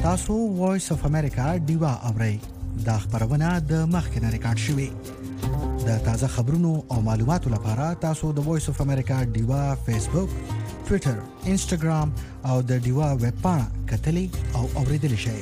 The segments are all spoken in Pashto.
تاسو وایس اف امریکا ډیوا اورئ دا خبرونه د مخکنه ریکارډ شوې د تازه خبرونو او معلوماتو لپاره تاسو د وایس اف امریکا ډیوا فیسبوک ټوئیټر انسټاګرام او د ډیوا ویب پاڼه کتلی او اوریدلی شئ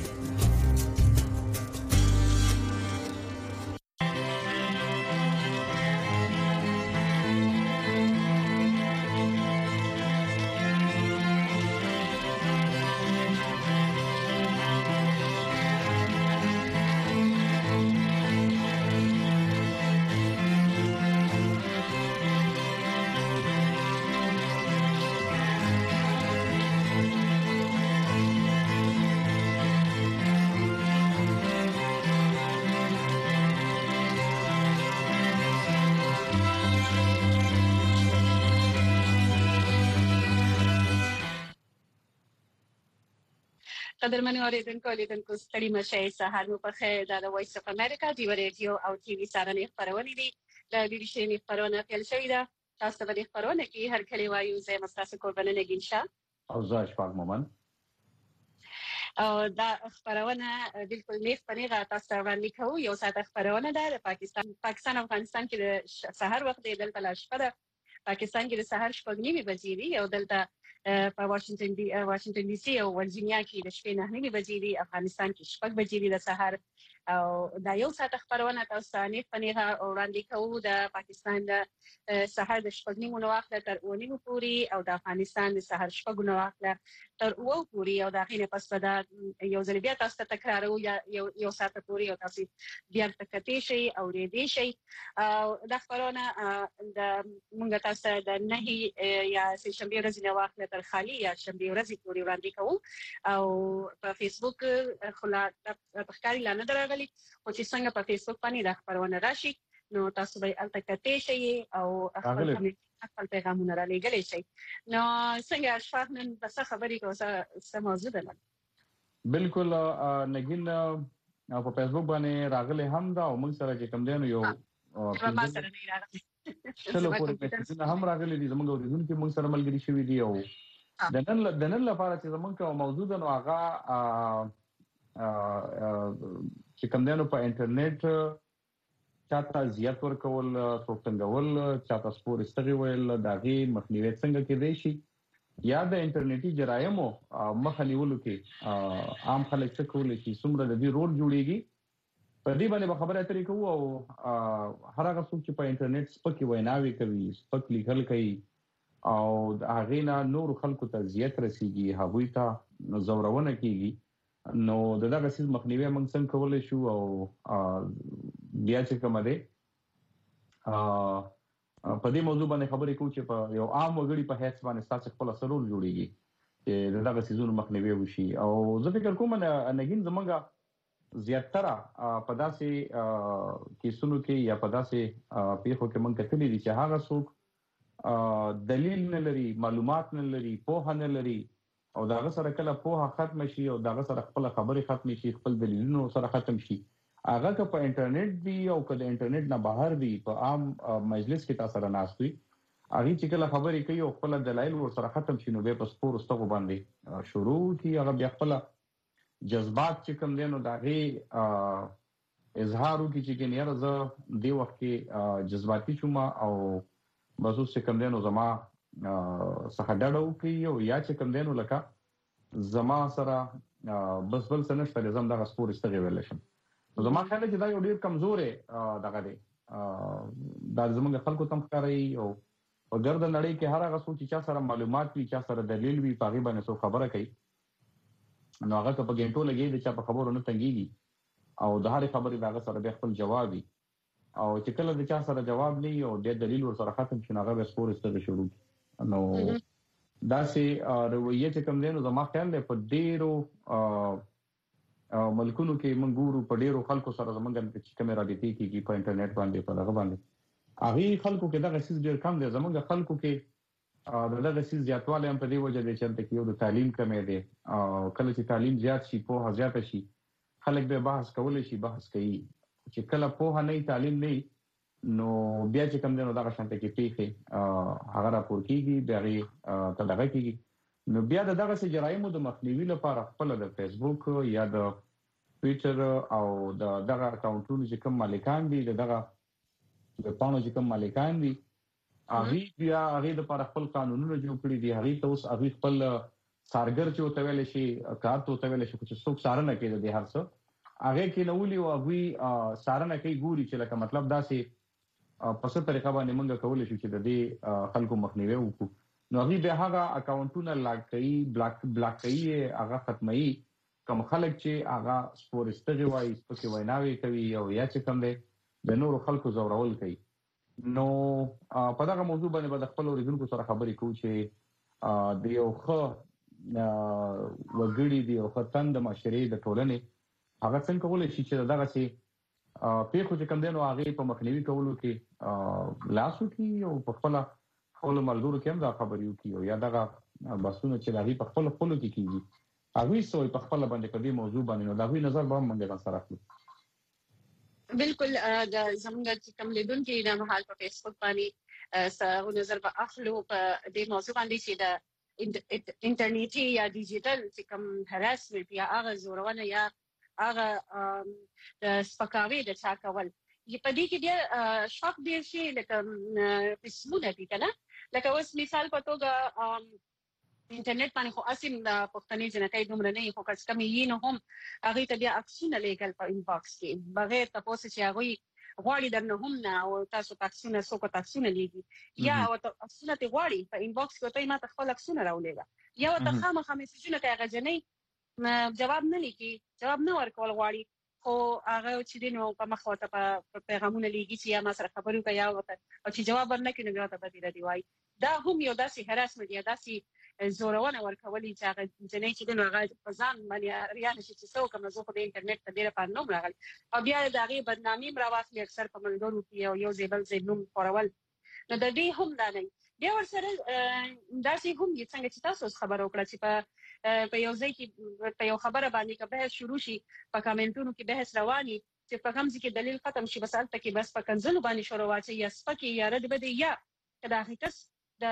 قدرمنو اوریدونکو لیدونکو ستړي مشئ سهار مو په خیر د وایس اف امریکا دی ریډیو او ټي وي سره خبرونه دي د دې شي خبرونه پیل شوې ده تاسو به خبرونه کې هر کلی وایو زه مستاسو قربانه نگین شاه او زه اشفاق مومن او دا خبرونه بالکل نیف پنیغه تاسو باندې کوو یو ساعت خبرونه ده پاکستان او افغانستان کې د سحر وخت دی دلته لا شپه ده پاکستان کې د سحر شپږ نیمه بجې دي او دلته په واشنگټن ډي سي او ورجینیا کې د شپې 9 بجې دي افغانستان کې شپږ بجې دي د سحر او دا یو ساعت خبرونه تاسو نه پنیغه وړاندې کوو د پاکستان د سحر د شپږ نیمو وخت تر 9 پوري او د افغانستان د سحر شپږ وخت تر 9 پوري او دا غینه پس په دا یو ځل بیا تاسو ته تکرارو یو ساعت پوري او تاسو بیا تکتی شي او ریډي شي او د خبرونه د مونږ تاسو د نه یا شنبه ورځې نه وخت تر خالی یا شنبه ورځې پوري وړاندې کوو او په فیسبوک خلا تخکاری لانه درغلي او چې څنګه په فیسبوک باندې د خبرونه راشي نو تاسو به التکتی شي او خپل پیغامونه را لېږلی شي نو څنګه اشفاق نن بس خبرې کوسه سم موضوع ده بالکل نگین په فیسبوک باندې راغلی هم دا او موږ سره چې کوم دی نو یو ما سره نه راغلی چلو پورې پېښه هم راغلی دي زموږ اوریدونکو موږ سره ملګری شوی دی او د نن لپاره چې زموږ موضوع ده نو هغه چې کوم دی نو په انټرنیټ چاته زیات ورکول څوکتنګول چاته سپور استغي ویل داغي مخنیوي څنګه کېدای شي یا د انټرنیټي جرایمو مخنیولو کې عام خلک څه کولای شي څومره د دې رول جوړیږي په دې باندې خبره اترې کوو او هر هغه څوک چې په انټرنیټ سپکې ویناوي کوي سپک لیکل کوي او هغه نه نور خلکو ته زیات رسیږي هغوی ته زورونه کیږي نو دغه سیس مخنیوي موږ څنګه کولای شو او بیا چې کوم ده په دې موضوع باندې خبرې کوو چې په یو عام وګړي په هیڅ باندې تاسو خپل سرور جوړیږي چې دغه سیزونو مخنیوي وشي او زه فکر کوم نګین زمونږه زیاتره په داسې کیسونو کې یا په داسې پیښو کې موږ کتلې دي چې هغه څوک دلیل نه لري معلومات نه لري پوهه نه لري او داغه سره کله پوهه ختم شي او داغه سره خپل خبرې ختم شي خپل دلیلونو سره ختم شي هغه که په انټرنیټ دی او که د انټرنیټ نه بهر دی په عام مجلس کې تاسو سره ناست وي هغه چې کله خبرې کوي او خپل دلایل ور سره ختم شي نو به په سپور واستغو باندې شروع کی هغه بیا خپل جذبات چې کوم دي نو داغه اظهارو کې چې کنه زه دی وخت کې جذباتي شوم او بس اوس کوم دي نو زما څخه ډاډو کوي او یا چې کوم دي نو لکه زما سره بس بل څه نشته زم دغه سپور استغي ویل شم زما خیال چې دا یو ډیر کمزورې دغه دی دا زموږ خلکو تم ښکاري او په ګرد نړۍ کې هر هغه څوک چې چا سره معلومات وي چا سره دلیل وي په هغې باندې څوک خبره کوي نو هغه که په ګنټو لګي د چا په خبرو نه تنګېږي او د هرې خبرې د هغه سره بیا خپل جواب وي او چې کله د چا سره جواب نه وي او د دلیل ور سره ختم شي نو هغه بیا سپور استغي شروع نو داسې رویه چې کوم دی نو زما خیال دی په ډېرو ملکونو کې موږ ګورو په ډیرو خلکو سره زمونږ چې کومه رابطې کېږي په انټرنیټ باندې په دغه باندې هغه خلکو کې دغه سیس ډیر کم دی زمونږ خلکو کې دغه سیس زیاتوالی هم په دې وجه دی چې د یو د تعلیم کمې دی کله چې تعلیم زیات شي پوهه زیاته شي خلک به بحث کولای شي بحث کوي چې کله پوهه نه تعلیم نه نو بیا چې کوم دی نو دغه شانته کې پیښې هغه راپور کیږي بیا ته دغه کیږي نو بیا دغه سي جرایمو د مخنیوي لپاره خپل د فیسبوک یا د ټویټر او دغه اکاونټونو چې کوم مالکان دي دغه د پانو چې کوم مالکان دي هغه د لپاره خپل قانونونه جوړ کړی دي. هغه ته اوس هغه خپل سارګر چې وته ویل شي کار ته وته ویل شي چې څوک سارنه کوي د هر څه هغه کې نو ولي او هغه سارنه کوي ګوري چې لکه مطلب دا سي په څه طریقه باندې موږ کولای شو چې د دې خلکو مخنیوي وکړو. نو هغه به هغه اکاونټونه لاک کوي بلاک کوي هغه ختمي کوم خلک چې هغه سپورستغي وایي سپکې ویناوي کوي او یا چې کوم دي د نورو خلکو زورول کوي. نو په دغه موضوع باندې به د خپل اوریدونکو سره خبرې کوو چې د یو ښه وګړي دی او ختم د معاشري د ټولنې هغه څنګه کولای شي چې دغه سي پیښو چې کوم دي نو هغه په مخنیوي کولو کې لاسو کې او په خپل ملګرو کې هم دا خبرې وکړي او یا دغه بسونه چې هغه په خپل کې کیږي هغه سوې په خپل باندې په دې موضوع باندې نو دا وی نظر به موږ سره اخلو. بالکل د زموږ چې کوم لیدونکو د محل په فیسبوک باندې سره نظر به اخلو په دې موضوع باندې چې د انټرنیټي یا ډیجیټل چې کوم هراسمنت یا هغه زورونه یا هغه د سپکاوي د چا کول په دې کې بیا شاک ډیر شي لکه فیسبوک دی کنه لکه اوس مثال په توګه انټرنیټ باندې خو اسیم د پښتنې جنکۍ دومره نه خو کس کم یې نه هم هغه ته بیا اکسونه لیکل په انباکس کې بغیر تاسو چې هغه غواړي درنه هم نه او تاسو تاکسونه سو کو تاکسونه لیږي یا او تاسو ته غواړي په انباکس کې ته ما ته خپل اکسونه راولېږه یا ته خامخا میسجونه کوي هغه جنۍ جواب نه لیکي جواب نه ورکول غواړي خو هغه چې دینو په مخ ورته په پیغامونه لیږي چې یا ما سره خبرو کوي او چې جواب ورنکړي نو ته به دی وای دا هم یو داسې هراسمنت یا داسې زورونه ورکولي چې هغه جنۍ چې دغه هغه په ځان باندې ریان شي چې څو کوم زه په انټرنیټ ته ډیره پاره نوم راغلی او بیا د هغه بدنامي راوخلي اکثر په ملګرو کې یو زیبل زینوم خورول نو د دې هم دا نه بیا ورسره داسې هم څنګه چې تاسو خبر وکړه چې په یو ځای کې په یو خبره باندې که بحث شروع شي په کمنټونو کې بحث رواني چې په کوم ځکه دلیل ختم شي بس البته کې بس په کنزلو باندې شروع واچي یا سپکې یا رد بده یا کدا حقیقت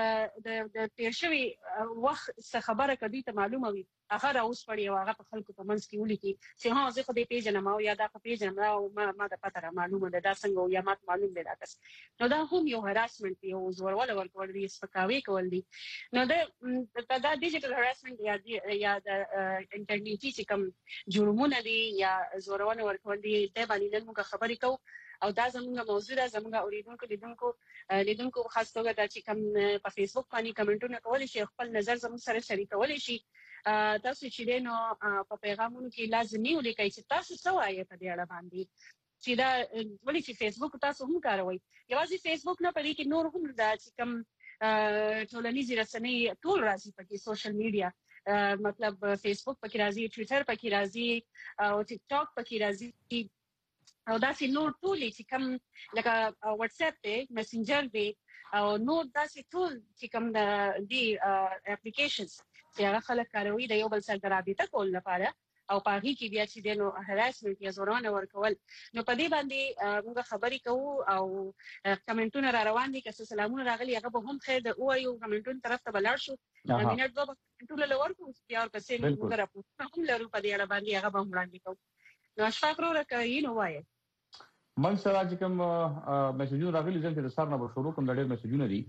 د تیر شوی وخت څخه خبره کدي ته معلومه وي هغه راوس پړی او هغه په خلکو په منځ کې ولي کې چې ها زه خو دې پیژنم او یا دا خو پیژنم او ما د پته معلومه ده دا څنګه یا ما معلوم دی دا کس نو دا هم یو هراسمنت یو زورول ورکول دي سپکاوي کول دي نو دا ډیجیټل هراسمنت یا د انټرنیټي چې کوم جرمونه دي یا زورول ورکول دي د باندې موږ خبرې کوو او دا زموږ موضوع ده زموږ لیدونکو خاص توګه دا چې کوم په فیسبوک باندې کمنټونه کولای شي خپل نظر زموږ سره شریکولای شي تاسو چې دینو په پیغامونو کې لازمي ولیکئ چې تاسو څه وایي په دې اړه باندې چې دا ولې چې فیسبوک تاسو هم کاروئ یوازې فیسبوک نه پدې کې نور هم دا چې کوم ټولنیزې رسنۍ ټول راځي پکې سوشل میډیا مطلب فیسبوک پکې راځي ټویټر پکې راځي او ټیک ټاک پکې راځي او داسې نور ټول چې کوم لکه واتس اپ دی میسنجر دی او نور داسې ټول چې کوم د دې اپلیکیشنز چې هغه خلک کاروي د یو بل سره رابطه کول لپاره او په هغه کې بیا چې دینو هراسمنت یا زورونه ورکول نو په دې باندې موږ خبرې کوو او کمنټونه را روان دي که سلامونه راغلي هغه به هم خیر د اوایو کمنټونو طرف ته بلار شو مینټ دوه کمنټونه لورکو بیا ورپسې موږ راپورته هم لرو په دې اړه باندې هغه به وړاندې کوو نو اشفاق راکوي نو وایي من سره چې کوم میسجونه راغلي ځکه د سر نه به شروع کوم د ډېر میسجونه دي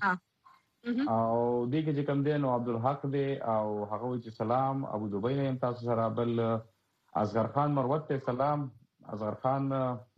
او دې کې چې کوم دی نو عبدالحق دی او هغه چې سلام ابو دوبۍ نه تاسو سره بل اصغر خان مروت ته سلام اصغر خان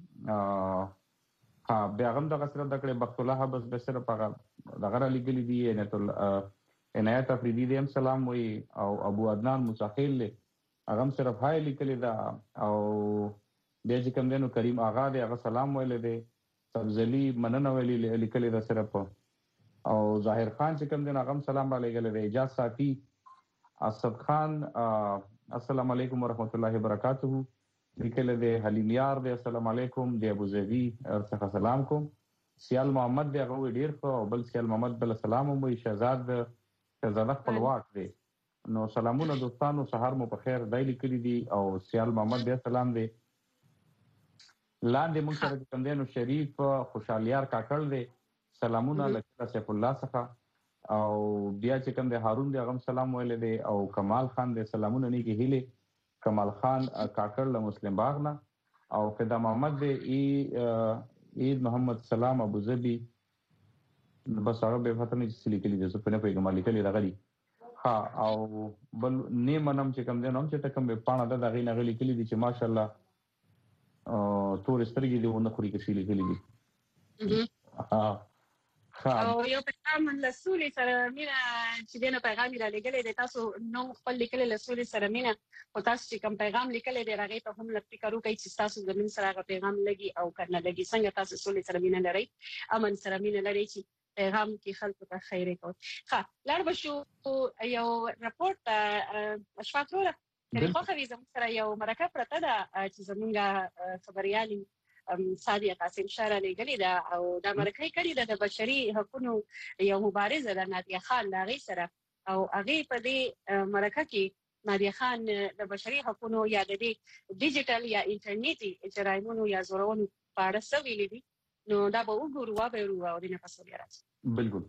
بیا هم د غسر د کړه بخت الله بس بسره په دغه لګلې دي عنایت افریدی دې هم سلام وي او ابو عدنان مصاخیل هغه هم صرف هاي لیکلې دا او بیا چې کوم دینو کریم آغا دی هغه سلام ویلې دی سبزلی مننه ویلې لیکلې دا صرف او ظاهر خان چې کوم دین هغه سلام علیکم دی اجازه صافی اسد خان السلام علیکم ورحمت الله وبرکاتہ لیکلې دی حلیم یار دی السلام علیکم دی ابو زیدی څخه سلام کوم سیال محمد دی هغه ډیر خو بل سیال محمد بل سلام مو شهزاد خپلواک دی نو سلامونه دوستانو سهار مو په خیر دای لیکلې دي او سیال محمد دی سلام دی لاندې موږ سره کوم دینو شریف خوشالیار کاکړ دی سلامونه لکه سیف الله څخه او بیا چې کوم د هارون د غم سلام ویل دي او کمال خان د سلامونه نه کې هله کمال خان کاکړ له مسلم باغ نه او قدام محمد د عید محمد سلام ابو ظبي بس هغه به فتنه چې لیکلي د څه په پیغام لیکلي راغلي ها او بل نه منم چې کوم دې نوم چې کوم په پاڼه د غي نه غلي کلی دي چې ماشاءالله تور سترګې دی ونه خوري کې لیکلي دي او یو پیغام له سولې سره مینا چې دنه پیغام را لګلې د تاسو نو خپل لیکل له سولې سره مینا او تاسو چې کوم پیغام لیکل دی راغی ته هم لکه کارو کوي چې تاسو زمين سره غو پیغام لګي او کنه لګي څنګه تاسو سولې سره مینا لري امن سره مینا لري چې پیغام کې خلکو ته خیر کوي ها لار بشو یو راپورټ اشفاق وروره د خوخوي زموږ سره یو مرکه پرته ده چې زمونږه خبريالي سادیه قاسم شاه لګلې ده او د مرکه کړي ده د بشري حقوقو یو مبارزه ده نادیه خان لاغي سره او هغه په دې مرکه کې نادیه خان د بشري حقوقو یا د ډیجیټل یا انټرنیټي جرایمونو یا زورونو په اړه څه ویلي دي نو دا به وګورو او د نه پاسو بیا راځي بالکل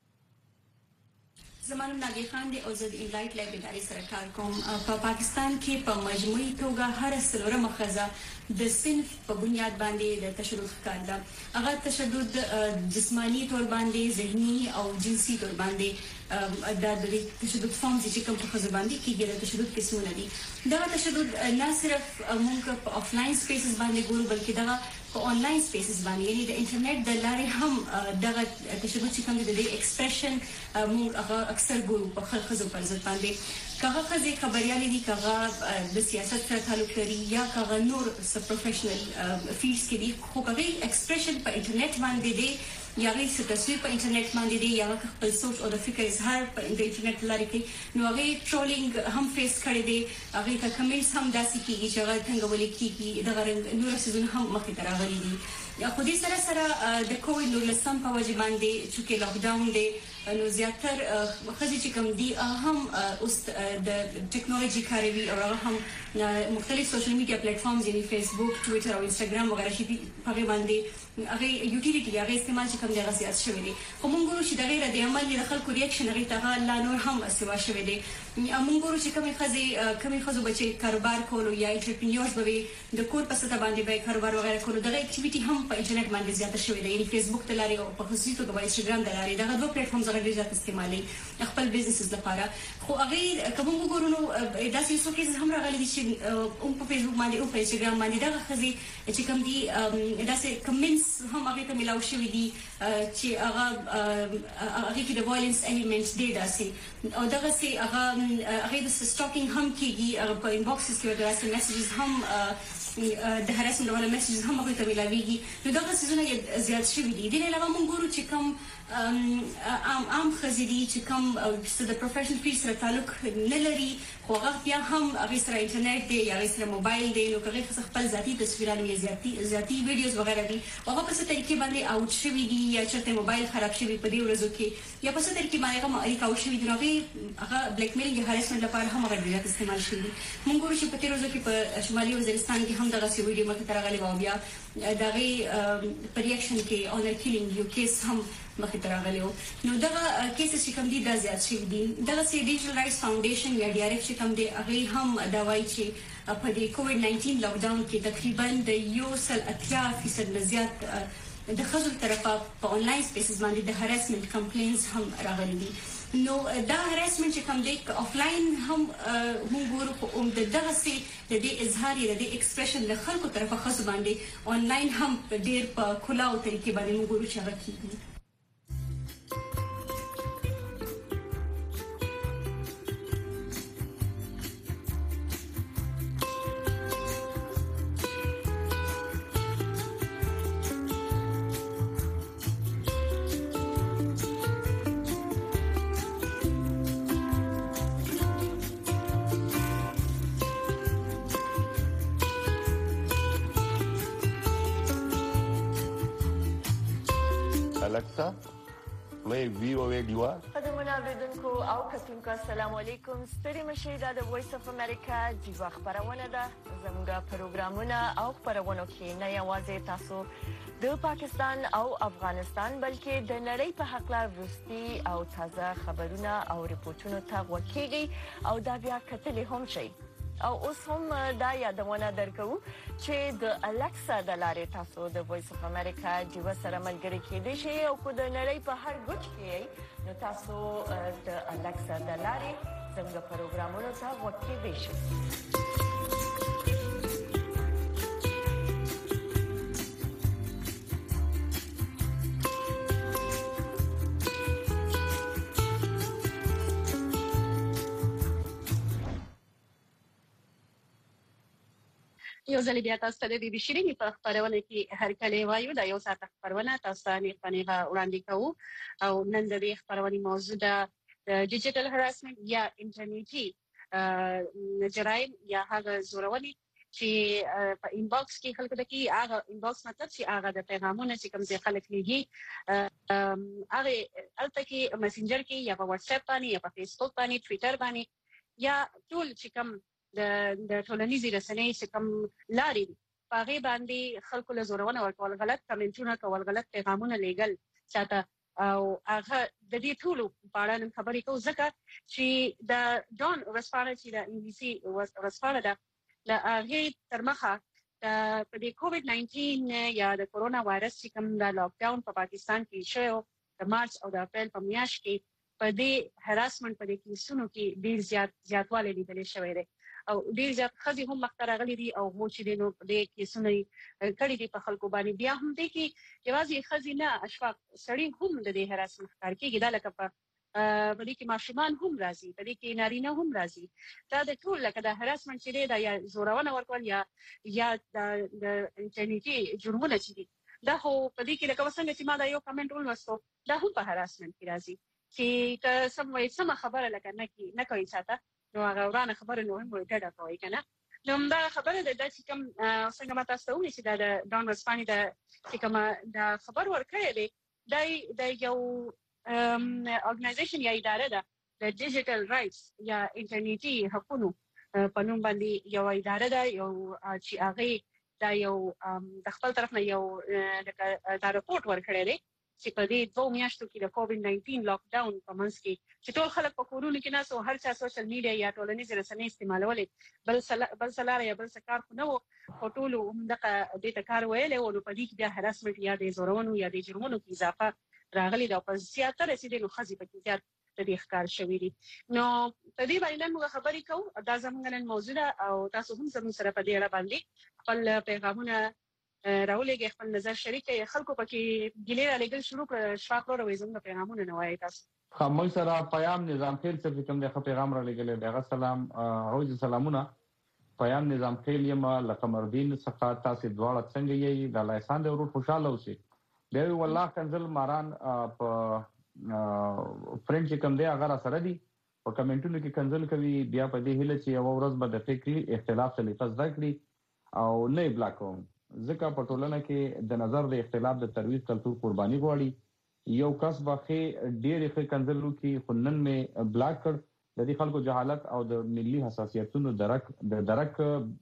زمانو نادیه خان د اوزد انلایټ لایب ادارې سره کار کوم په پاکستان کې په مجموعي توګه هر څلورمه ښځه د صنف په بنیاد باندې د تشدد ښکار ده هغه تشدد جسمانی تور باندې ذهني او جنسي تور باندې د تشدد فارم چې کوم په ښځو باندې کېږي د تشدد قسمونه دي دا تشدد نه صرف موږ په افلاین سپیسز باندې ګورو بلکې دا په انلاین سپیسز باندې یعنی د انټرنیټ د لارې هم دغه تشدد چې کوم د ایکسپریشن موږ هغه اکثر ګورو په خلکو پر ضد باندې کاغه خزي خبريالي دي کاغه د سیاست سره تعلق لري یا کاغه نور سب پروفیشنل فیلډز کې دي خو کاغه ایکسپریشن په انټرنیټ باندې دي یا غي تصویر په انټرنیټ باندې دي یا خپل سوچ او د فکر اظهار په انټرنیټ لاري کې نو هغه ټرولینګ هم فیس کړی دي هغه ته کمنټس هم داسې کیږي چې هغه څنګه ولې کیږي دغه نور سيزونه هم مخې ته راغلي دي یا خو دې سره د کووډ 19 په وجه باندې چې لاک ډاون دی نو زیاتر خځې چې کوم دي هم اوس د ټیکنالوژي کاروي او هم مختلف سوشل میډیا پلیټ فارمز یعنی فیسبوک ټوئیټر او انستګرام وغیرہ چې په باندې هغه یوټیلیټي هغه استعمال چې کوم دی غزيات شوی دی خو موږ ګورو چې دغه د عمل د خلکو ریاکشن هغه ته لا نور هم استوا شوی دی موږ ګورو چې کومې خځو بچي کاروبار کولو یا انټرپرینورز به د کور په سطح باندې به کاروبار وغیرہ کولو دغه اکټیویټي هم په انټرنیټ باندې زیاته شوی دی یعنی فیسبوک ته لاري او په خصوصي توګه انستګرام ته لاري دغه دوه پلیټ فارمز ډېر زیات استعمالي خپل بزنسز لپاره خو هغه کوم وګورو نو داسې څو کیسز هم راغلي دي چې په فیسبوک باندې او په انستګرام باندې دغه خزي چې کوم دي داسې کمنټس هم هغه ته ملاو شوی دي چې هغه کې د وایلنس الیمنټس دي داسې او دغه سي هغه د سټاکینګ هم کیږي په انباکسز کې ورته میسجز هم د هراسمنت ولا میسجز هم هغه ته ملاويږي نو دغه سيزونه زیات شوی دي د علاوه موږ ګورو چې کوم عام خزيدي چې کوم د پروفیشنل فیلډ سره تعلق نه لري خو هغه بیا هم هغه سره انټرنیټ دی یا سره موبایل دی نو هغه خپل ذاتی تصویرونه یا ذاتی ویډیوز وغیرہ دي هغه په څه طریقې باندې اوټ شوی دي یا چې موبایل خراب شوی په دې ورځو کې یا په څه طریقې باندې هغه اړیکه او شوی دي هغه بلیک میلینګ یا هراسمنت لپاره هم هغه ډیر استعمال شوی دي موږ ګورو چې په دې ورځو کې په شمالي وزیرستان کې هم دغه ویډیو مخه تر غلي و بیا دغه په ریاکشن کې اونر کیلینګ یو کیس هم مخه تر غلي نو دغه کیسز چې کوم دي د زیات شوی دي دغه سي ډیجیټل رائټس فاونډیشن یا ډي ار اف چې کوم دي هغه هم دا وایي چې په دې کووډ 19 لاک ډاون کې تقریبا د 1.8% زیات د خزو طرفه په انلاین سپیسز باندې د هراسمنت کمپلینز هم راغلي دي نو دا هراسمنت چې کوم دی افلاین هم موږ ګورو دغه سي د دې اظهار یا د ایکسپریشن له خلکو طرفه خزو باندې انلاین هم ډیر په کلاو طریقې باندې موږ ګورو چې هغه کیږي Alexa, play VOA Diva. قدرمن اوریدونکو او کتونکو السلام علیکم ستړي مشه د وایس اف امریکا جیوا خبرونه ده زموږ پروګرامونه او خبرونه کې نه یوازې تاسو د پاکستان او افغانستان بلکې د نړۍ په حق لا وروستي او تازه خبرونه او ریپورتونو ته وکیږي او دا بیا کتلې هم شي او اوس هم دا یادونه درکو چې د الکسا د لارې تاسو د وایس اف امریکا جیو سره ملګری کېدئ شئ او کو د نړۍ په هر ګوټ کې نو تاسو د الکسا د لارې څنګه پروګرامونو ته وکیدئ شئ. یو ځل بیا تاسو ته د بي بي شيرینی په خبرونه کې هر کله وایو دا یو ساعت خبرونه تاسو ته نه وړاندې کوو او نن د دې خبرونه موضوع د ډیجیټل هراسمنت یا انټرنیټي جرایم یا هغه زورونی چې په انباکس کې خلکو د کې هغه انباکس مطلب چې هغه د پیغامونو چې کوم ځای خلک لګي هغه البته کې میسنجر کې یا په واتس اپ باندې یا په فیسبوک باندې ټوئیټر باندې یا ټول چې کوم د ټولنیزې رسنۍ چې کوم لارې پاغي باندې خلکو له زورونه ورکول غلط کمنټونه کول غلط پیغامونه لېګل چاته او هغه د دې ټولو په اړه نن خبرې کوو ځکه چې د ډون ورسپانه چې د انګلیسي ورسپانه ده د هغه تر مخه د په کووډ 19 یا د کورونا وایرس چې کوم د لاک ډاون په پاکستان کې شوی د مارچ او د اپریل په میاشت کې په دې هراسمنت په دې کیسونو کې ډیر زیاتوالی لیدل شوی دی او ډیر زیات خزي هم مختار غلي دي او مو چې دینو د کیسونو کړي دي په خلکو باندې بیا هم دي کې یوازې خزي نه اشفاق سړی هم د دې هراسمنت ښکار کیږي دا لکه په دې کې ماشومان هم راځي په دې کې نارینه هم راځي دا د ټول لکه د هراسمنت چې دا یا زورونه ورکول یا د انټرنیټي جرمونه چې دي دا خو په دې کې لکه څنګه چې ما دا یو کمنټ ولوستو دا هم په هراسمنت کې راځي چې که سم خبره لکه نه کوي ساته نو هغه ورانه خبره نو هم ورته کوي کنه نو دا خبره د چې کوم څنګه ما تاسو ته ونی چې د ډون ورسپاني د چې کوم د خبر ورکړی دی د یو اورګنایزیشن یا اداره ده د ډیجیټل رائټس یا انټرنیټي حقوقو په نوم باندې یو اداره ده یو چې هغه دا یو د خپل طرف نه یو دا رپورت ورکړی دی چې په دې 2 میاشتو کې د کووډ 19 لاک ډاون په منځ کې چې ټول خلک په کورونو کې ناسو هر چا سوشل میډیا یا ټولنیزې رسنۍ استعمالولې بل سلاره یا بل کار خو نه وو په ټولو دغه د کار ویلې او په دې کې بیا هراسمنت یا د زورونو یا د جرمونو کې اضافه راغلي دا په زیاتره رسیدي نو خزي په زیات د دې ښکار شوی دي نو په دې باندې موږ خبرې کوو دا زموږ نن موضوع ده او تاسو هم زموږ سره په دې اړه باندې خپل پیغامونه راولېږي خپل نظر شریک خلکو پکې ګیلې را لګل شروع کړ شفاق ورو زموږ پیغامونه نه وایي تاسو خامل سره پیام نظام خیل څخه کوم د پیغام را لګل دغه سلام او سلامونه پیام نظام خیل یم لقمردین څخه تاسو دواړه څنګه یې د لایسان د ورو خوشاله اوسئ دی والله کنزل ماران په فرنچ کوم دی هغه سره دی په کمنټونو کې کنزل کوي بیا په دې هله چې یو ورځ به د فکری اختلاف څخه لفظ ذکرې او نه بلاکوم ځکه په ټولنه کې د نظر د اختلاف د ترویج کلتور قرباني غواړي یو کس باخې ډېر ښه کنځلو کې خنن مې بلاک کړ د دې خلکو جهالت او د ملي حساسیتونو درک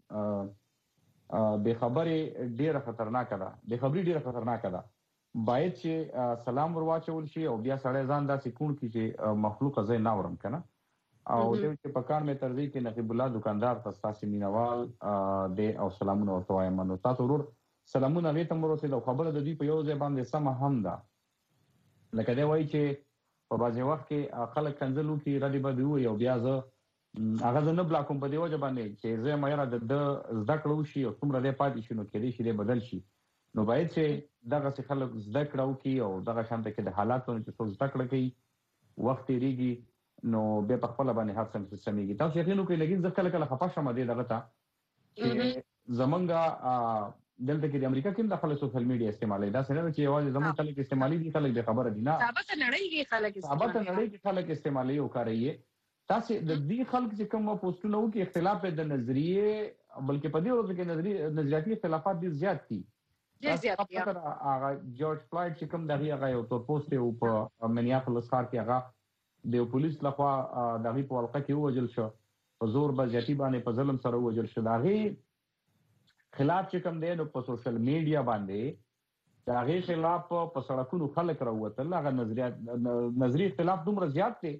به خبره ډېر خطرناک ده د خبري ډېر خطرناک ده باید چې سلام ورواچول شي او بیا سړی ځان داسې کون کی چې مخلوق زې نه ورم کنه او د چې په کار مې ترځي کې نقیب الله دکاندار تاسو مینوال د او سلامونه ورته وایم نو تاسو ورور سلامونه لې تم ورته د خبره د دې په یو ځای باندې سم هم ده لکه دا وایي چې په بازي وخت کې خلک کنځلو کې ردی بده وي او بیا زه هغه نه بلاکوم په دی وجه باندې چې زه مې را د زده کړو شي او څومره دې پاتې شي نو کې دې شي بدل شي نو باید چې دغه څه خلک زده کړو کې او دغه شانته کې د حالاتونو چې څو زده کړو کې وخت ریږي نو به په خپل باندې هر څه سمېږي تاسو یقینو کې لګین ځکه کله خپه شمه دی دغه ته چې زمونږه دلته کې د امریکا کې د خلک سوشل میډیا استعمالي دا څنګه چې یوازې زموږ خلک استعمالي دي خلک د خبره دي نه ثابت نړۍ کې خلک استعمالي او کوي تاسو د دې خلک چې کوم پوسټونه وکي اختلاف د نظریه بلکې په دې ورځ کې نظریاتي اختلافات ډیر زیات دي هغه جورج فلایډ چې کوم دغه هغه یو تور پوسټ یو په منیاپولس ښار کې هغه د پولیس لخوا دغه په ولقه کې وژل شو په زور بزیاتی باندې په ظلم سره وژل شو دغه خلاف چې کوم دی نو په سوشل میډیا باندې دا غي خلاف په سړکونو خلک راووتل. هغه نظری اختلاف دومره زیات دی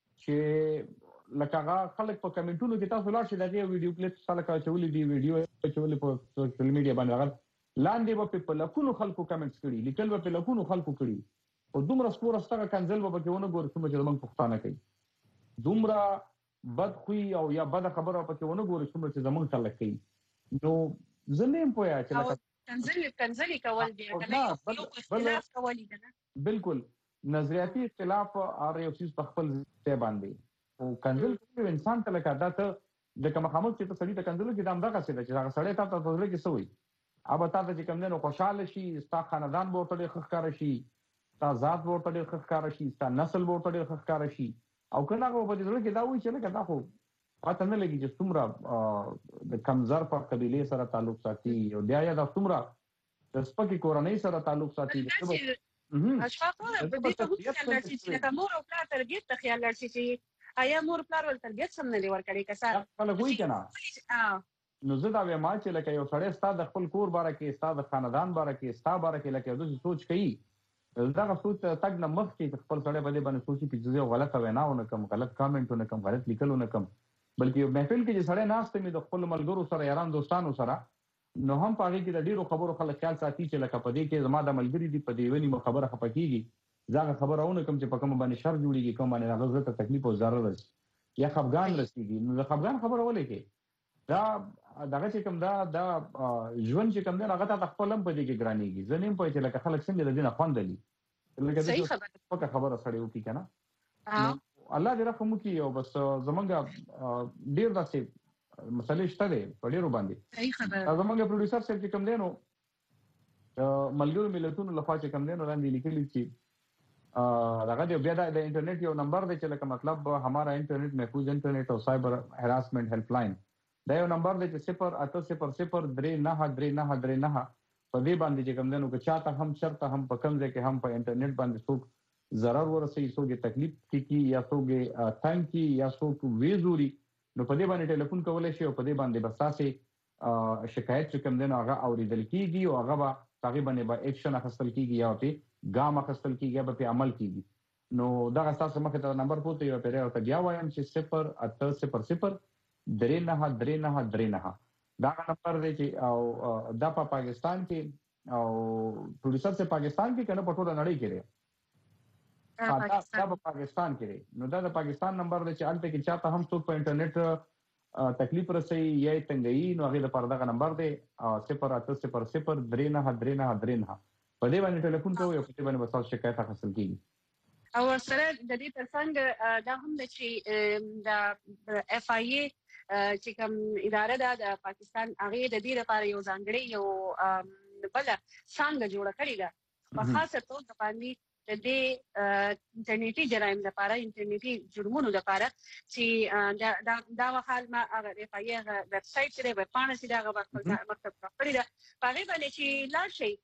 چې لکه هغه خلک په کمنټونو کې تاسو لاړ شئ دغه ویډیو کلیپ خلک اچولي دي ویډیو اچولي په سوشل میډیا باندې هغه لاندې په لکونو خلکو کمنټس کړي لیکل په لکونو خلکو کړي او دومره سپور ستغه کنزل به کې ونه ګور چې موږ پښتانه کوي دومره بد خوې او یا بد خبره په کې ونه ګور چې زمونږ خلک کوي نو زنیم پویا چې لکه کنزلی کول دی کنه یو اختلاف کول دي نه بالکل نظریاتي اختلاف ار یو څه په خپل ځای باندې او کنزل کوي انسان ته لکه دا ته د کوم خاموش چې سړی ته کنزل کې دام دغه څه چې هغه سړی ته تاسو کې سوې اوبه تاسو چې کوم نه خوشاله شي ستا خاندان ورته ډېر ښکار شي ستا ذات ورته ډېر ښکار شي ستا نسل ورته ډېر ښکار شي او کنه هغه په دې کې دا وایي چې لکه دا خو پته نه لګي چې څومره د کمزور په قبيله سره تعلق ساتي او بیا یا د څومره د سپکې کورنۍ سره تعلق ساتي اشفاق په دې ته وایي چې د مور او پلار تربیت ته خیال لري چې آیا مور پلار ول تربیت سم نه دی ورکړي کسان خپل وایي کنه نو زه دا وایم چې لکه یو سړی ستاسو د خپل کور باره کې ستاسو د خاندان باره کې ستاسو باره کې لکه د سوچ کوي دا سوچ تک نه مخ کې خپل سړی باندې باندې سوچي چې زه غلطه ویناونه کوم غلط کامنټونه کوم غلط لیکلونه کوم بلکې محفل کې چې سړی ناشته مې د خپل ملګرو سره یاران دوستانو سره نو هم پاره کې د ډیرو خبرو خلک خیال ساتي چې لکه پدې کې زما د ملګری دی پدې ونی مو خبره خپکیږي ځاګه خبرونه کوم چې په کوم باندې شر جوړیږي کوم باندې هغه ته تکلیف او ضرر رسي یا خفګان رسیږي نو د خفګان خبره ولې کې دا دغه چې کوم دا ژوند چې کوم دا هغه ته خپل هم پدې کې ګرانیږي ځنیم په چې لکه خلک څنګه د دینه خوندلي لکه دا خبره سړی وکي کنه الله دې رحم وکړي او بس زمونږ ډیر داسې مسلې شته دي په ډیرو باندې صحیح خبره زمونږ پروډوسر صاحب چې کوم دی نو ملګرو ملتونو لخوا چې کوم دی نو لاندې لیکلي چې دغه دی بیا د انټرنیټ یو نمبر دی چې لکه مطلب ہمارا انټرنیټ محفوظ انټرنیټ او سایبر هراسمنٹ هیلپ لاین دا یو نمبر دی چې 08003939939 په دې باندې چې کوم دی نو که چاته هم شرط هم په کوم ځای کې هم په انټرنیټ باندې څوک ضرر ورسي څوک تکلیف کی یا څوک تنګ کی یا څوک ویزوري نو په دې باندې ټلیفون کولای شي او په دې باندې بساسه شکایت چې کوم دین هغه اوریدل کیږي او هغه به تقریبا به اکشن اخیستل کیږي یا په ګام اخیستل کیږي یا په عمل کیږي نو دا تاسو مخه ته نمبر پوتې یو پیره او ته بیا وایم چې 08003939939 دا نمبر دی چې او دا په پاکستان کې او پروډوسر سے پاکستان کې کنه په ټوله نړۍ کې دی دا په پاکستان کې دی نو دا د پاکستان نمبر دی چې الته کې چاته هم څوک په انټرنیټ تکلیف رسي یا تنګي نو هغه د پردغه نمبر دی 08003939939 په دې باندې ټلیفون کوئ او په دې باندې تاسو شکایت حاصل کیږي او سره د دې ترڅنګ دا هم د چې د اف آی ای چې کوم اداره ده د پاکستان هغه د دې لپاره یو ځانګړی یو بل څنګه جوړ کړی ده په خاصه توګه باندې د دې انټرنیټي جرایم لپاره انټرنیټي جرمونو لپاره چې دا وحال ما هغه اف آی ای ویب سټ چې د پانه سي دا مکتب کړی ده په باندې چې لا شي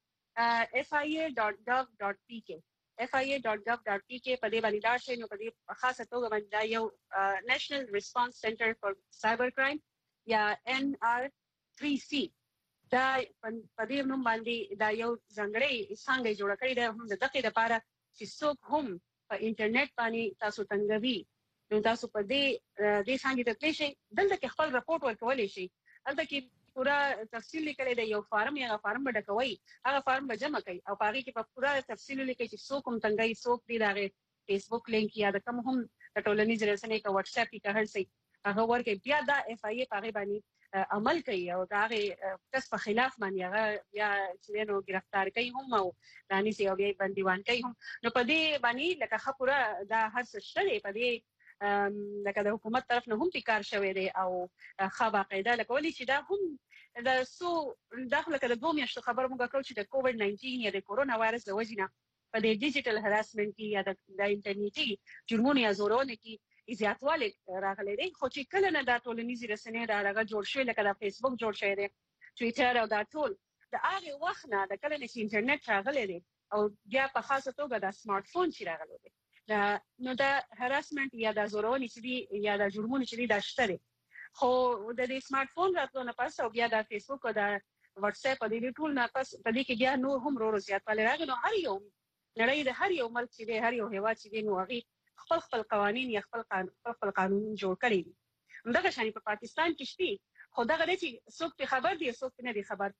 fia.gov.pk fia.gov.pk په دې باندې دا شي نو په دې خاصه توګه باندې دا یو نېشنل ریسپانس سنټر فار سایبر کرایم یا NR3C دا په دې نوم باندې دا یو ځانګړی څنګه جوړ کړی دی هم د دقیق لپاره چې څوک هم په انټرنیټ باندې تاسو تنګوي نو تاسو په دې څنګه ته شي دلته کې خپل رپورټ ورکولای شي دلته کې پورا تفصیل لیکل دی یو فارم یا فارم ډکوي هغه فارم به جمع کوي او هغه کې په پورا تفصیل لیکي چې څوک هم تنګي څوک دی دا فیسبوک لینک یا د کوم هم ټولنیز رسنۍ کا واتس اپ کې هر څه هغه ورکه بیا دا اف آی ای په باندې عمل کوي او دا کس په خلاف باندې هغه یا چې نو گرفتار کوي هم او رانی سي او بیا بنديوان کوي هم نو په دې باندې لکه خبره دا هر څه شته په دې لکه د حکومت طرف نه هم کار شوی دی او خبره قاعده لکه ولې چې دا هم د سو داخله کده 2 میاشتې خبر موږ کړو چې د کووډ 19 یا د کورونا وایرس د وجې نه په دې ډیجیټل هراسمنت کې یا د انټرنیټي جرمونو یا زورونو کې زیاتوالی راغلی دی خو چې کله نه دا ټولنیزې رسنۍ دا هغه جوړ شوی لکه د فیسبوک جوړ شوی دی ټویټر او دا ټول د هغه وخت نه د کله چې انټرنیټ راغلی دی او بیا په خاصه توګه د سمارټ فون چې راغلی دی نو دا هراسمنت یا د زورونو چې دی یا د جرمونو چې دی دا شته دی خو د دې سمارټ فون راتلو نه پس او بیا د فیسبوک او د واتس اپ دې ټول نه پس په دې کې بیا نور هم ورو زیاتوالی راغی. نو هر یو نړۍ د هر یو ملک چې دی هر یو هیواد چې دی نو هغه خپل قوانین یا خپل قانون جوړ کړی دي. همدغه شان په پاکستان کې شته خو دغه چې څوک په خبر دي څوک نه دي خبر.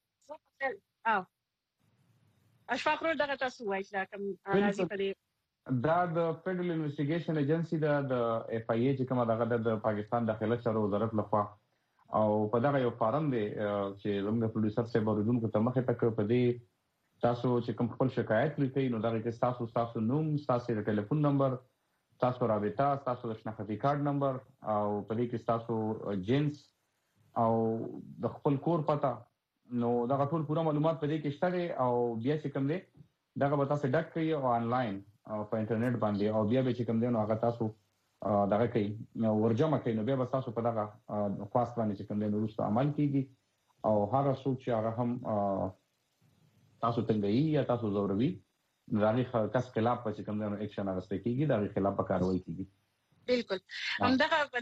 اشفاق رو دغه تاسو وایي دا کوم راځي په دې دا د فیډرل انویسټیګیشن ایجنسی د اف آی ای چې کومه دغه د پاکستان داخله چارو وزارت لخوا او په دغه یو فارم دی چې زموږ پروډوسر صاحب اوریدونکو ته مخه تک په دې تاسو چې کوم خپل شکایت لیکئ نو دغه کې تاسو نوم، تاسو د ټلیفون نمبر، تاسو رابطه، تاسو د شناختی کارت نمبر او په دې کې تاسو جنس او د خپل کور پته نو دغه ټول پوره معلومات په دې کې شته او بیا چې کوم دی دغه به تاسو ډک کړئ او آنلاین په انټرنیټ باندې او بیا به چې کوم دی نو هغه تاسو دغه کوي نو ورجمع کوي نو بیا به تاسو په دغه خاص باندې چې کوم دی نو وروسته عمل کیږي او هغه څوک چې هغه هم تاسو تنګي یا تاسو زوروي نو هغه کس خلاف چې کوم دی نو اکشن اخیستل کیږي دا خلاف کاروایی کیږي. بالکل همدغه په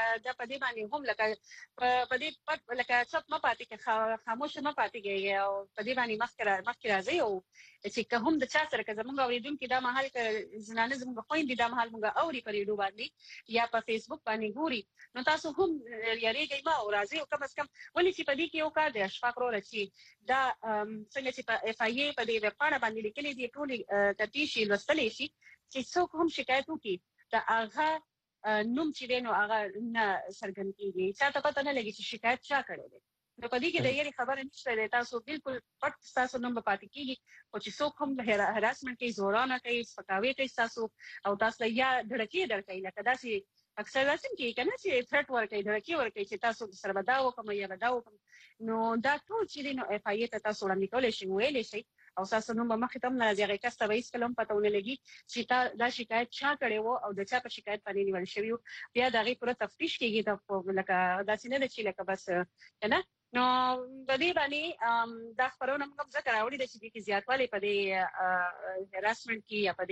دې باندې هم لکه په دې لکه څوک ما پاتې کې خاموش ما پاتې کېږي او په دې باندې مخکې راځي او چې هم د چا سره که زموږ اوریدونکو دا مهال کې زنانه زموږ خويندې دا مهال موږ اوري په ریډیو باندې یا په فیسبوک باندې ګوري نو تاسو هم یریږئ ما او راځي او کم از کم ولې چې په دې کې یو کار دی اشفاق وروره چې دا څنګه چې په اف آی ای په دې ویبپاڼه باندې لیکلي دي ټولې تفتیش لوستلی شي چې څوک هم شکایت وکړي دا هغه نوم چې دی نو هغه نه څرګند کیږي چا ته پته نه لګي چې شکایت چا کړی دی. نو په دې کې د یاري خبره نشته دی تاسو بالکل پټ تاسو نوم به پاتې کیږي او چې څوک هم هراسمنټ کوي زورانه کوي سپکاوي کوي تاسو او تاسو یا ډړکی درکې لکه داسې اکثر راځي کې کنه چې ثرټ ورکې ډړکی ورکې چې تاسو سره بداو کوم یا بداو نو دا ټول چې نو اف آی ای ته تاسو وړاندې کولای شئ ویلې شئ او تاسو نوم به مخې ته هم نه راځي هغه کس ته به هېڅکله هم پته ونه لګي چې دا شکایت چا کړی و او د چا په شکایت باندې نیول شوي و بیا د هغې پوره تفتیش کېږي لکه داسې نه ده چې لکه بس که نه نو په دې باندې دا خپرونه موږ هم ځکه راوړې ده چې دې کې زیاتوالی په دې هراسمنټ کې یا په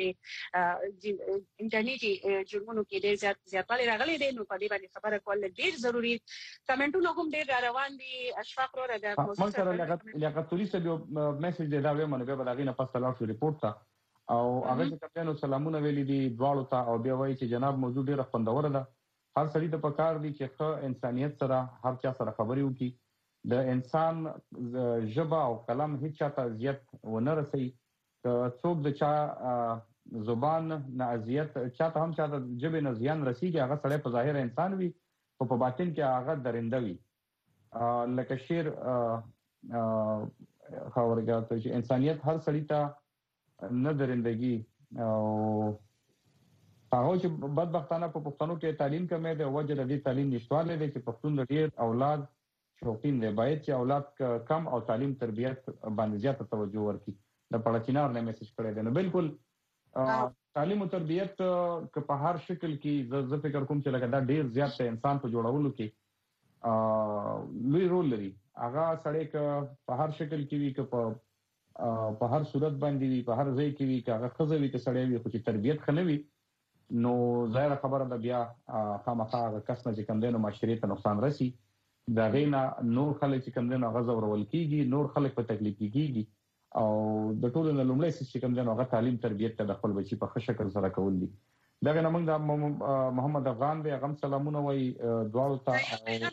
دې انټرنیټي جرمونو کې ډېر زیاتوالی راغلی دی نو په دې باندې خبره کول ډېر ضروري کمنټونه هم ډېر را روان دي اشفاق وروره د موږ سره لیاقتولي صاحب یو میسج دی دا وایم نو بیا به د هغې نه پس ته لاړ شو ریپورټ ته او هغه چې کوم دی نو سلامونه ویلي دي دواړو ته او بیا وایي چې جناب موضوع ډېره خوندوره ده هر سړي ته پکار دي چې ښه انسانیت سره هر چا سره خبرې وکړي د انسان ژبه او قلم هیڅ چاته اذیت ونه رسوي څوک د چا زبان نه اذیت چاته هم چاته ژبې نه زیان رسیږي هغه سړی په ظاهر انسان وي خو په باطن کې هغه درنده وي لکه شعر خبرګه چې انسانیت هر سړي ته نه درندګي او هغه چې بدبختانه په پښتنو کې تعلیم کمه ده وجه د دې تعلیم نشټواله ده چې پښتون د ډیر اولاد شوقین دی باید چې اولاد کم او تعلیم تربیت باندې زیاته توجه ورکړي د پړچینار نه میسج کړی دی نو بالکل تعلیم او تربیت که په هر شکل کې زه فکر کوم چې لکه دا ډیر زیات د انسان په جوړولو کې لوی رول لري هغه سړی که په هر شکل کې وي که په هر صورت باندې وي په هر ځای کې وي که هغه ښځه وي که سړی وي خو چې تربیت ښه نه وي نو ظاهره خبره ده بیا خامخا هغه کس نه چې کوم دی نو معاشرې ته نقصان رسي د هغې نه نور خلک چې کوم دی نو هغه ځورول کېږي نور خلک په تکلیف کېږي او د ټولو نه لومړی څه چې کوم دی نو هغه تعلیم تربیت ته د خپل بچي په ښه شکل سره کول دي دغه نه موږ د محمد افغان دی هغه هم سلامونه وایي دواړو ته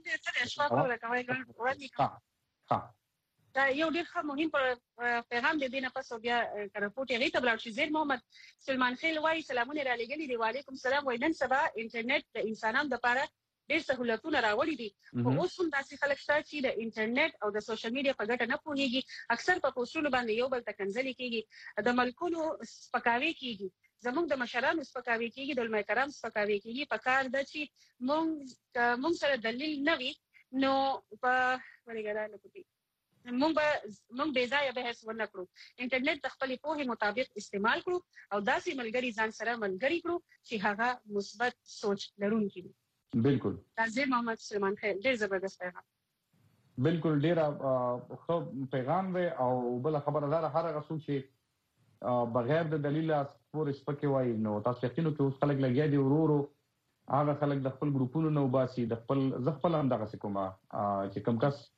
دا یو ډېر ښه مهم پیغام دی نه پس بیا رپورټ هغې ته ولاړ شي زیر محمد سلمان خیل وایي سلامونه را لېږلي دي وعلیکم السلام وایي نن سبا انټرنیټ د انسانانو دپاره ډېر سهولتونه راوړي دي خو اوس هم داسې خلک شته چې د انټرنیټ او د سوشل میډیا په ګټه نه پوهېږي اکثر په پوسټونو باندې یو بل ته کنځلې کېږي د ملکونو سپکاوی کېږي زموږ د مشرانو سپکاوی کېږي د علما کرام سپکاوی کېږي په کار ده چې موږ سره دلیل نه وي نو په موږ بې ځایه بحث ونه کړو انټرنیټ د خپلې پوهې مطابق استعمال کړو او داسې ملګري ځان سره ملګري کړو چې هغه مثبت سوچ لرونکي وي بالکل تازه محمد سلمان خیل ډېر زبردست پیغام بالکل ډېر ښه پیغام دی او بله خبره دا ده هر هغه څوک چې بغیر د دلیله پورې سپکې وایي نو تاسو یقینو کې اوس خلک لګیا دي ورو ورو هغه خلک د خپل ګروپونو نه وباسي زه خپل همدغسې کومه چې کوم کس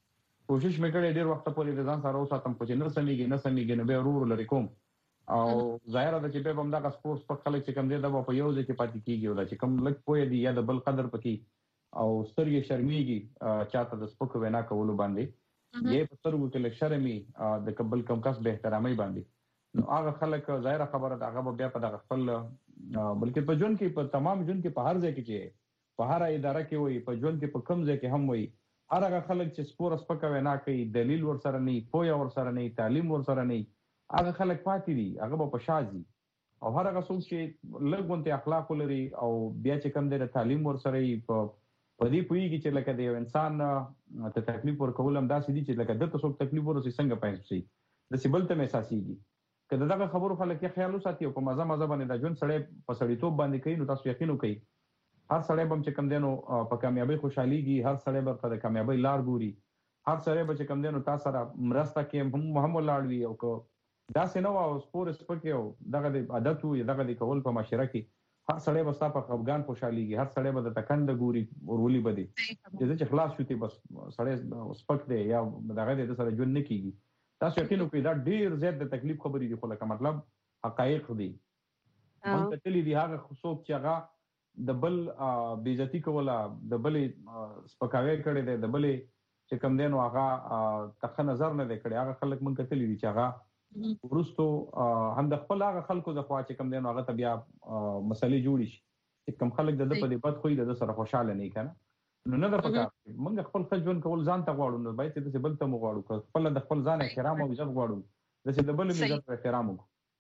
کوشش مې کړې ډېر وخت پورې د ځان سره وساتم خو چې نه سمېږي نو بیا ورور لري کوم او ظاهر ده چې به هم دا سپورتس په خلک چې کم دي دا په یو ځای کې پاتې کیږي او چې کم لک پوي دی یا د بل قدر پکې او سترګې شرمېږي چاته د سپوک وینا کولو باندې یې په سترګو کې لږ شرمي د قبل کم کس به احترامي باندې نو هغه خلک ظاهر خبره ده هغه بیا په دغه خپل بلکې په ژوند کې په تمام ژوند کې په هر ځای کې چې په هر اداره کې وي په ژوند کې په کم ځای کې هم وي هغه خلک چې سپورتس پکې وینا کوي دلیل ور سره نه پوي ور سره نه تعلیم ور سره نه هغه خلک پاتې دي هغه په شازي او هر هغه څوک چې لږونته اخلاق لري او بیا چې کم د تعلیم ور سره په دې پوېږي چې لکه د یو انسان ته تکلیف ورکول هم داسې دي چې لکه د تاسو تکلیف ورسې څنګه پېښ شي د سیبل ته احساسيږي کله دغه خبرو خلک یې خیال وساتي او په مزه باندې د ژوند سړی په سړیتوب باندې کوي نو تاسو یقین وکړئ هر سړی به چې کم دینو په کامیابی خوشحاليږي هر سړی به په کامیابی لار ګوري هر سړی به چې کم دینو تاسو سره مرسته کې هم لاړوي او کو دا سينو او سپورتس پکې او دغه د عادت وي دغه د کول په معاشره کې هر سړی به تاسو په افغان خوشحاليږي هر سړی به د تکند ګوري ورولي بده چې خلاص شوتي بس سړی سپک دی یا دغه د سره ژوند نه کیږي تاسو یقین وکړئ دا ډیر زیات د تکلیف خبرې دي خو لکه مطلب حقایق دي مونږ ته تللی دي هغه څوک چې هغه د بل بیزتی کوله د بل سپکاوی کړي دي د بل چې کم دینو هغه تخ نظر نه کړي هغه خلک مونږ ته تللی دي چې هغه ورستو هم د خپل هغه خلکو د خوا چې کم دینو هغه ته بیا مسلې جوړي شي چې کم خلک د په دې بد خوې د سره خوشاله نه کنه نو نه د پکار موږ خپل ژوند کول ځان ته غواړو نو باید چې بل ته مو غواړو خپل د خپل ځان احترام او عزت غواړو د بل عزت احترام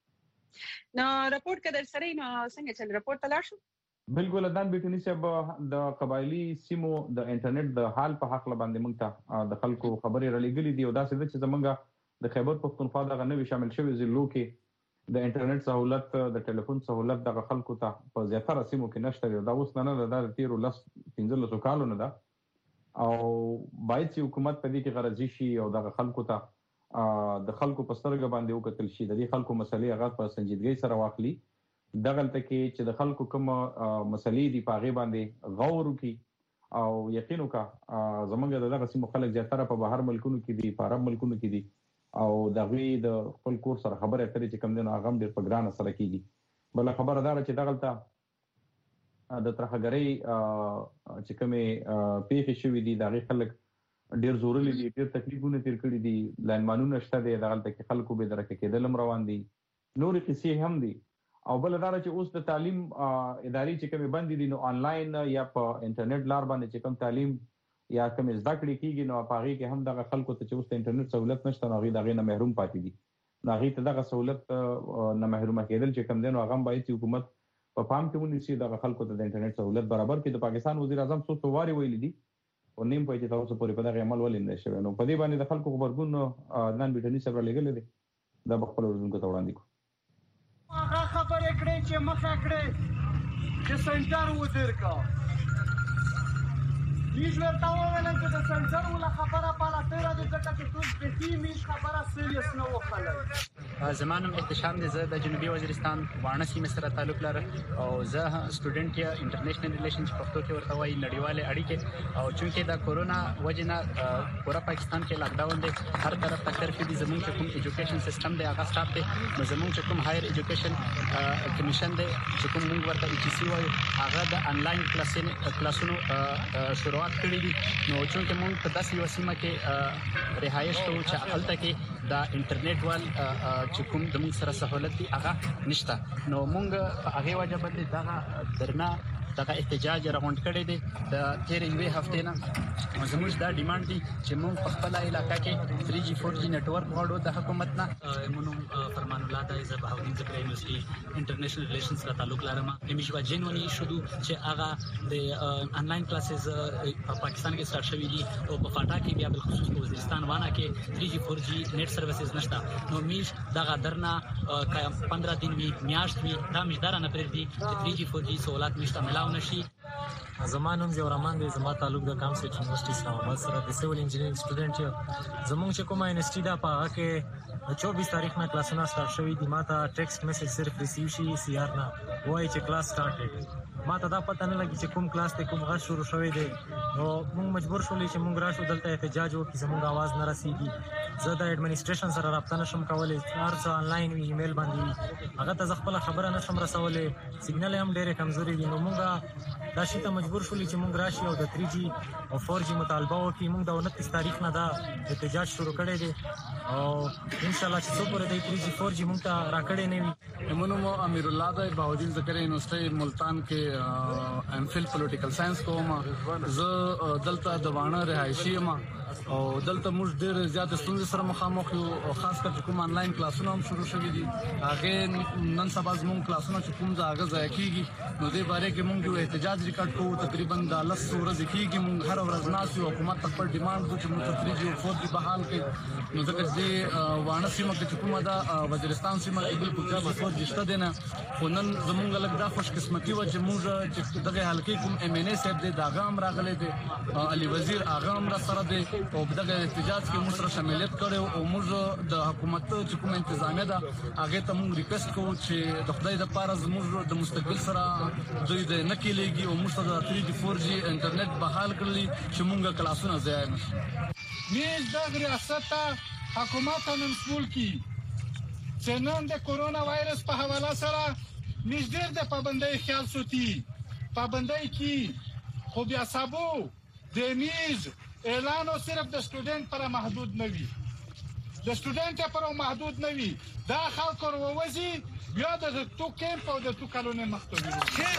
نو رپورت کده سره نو څنګه چې رپورت تلاش بالکل دان بیٹنی صاحب د قبایلی سیمو د انټرنیټ د حال په حق باندې موږ ته د خلکو خبرې رالېګلې دي او دا څه چې زمونږ د خیبر پختونخوا دغه نوې شامل شوی ضلعو کې د انټرنیټ سہولت د ټلیفون سہولت د خلکو ته په زیاتره سیمو کې نشته دا اوس نه د 13 کالو نه ده او باید چې حکومت په دې کې غرضی شي او د خلکو ته د خلکو په سترګه باندې وکتل شي د دې خلکو مسلې هغه په سنجیدګۍ سره واخلي دغلته کې چې د خلکو کوم مسلې دی په غي باندې غور وکي او یقین وکړه زمونږ دغه سیمو خلک زیاتره په بهر ملکونو کې دي په عرب ملکونو کې دي او دغه د خپل کور سره خبره کوي چې کم دینه هغه ډېر په ګرانه سره کیږي بل خبردار چې دغلته د ترخګری چې کومه پیښې شوې دي دغه خلک ډېر زورلي دي ډېر تکلیفونه تیر کړي دي لاینمانونه شته دي دغلته کې خلکو به درکه کېدل روان دي نور کیسې هم دي او بل دا چې اوس د تعلیم ادارې چې کومه بندي دي نو آنلاین یا په انټرنیټ لار باندې چې کوم تعلیم یا کوم زده کړې کیږي نو په هغه کې هم دغه خلکو ته چې اوس د انټرنیټ سہولت نشته نو هغه دغه نه محروم پاتې دي نو هغه ته دغه سہولت نه محروم کېدل چې کوم دین هغه باید چې حکومت په پام کې ونیسي دغه خلکو ته د انټرنیټ سہولت برابر کړي د پاکستان وزیر اعظم څو واري ویلي دي او نیم په چې تاسو پورې په دغه عمل ولې نه شوی نو په دې باندې د خلکو خبرګون نن بیٹنی سره لګل دي دا خپل ورزونکو ته وړاندې کو هغه خبرې کړې چې مخه کړې چې سنټر وزیر کا میش ورته وویل چې د سنټر ولا خبره پاله تیره د ځکه چې ټول پېټي میش خبره سیریس نه وخلل زمانم احتشام دې زه د جنوبي وزیرستان وانه سیمه سره تعلق لرم او زه سټوډنټ یا انټرنیشنل ریلیشنز پښتو کې ورته وایي نړیواله اړیکې او چونکې د کورونا وجنه پورا پاکستان کې لاک ډاون دی هر طرف ته کرفیو دي زموږ کوم ایجوکیشن سیستم دی هغه سٹاپ دی نو زموږ کوم هایر ایجوکیشن کمیشن دی چې کوم موږ ورته ای ټی سی وایو هغه د انلاین کلاسونو شروعات کړی دي نو چونکې موږ په داسې یو سیمه کې رهایش کوو چې هلته کې د انټرنیټ وال چې کوم د موږ سره سہولت دي هغه نشته نو موږ په هغه وجه باندې دغه درنا دغه احتجاج راغونډ کړی دی د تیر یوې هفتې نه زموږ دا ډیماند دي چې موږ په خپل علاقې کې 3G 4G نتورک غواړو د حکومت نه منو فرمان الله د ایز بهاودین ذکر یونیورسيټي انټرنیشنل ریلیشنز کا تعلق لرم همیشه با جنونی شروع چې هغه د انلاین کلاسز په پاکستان کې سٹارټ شوې دي او په فاټا کې بیا بل خصوص په وزیرستان وانه کې 3G 4G نیټ سرویسز نشته نو میش دغه درنا 15 دن می میاشت می دا مشدار نه پرې دي چې 3G 4G سہولت نشته ملاو نشي زمانم زه ورمان دی زما تعلق د کامسټ یونیورسيټي اسلام آباد سره د سیول انجینرینګ سټوډنټ یم زمونږ چې کومه یونیورسيټي دا په هغه کې 24 تاریخ نه کلاسونه سٹارټ شوي دي ماته ټیکسټ میسج صرف ریسیو شي سی آر نه وایي چې کلاس سٹارټ ما ته دا پته نه لګي چې کوم کلاس ته کوم غږ شروع شوی دی نو موږ مجبور شولې چې موږ راشو دلته احتجاج وکړو، زموږ आवाज نه رسیږي. زه د اډمنسټریشن سره رابطه نشم کولای، هر څه آنلاین وي، ایمیل باندې وي، هغه ته خپل خبره نشم رسولې، سیګنال هم ډېر کمزوري دي. نو موږ دا شي ته مجبور شولې چې موږ راشي او د 3G او 4G مطالبه وکړو. موږ د 29 تاریخ نه دا احتجاج شروع کړی دی او ان شاء الله چې څو پورې د 3G 4G موږ ته راکړې نه وي. منو امیر الله د بهاودین ذکر یونیورسيټي ملتان کې ام فل پولیټیکل ساينس کوم. زه دلته د وانه رهایشي یم او دلته موږ ډېر زیات ستونزې سره مخامخ یو، خاص کر کوم آنلاین کلاسونه هم شروع شوي دي. هغه نن سبا زموږ کلاسونه چې کوم ځای ځای کیږي، نو دې باره کې موږ یو احتجاج ریکارډ کوو. تقریبا د 10 ورځې کیږي موږ هر ورځ ناس یو حکومت خپل ډیماند کوي چې موږ 3G او 4G بحال کړي. نو ځکه چې وانه سیمه کې کومه دا وزیرستان سیمه کې بالکل 4G شته دي نه. خو نن زموږ لږ دا خوش قسمتي و چې موږ چې دغه حلقې کوم MNA صاحب دې داغه هم راغلي دي، علي وزیر هغه هم را سره دي او دغه احتجاج کې موږ سره شاملیت کړو. او موږ د حکومت چې کوم انتظامیه ده هغه ته موږ ریکوست کوو چې د خدای د پاره زموږ د مستقبل سره دوی د نه کېږي او موږ ته 3G 4G انټرنیټ بحال کړلی چې موږ کلاسونه ځای نشو. نیز د ریاست حکومت نن سمول کی چې نن د کورونا وایرس په حواله سره نږدې د پابندۍ خیال سوتی پابندۍ کی خو بیا سابو د نیز اعلان او صرف د سټوډنټ پر محدود نه وي، د سټوډنټ پر محدود نه وي. دا خلک وروځي بیا د تو کیمپ او د تو کالونې مختوي.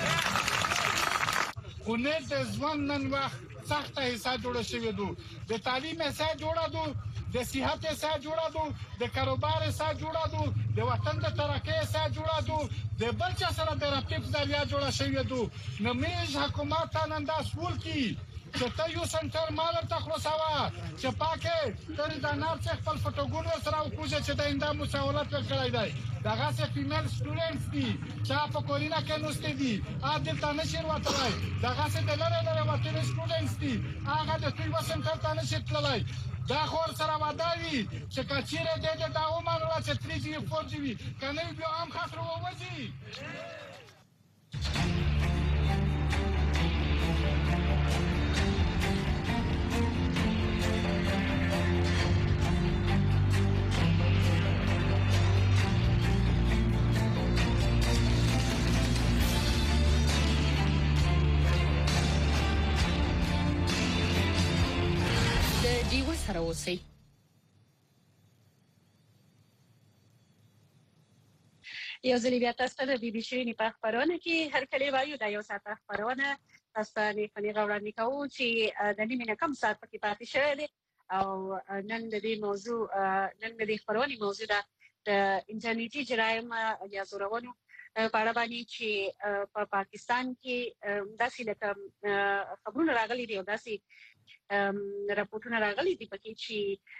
خو نه د ځوان نن وخت سخت حساب جوړ شوی دو، د تعلیم حساب جوړ دو، د صحت حساب جوړ دو، د کاروبار حساب جوړ دو، د وطن د ترقۍ حساب جوړ دو، د بل چا سره د رابطې ذریعہ جوړ شوی دو. نو میز حکومت نن دا سول کی چې ته یو سنټر مال ته خلاصوا چې پاکه تر دا نار څخه خپل فوټوګونو سره وکوځي چې دا انده مساوات ورکړای دی. دغه څه فیمیل سټوډنټس دي چې په کورینا کې نوستي دي ا دلته نشي ورتلای. دغه څه د لره وطن سټوډنټس دي هغه د توي وسنټر ته نشي تللای. دا خور سره وداوي چې کچيره د دا عمر لا چې 3G 4G وي کنه بیا هم خطر ووځي. دیو سره اوسئ. یو ځل بیا تاسو ته د BBC شيرینی په خبرونه کې هر کله وایو دا یو ساعت خبرونه تاسو ته نه وړاندې کوو چې د نیمه نه کم ساعت پکې پاتې شوی دی او نن د دې موضوع نن د دې خبرونه موضوع ده د انټرنیټي جرایم یا زورونو په اړه باندې چې په پاکستان کې داسې لکه خبرونه راغلي دي او داسې راپورټونه راغلي دي پکې چې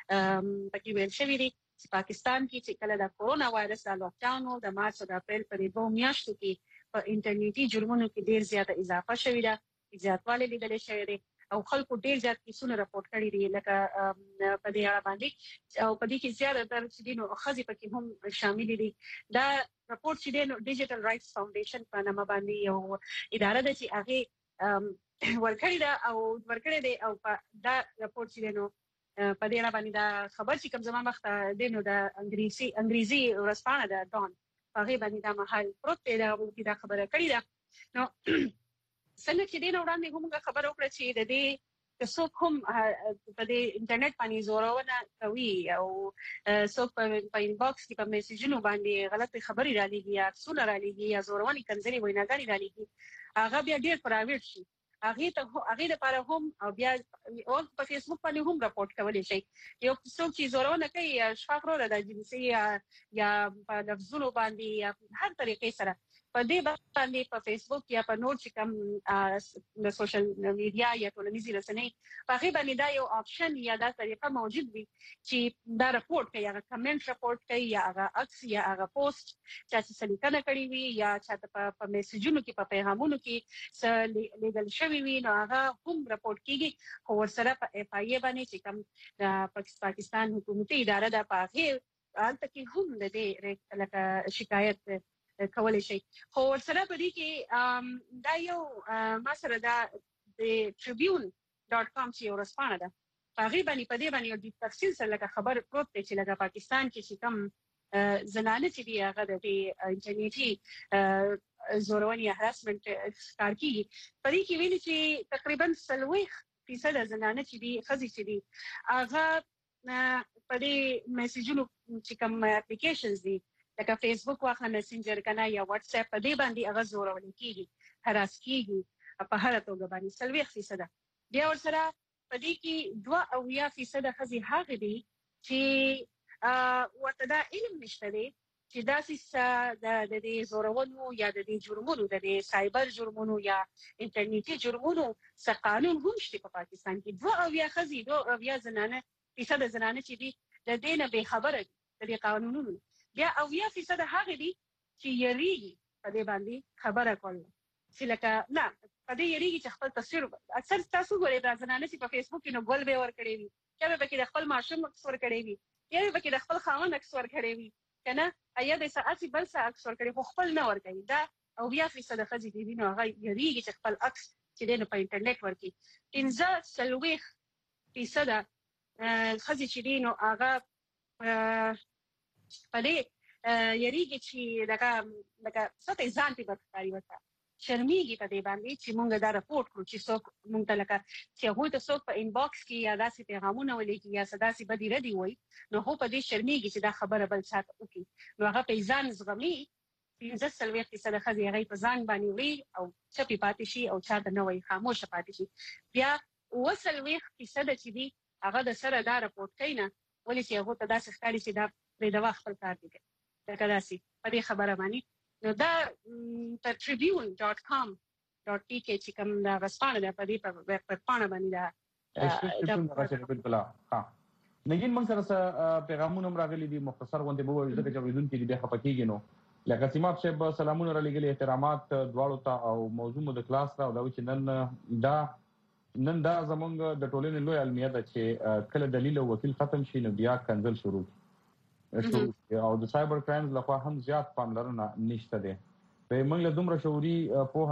پکې ویل شوی دی چې پاکستان کې چې کله د کورونا وایرس د لاک ډاون او د مارچ او د اپریل په 2 میاشتو کې په انټرنیټي جرمونو کې ډیر زیاته اضافه شوې ده، زیاتوالی لیدل شوی دی او خلکو ډیر زیات کیسونه راپورټ کړي دي لکه په دې اړه باندې او په دې کې زیاته تر چې دینو خزي پکې هم شامل دي. دا راپورټ چې دینو ډیجیټل رائټس فاونډیشن په نامه باندې یو اداره ده چې هغه ورکړی دا او ورکړی دی او دا راپورټ چې دینو په دې اړه باندې دا خبر چې کوم زموږ وخت دینو د انګریزي ورسپانه ده ډون هغه باندې دا محل پروت دی دا خبره کړی ده. نو څنګه چې دین وړاندې هم خبر وکړه چې د دې څوک هم په دې انټرنیټ باندې زورونه کوي او څوک په انباکس کې په میسجونو باندې غلط خبري را لېږي یا څونه را لېږي یا زورونی کنځري ویناګانې را لېږي هغه بیا ډیر پرایویټ شي هغه لپاره هم او بیا او په فیسبوک باندې هم راپورټ کولای شي. یو څوک چې زورونه کوي شفاقرو د جنسي یا په لفظونو باندې یا هر طریقې سره په دې باندې په فیسبوک یا په نور چې کوم د سوشل میډیا یا ټولنیزې رسنۍ په هغه باندې دا یو آپشن یا دا طریقه موجود وي چې دا راپورټ کوي، هغه کمنټ راپورټ کوي یا هغه عکس یا هغه پوسټ چې سلیکنه کړی وي یا چې په میسجونو کې په پیغامونو کې لیدل شوی وي نو هغه هم راپورټ کیږي. خو ورسره په FIA باندې چې کوم د پاکستان حکومتي اداره د پاغه حالت کې هم د دې لکه شکایت کولای شي. خو ورسره په دې کې دا یو ما سره د ټریبیون .com چې ورسپانه ده هغه باندې په دې باندې د تفصیل سره لکه خبر پروت دی چې لکه پاکستان کې چې کم زنانه چې دی هغه د انټرنیټي زورونی هراسمنت کار کوي په دې کې ویلي چې تقریبا 30% زنانه چې دی خزي چې دی هغه په دې میسجونو چې کوم اپلیکیشنز دي لکه فیسبوک واخله میسنجر کنه یا واتس اپ په دې باندې هغه زورول کیږي هراس کیږي په هر توګه باندې 30% بیا ورسره په دې کې 2% خزي هغه دي چې ورته دا علم نشته دی چې داسې د دې زورونو یا د دې جرمونو د دې سایبر جرمونو یا انټرنیټي جرمونو څخه قانون هم شته په پاکستان کې 2% خزي 2% زنانه فیصد زنانه چې دي د دې نه به خبره دي د دې قانونونو بیا 80% هغه دي چې یریږي په دې باندې خبره کوله چې لکه نه په دې یریږي چې خپل تصویر اکثر تاسو ګورئ د زنانه چې په فیسبوک کې نو ګول به ور کړی وي یا به کې د خپل ماشوم عکس ور کړی وي یا به کې د خپل خاوند عکس ور کړی وي کنه ایا د ساعتي بل څه عکس ور کړی خو خپل نه ور کوي دا 80% خزي دي نو هغه یریږي چې خپل عکس چې د په انټرنیټ ورکی 15% خزي چې دي نو هغه په دې یریږي چې لکه څه ځان ته برخاري وتا شرمېږي په دې باندې چې مونږ دا راپورټ کړو چې څوک مونږ ته لکه چې هغه ته څوک په انباکس کې یا داسې پیغامونه ولېږي یا داسې بدی ردی وي نو هو په دې شرمېږي چې دا خبره بل چاته وکړي نو هغه په ځان زغمي 15% خزي هغه په ځان باندې وي او چپی پاتې شي او چاته نه وي خاموش پاتې شي بیا 20% چې دي هغه د سره دا راپورټ کینا ولې چې هغه ته داسې ښکاري چې دا د خپل کار دی دا داسې په دې خبره باندې نو دا په tribune.com.pk چې کوم دا غسپانه ده په دې په پانه باندې دا بالکل ها نګین موږ سره پیغامونه راغلي دي مختصر غونډه به وایي چې جوړیدون کې د خپکیږي نو لکه سیماب صاحب سلامونه را لګلي احترامات دواړو ته او موضوع د کلاس را او دا چې نن دا زمونږ د ټولنې لوی علمیه ده چې کله دلیل او وکیل ختم شي نو بیا کنزل شروع او د سایبر کرایمز لخوا هم زیات پاملرنه نشته ده په موږ له دومره شعوري په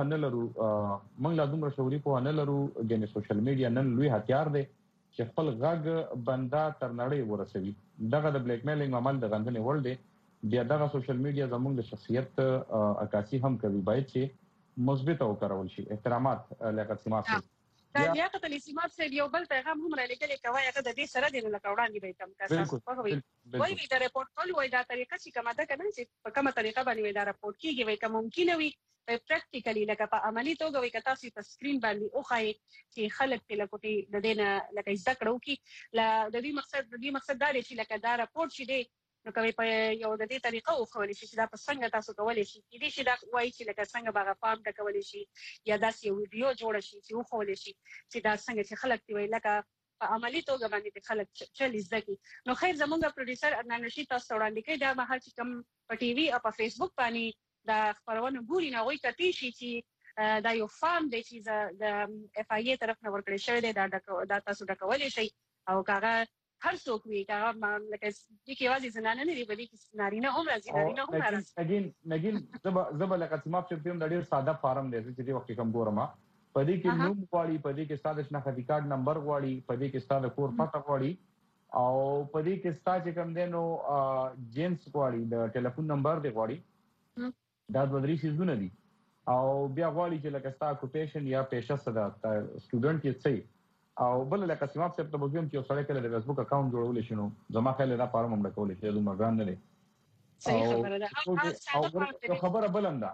نه لرو د سوشل میډیا نن لوی هتیار دی چې خپل غږ بندا تر نړۍ ورسوي دغه د بلیک میلینګ عمل د غندنې ور دی بیا دغه سوشل میډیا زموږ د شخصیت عکاسي هم کوي باید چې مثبت او کارول شي احترامات لیاقت سیماب دا لیاقت سیماب صاحب یو بل پیغام هم را لګلې کوي هغه د دې سره د لکه وړاندې به تم کاسه وایي دا رپورټ کول وای دا طریقه چې کومه ده کنه چې په کومه طریقه باندې دا رپورټ کیږي وای کوم ممکن وي پریکټیکلی لکه په عملی توګه وای کتا چې په سکرین باندې او خای چې خلک په لکوټي د دینه لکه ذکر وکي د دې مقصد دا دی چې لکه دا رپورټ شي دی نو کوي په یو د دې طریقه او خولي شي چې دا په څنګه تاسو کولای شي دې شي دا وایي چې لکه څنګه باغ فارم د کولای شي یا داسې یو ویډیو جوړ شي چې او خولي شي چې دا څنګه چې خلک دی لکه په عملی توګه باندې خلک چلی ځکه نو خیر زمونږ پروډوسر عدنان رشید تاسو وړاندې کوي دا مهال چې کوم په ټي وي او په فیسبوک باندې دا خبرونه ګوري نه وایي کتی شي چې دا یو فارم دی چې د اف آی ای طرف نه ورکړی شوی دی دا تاسو د کولای شي او هغه هر څوک وی دا لکه د کی وازي زنانه نه دی په دې کې نارینه هم راځي نارینه هم راځي نګین زب لکه سیماب چې په ډېر ساده فارم دی چې د وخت کم ګورما په دې کې نوم غواړي په دې کې ستاسو شناختی کارت نمبر غواړي په دې کې ستاسو کور پته غواړي او په دې کې ستاسو کوم دینو جنس غواړي د ټلیفون نمبر دی غواړي دا د درې شیزونه دي او بیا غواړي چې لکه ستاسو اکوپیشن یا پیشه صدا سټوډنټ یې څه او بل لکه سیماب صاحب ته وګورم چې سره کله د فیسبوک اکاونټ جوړول شي نو زما خیال دا فارم هم ډکول شي دومره ګران نه دی صحیح خبره ده او خبره بلنده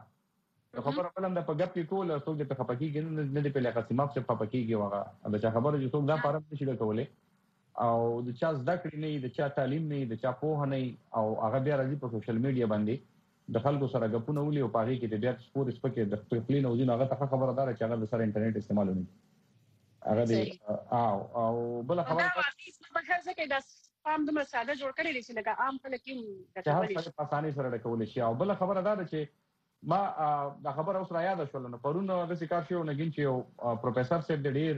په ګپ کې کول څوک د خپکیږي نه دی په لکه سیماب صاحب خپکیږي واغه دا چې خبره چې څوک دا فارم نشي ډکولې او د چا زده کړې نه د چا تعلیم نه د چا پوهه نه او هغه بیا راځي په سوشل میډیا باندې د خلکو سره غپونه ولي او پاره کې د بیا سپور سپکه د خپل نو ځینې هغه ته خبردار چې هغه د سره انټرنیټ استعمالونه هغه دی او بل خبره دا په هر ځای کې د فارم د مساده جوړ کړی دی چې لکه عام خلک یې د په اسانۍ سره ډکول شي او بل خبره دا ده چې ما دا خبره اوس را یاد شول نو پرون د سکار شو نګین چې پروفیسور صاحب د ډیر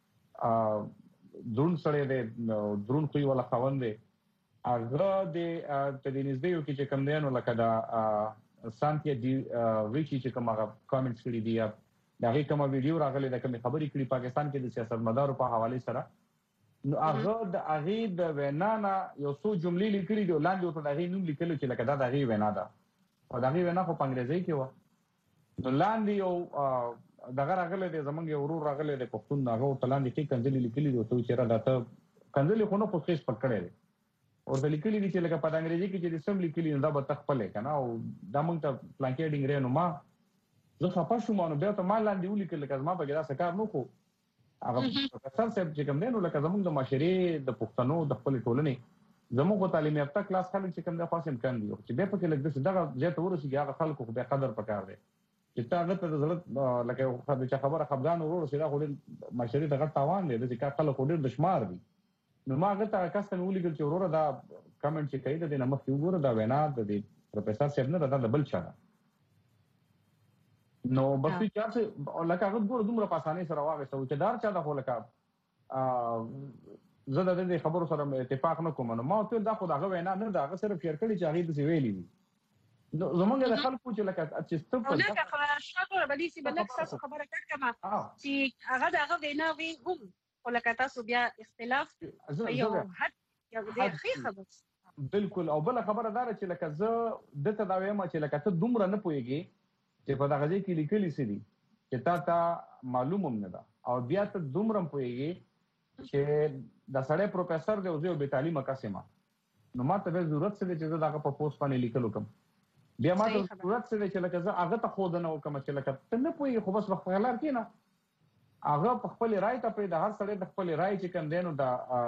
درون سره د درون خوې ولا خوند دی هغه د نږدې یو کې چې کوم دی نو لکه دا سانتیا دی ریچی چې کوم هغه کامنټس کړي دي دا غي کومه ویډیو راغلی د کوم خبرې کړي پاکستان کې د سیاستمدارو په حواله سره نو هغه د هغه د وینا نه یو څو جملې لیکلي دي لاندې ورته د هغه نوم لیکلو چې لکه دا د هغه وینا ده او د هغه وینا په انګریزي کې و نو لاندې یو دغه راغلی دی زمونږ یو ورور راغلی دی پښتون هغه ورته لاندې کې کنځلې لیکلي دي ته چېرې دا ته کنځلې خو نه خو خېس پکړی دی ورته لیکلي دي چې لکه په انګریزي کې چې سم لیکلي نو دا به تخپلې کنه او دا مونږ ته پلانکې ډینګ نو ما زه خپه شوم نو بیا ته ما لاندې ولیکل لکه ما به دا سکار نو خو هغه پروفیسور صاحب چې کوم دی نو لکه زموږ د معاشرې د پښتنو د خپل ټولنې زموږ په تعلیم یافته کلاس خلک چې کوم دی خاص امکان دی چې بیا پکې لګ دغه ځای ته ورسېږي هغه خلکو خو بیا قدر پکار دی چې تا هغه ته ضرورت لکه خبره خفګان ورور سره خو د معاشرې دغه تاوان دی چې خلک ډېر دشمار دي نو ما هغه ته کس ته ولیکل چې وروره دا کمنټ چې کوي د نمک یو ګوره دا وینا د پروفیسور صاحب نه دا بل چا نو بس چې لکه هغه ګوره دومره په اسانۍ سره واغېسته چې دار چا د خو لکه زه د دې خبرو سره اتفاق نه کوم نو ما ته دا خو دغه وینا نه دا هغه صرف شیر کړي چې هغه د ویلي دي نو زمونږ د خلکو چې لکه چې ستو لکه خبره بلی سي بلک تاسو خبره کړم چې هغه دغه وینا وی هم ولکه تاسو بیا اختلاف یو حد یو د خبره بالکل او بل خبره دار چې لکه زه دته دا وایم چې لکه ته دومره نه پويږي چې په دغه ځای کې لیکلي سي دي چې تا معلوم هم نه ده او بیا ته دومره پويږي چې د سړی پروفیسور دی او زه به تعلیمه کسمه نو ما ته ضرورت څه دی چې زه دغه په پوسټ باندې لیکلو کوم بیا ما ته ضرورت څه دی چې لکه زه هغه ته خود نه وکم چې لکه ته نه پويږي خو بس وخت غلار کینه هغه په خپل رائے ته پیدا هر سړی د خپل رائے چې کوم دینو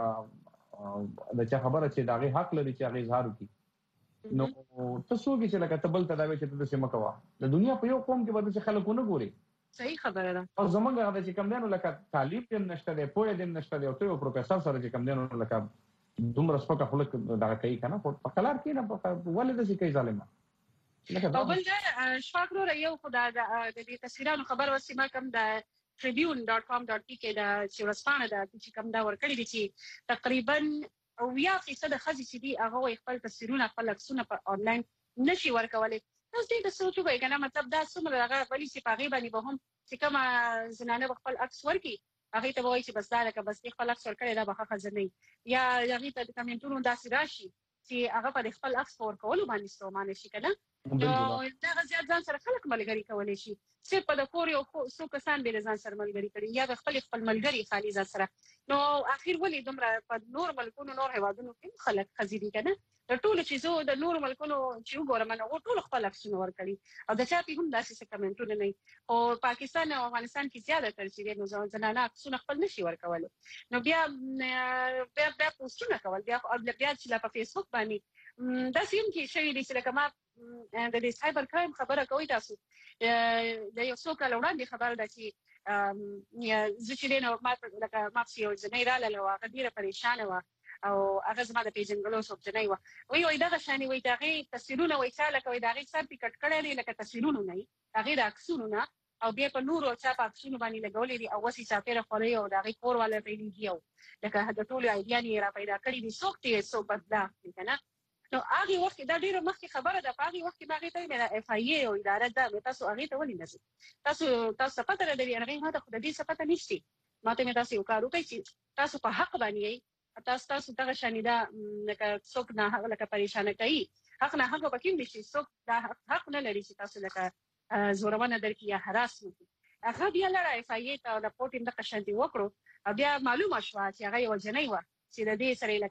د چا خبره چې دغه حق لري چې هغه اظهار وکړي نو تاسو کې چې لکه تبل تداوی چې تاسو مکوا د دنیا په یو قوم کې به چې خلک نه ګوري صحیح خبره ده او زمونږ هغه چې کوم دینو لکه تعلیم دې نشته دی پوهه دې نشته دی او ته یو پروفیسور سره چې کوم دینو لکه دومره سپکه خلک دغه کوي کنه په کلار کې نه ولې د شي کوي ظالمه او بل دا شفاق رو یو خدای د دې تصویرونو خبر وسیمه کوم د tribune.com.pk دا چې ورسپانه دا چې کوم دا ورکړی دي چې تقریبا او 80% خزي چې دي هغه خپل تصویرونه خپل عکسونه په انلاین نشي ورکولای اوس دې د سوچو کوي کنه مطلب دا څومره هغه بلی چې پاغي باندې به هم چې کوم زنانه خپل عکس ورکي هغه ته وایي چې بس دا لکه بس خپل عکس ورکړي دا به خزنه یا هغه ته کمنټونو داسې راشي چې هغه په خپل عکس ورکول باندې ستومانه شي کنه دا غزيات ځان سره خلک ملګری کولای شي چې په د کور یو څو کسان به ځان سره ملګری کړي یا خپل ملګری خالي ځان سره نو اخر ولې دومره په نور ملکونو نور هوادونو کې خلک خزيدي کنه د ټولو چیزو د نور ملکونو چې وګورم نو ټول خپل عکسونه ورکړي او د چا په هم داسې کمنټونه نه او پاکستان او افغانستان کې زیاده تر چې نو زنانه عکسونه خپل نشي ورکول نو بیا پوسټونه کول بیا چې په فیسبوک باندې دا سیم کې شوی دي چې لکه ما د دې سایبر کرایم خبره کوي تاسو د یو څو کال وړاندې خبره ده چې زه چې نو ما لکه ما یو ځنې رااله او هغه ډیره پریشانه و او هغه زما د پیژنګلو سوبجنای و وی دغه شانی وی دغه تصویرونه وی چې لکه وی دغه سر پکټ کړی دی لکه تصویرونه نه هغه د عکسونو نه او بیا په نور او چا په عکسونو باندې لګولې دي او وسی چاپیره خوري او دغه کور والا پیلېږي او لکه د ټولو ایډیانی را پیدا کړی دي څوک ته څو بدلا کنه نو هغه وخت دا ډیره مخکې خبره ده په هغه وخت کې باغې ته د اف ای ای او اداره ده تاسو هغه ته ولې نشي تاسو پته لرئ هغه ما ته خو د دې څه پته نشته ماته تاسو یو کار وکړئ چې تاسو په حق باندې تاسو دغه شانیدا لکه څوک نه لکه پریشانه کوي حق نه حق پکې نشي څوک دا حق نه لري چې تاسو لکه زورونه درکې یا هراس وکړي هغه بیا لړای اف ای ای ته د پورټین د قشنتي وکړو بیا معلومه شو چې هغه یو جنۍ و چې د دې سره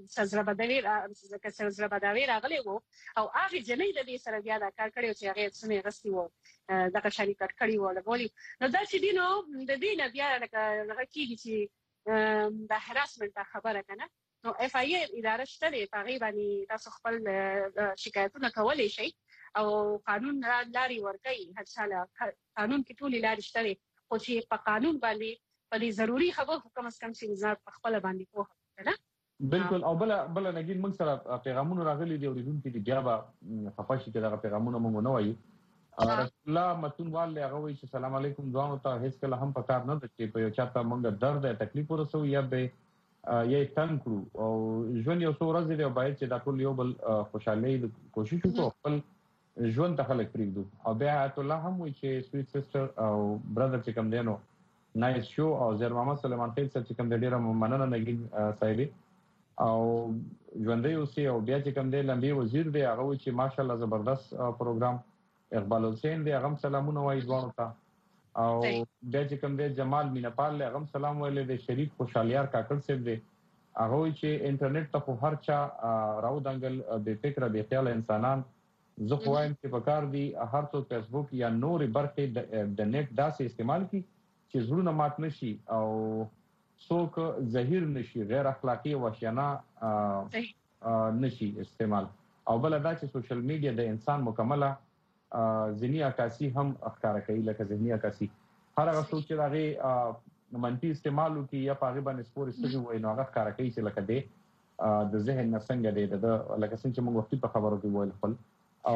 لکه سزا بداوی راغلی وو او هغه جنۍ د دې سره بیا دا کار کړی چې هغه څنګه غستی وو دغه شانی کټ کړی وو لګولي نو دا چې دینو د دې نه بیا لکه هغه کیږي چې د هراسمنت خبره کنه نو اف ای ای اداره شته په غیبه باندې تاسو خپل شکایتونه کولای شئ او قانون لاري ورکړي هر ساله قانون کې ټول لاري شته خو چې په قانون باندې په دې ضروری خبره کوم څه کم چې په خپل باندې کوه کنه بالکل او بل نګین موږ سره پیغامونه راغلي دي اوریدونکو دي بیا به خفاشي کې دا پیغامونه موږ نه وایو رسول الله متونوال هغه وایي چې سلام علیکم دوانو ته هیڅ کله هم پکار نه چې په یو چاته موږ درد یا تکلیف ورسو یا به یې تنګ کړو او ژوند یو څو ورځې دی باید چې دا ټول یو بل خوشاله کوشش وکړو خپل ژوند ته خلک پریږدو. او بیا آیت الله هم وایي چې سویټ سیسټر او برادر چې کوم دی نو نایس شو او زیر محمد سلیمان خیل صاحب چې کوم دی ډیره مننه نګین صاحب او ژوندۍ اوسې. او بیا چې کوم دی لمبي وزیر دی هغه وایي چې ماشاءالله زبردست پروګرام. اقبال حسین دی هغه سلامونه وایي ځوانو ته. او بیا چې کوم دی جمال مینپال هغه سلام ویلې دی. شریف خوشالیار کاکړ صاحب دی هغه وایي چې انټرنیټ ته خو هر چا راو دنګل بے فکره بے خیال انسانان زه خو وایم چې پکار دی هر څوک فیسبوک یا نورې برخې د نیټ داسې استعمال کړي چې زړونه مات نشي او څوک زهیر نشي غیر اخلاقی او وحشیانه نشي استعمال. او بل دا چې سوشل میډیا د انسان مکمله ذهني عکاسي هم ښکاره کوي لکه ذهني عکاسي. هر هغه څوک چې هغه منفي استعمال وکړي یا په هغه باندې سپور استږي وای نو هغه ښکاره کوي چې لکه د ذهن نه څنګه دی د لکه څنګه چې موږ وختي په خبرو کې وایل خپل او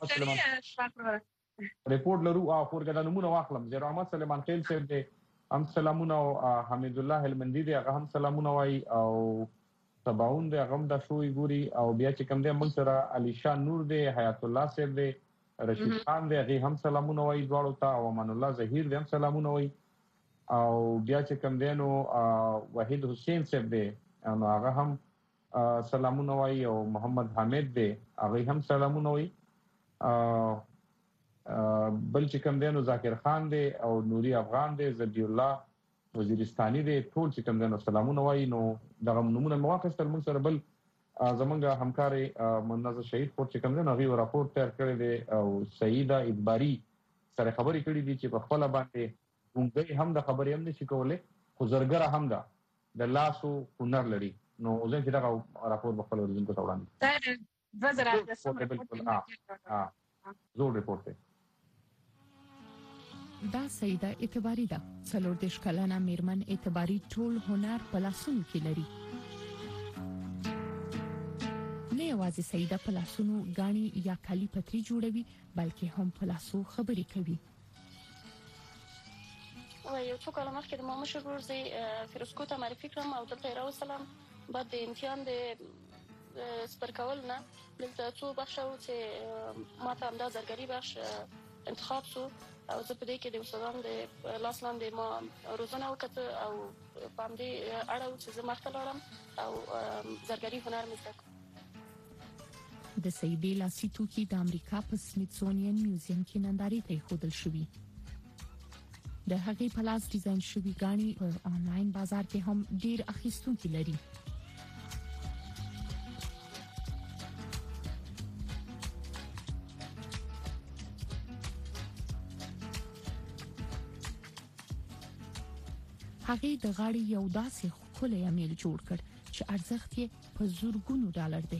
ریپورت لرو او فورګدا نمونه واخلم. زیر احمد سلیمان خیل صاحب دی هم سلامونه او حمید الله هلمندی دی هغه هم سلامونه وای او تباون دی هغه هم د شوې ګوري. او بیا چې کوم دی موږ سره علي شاه نور دی حیات الله صاحب دی رشید خان دی هغه هم سلامونه وای دواړو ته. او امان الله ظهیر دی هم سلامونه وای. او بیا چې کوم دی نو وحید حسین صاحب دی نو هغه هم سلامونه وای. او محمد حامد دی هغه هم سلامونه وای. بل چې کوم دی نو ذاکر خان دی او نوري افغان دی زبی الله وزیرستاني دی ټول چې کوم دی نو سلامونه وای. نو دغه نمونه مواقستل موږ سره بل زمونږ همکار منازه شهید پور چې کوم دی نو هغه راپورټ تیار کړی دی او سیده ادباری سره خبرې کړې دي چې په خپل باندې څنګه هم د خبرې هم نشي کولای خو زرګره هم ده د لاسو هنر لري. نو اوس چې دا راپور په خپل ورزين کو وړاندې زوړ ریپورت دی. دا سیده اعتباری ده. 40 کلنه میرمن اعتباری ټول هنر په لاسونو کې لري. نه یوازې سیده په لاسونو غاڼي یا کالی پتری جوړوي بلکې هم په لاسو خبرې کوي. یو څو کاله مخکې د ما مشر ورور زه فیروزکو ته معرفي کړم او دلته یې راوستلم. بعد د امتحان د سپر کول نه دلته څو بخشه و چې ما ته همدا زرګري بخش انتخاب شو او زه په دې کې د استادانو د لاس لاندې ما روزنه وکړه او په همدې اړه چې زه مخته لاړم او زرګري هنر مې زده کړ. د سیدې لاسي توکي د امریکا په سمیتسونین میوزیم کې نندارې ته ایښودل شوي. د هغې په لاس ډیزاین شوي غاڼي په آنلاین بازار کې هم ډیر اخیستونکي لري. هغې د غاړې یو داسې ښکلی امیل جوړ کړ چې ارزښت یې په زرګونو ډالر دی.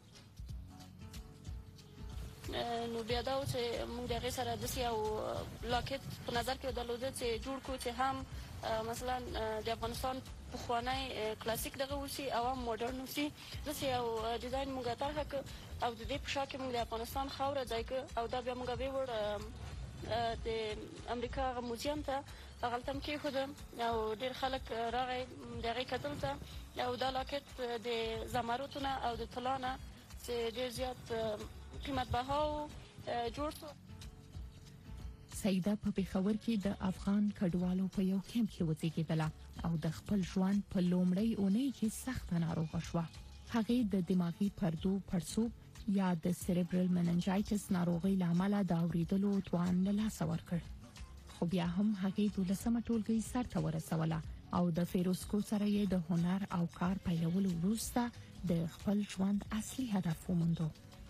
نو بیا دا چې موږ دغه سره د سیاو لاکټ په نظر کې درلوده چې جوړ کو چې هم مثلا د افغانستان پخوانی کلاسیک دغه وسی او هم مدرن وسی د سیاو ډیزاین موږ طرح ک او د دې په شاکه موږ د افغانستان خوره ځای ک او دا بیا موږ به ور د امریکا موزیم ته غلطم کې خو او ډیر خلک راغی دغه کتل ته او دا لاکټ د زمرتونه او د طلانه چې ډیر زیات قیمت بها جوړ شو. سیده په پېښور کې د افغان کډوالو په یو کیمپ کې وزیږېدله او د خپل ژوند په لومړۍ اونۍ کې سخت ناروغه شوه. هغه د دماغي پردو پړسوب یا د سیریبرل مننجایټس ناروغي لامل د اوریدلو توان له لاسه ورکړ. خو بیا هم هغه د لسمه ټولګي سرته ورسوله او د فیروزکو سره یې د هنر او کار پیلولو وروسته د خپل ژوند اصلي هدف وموند.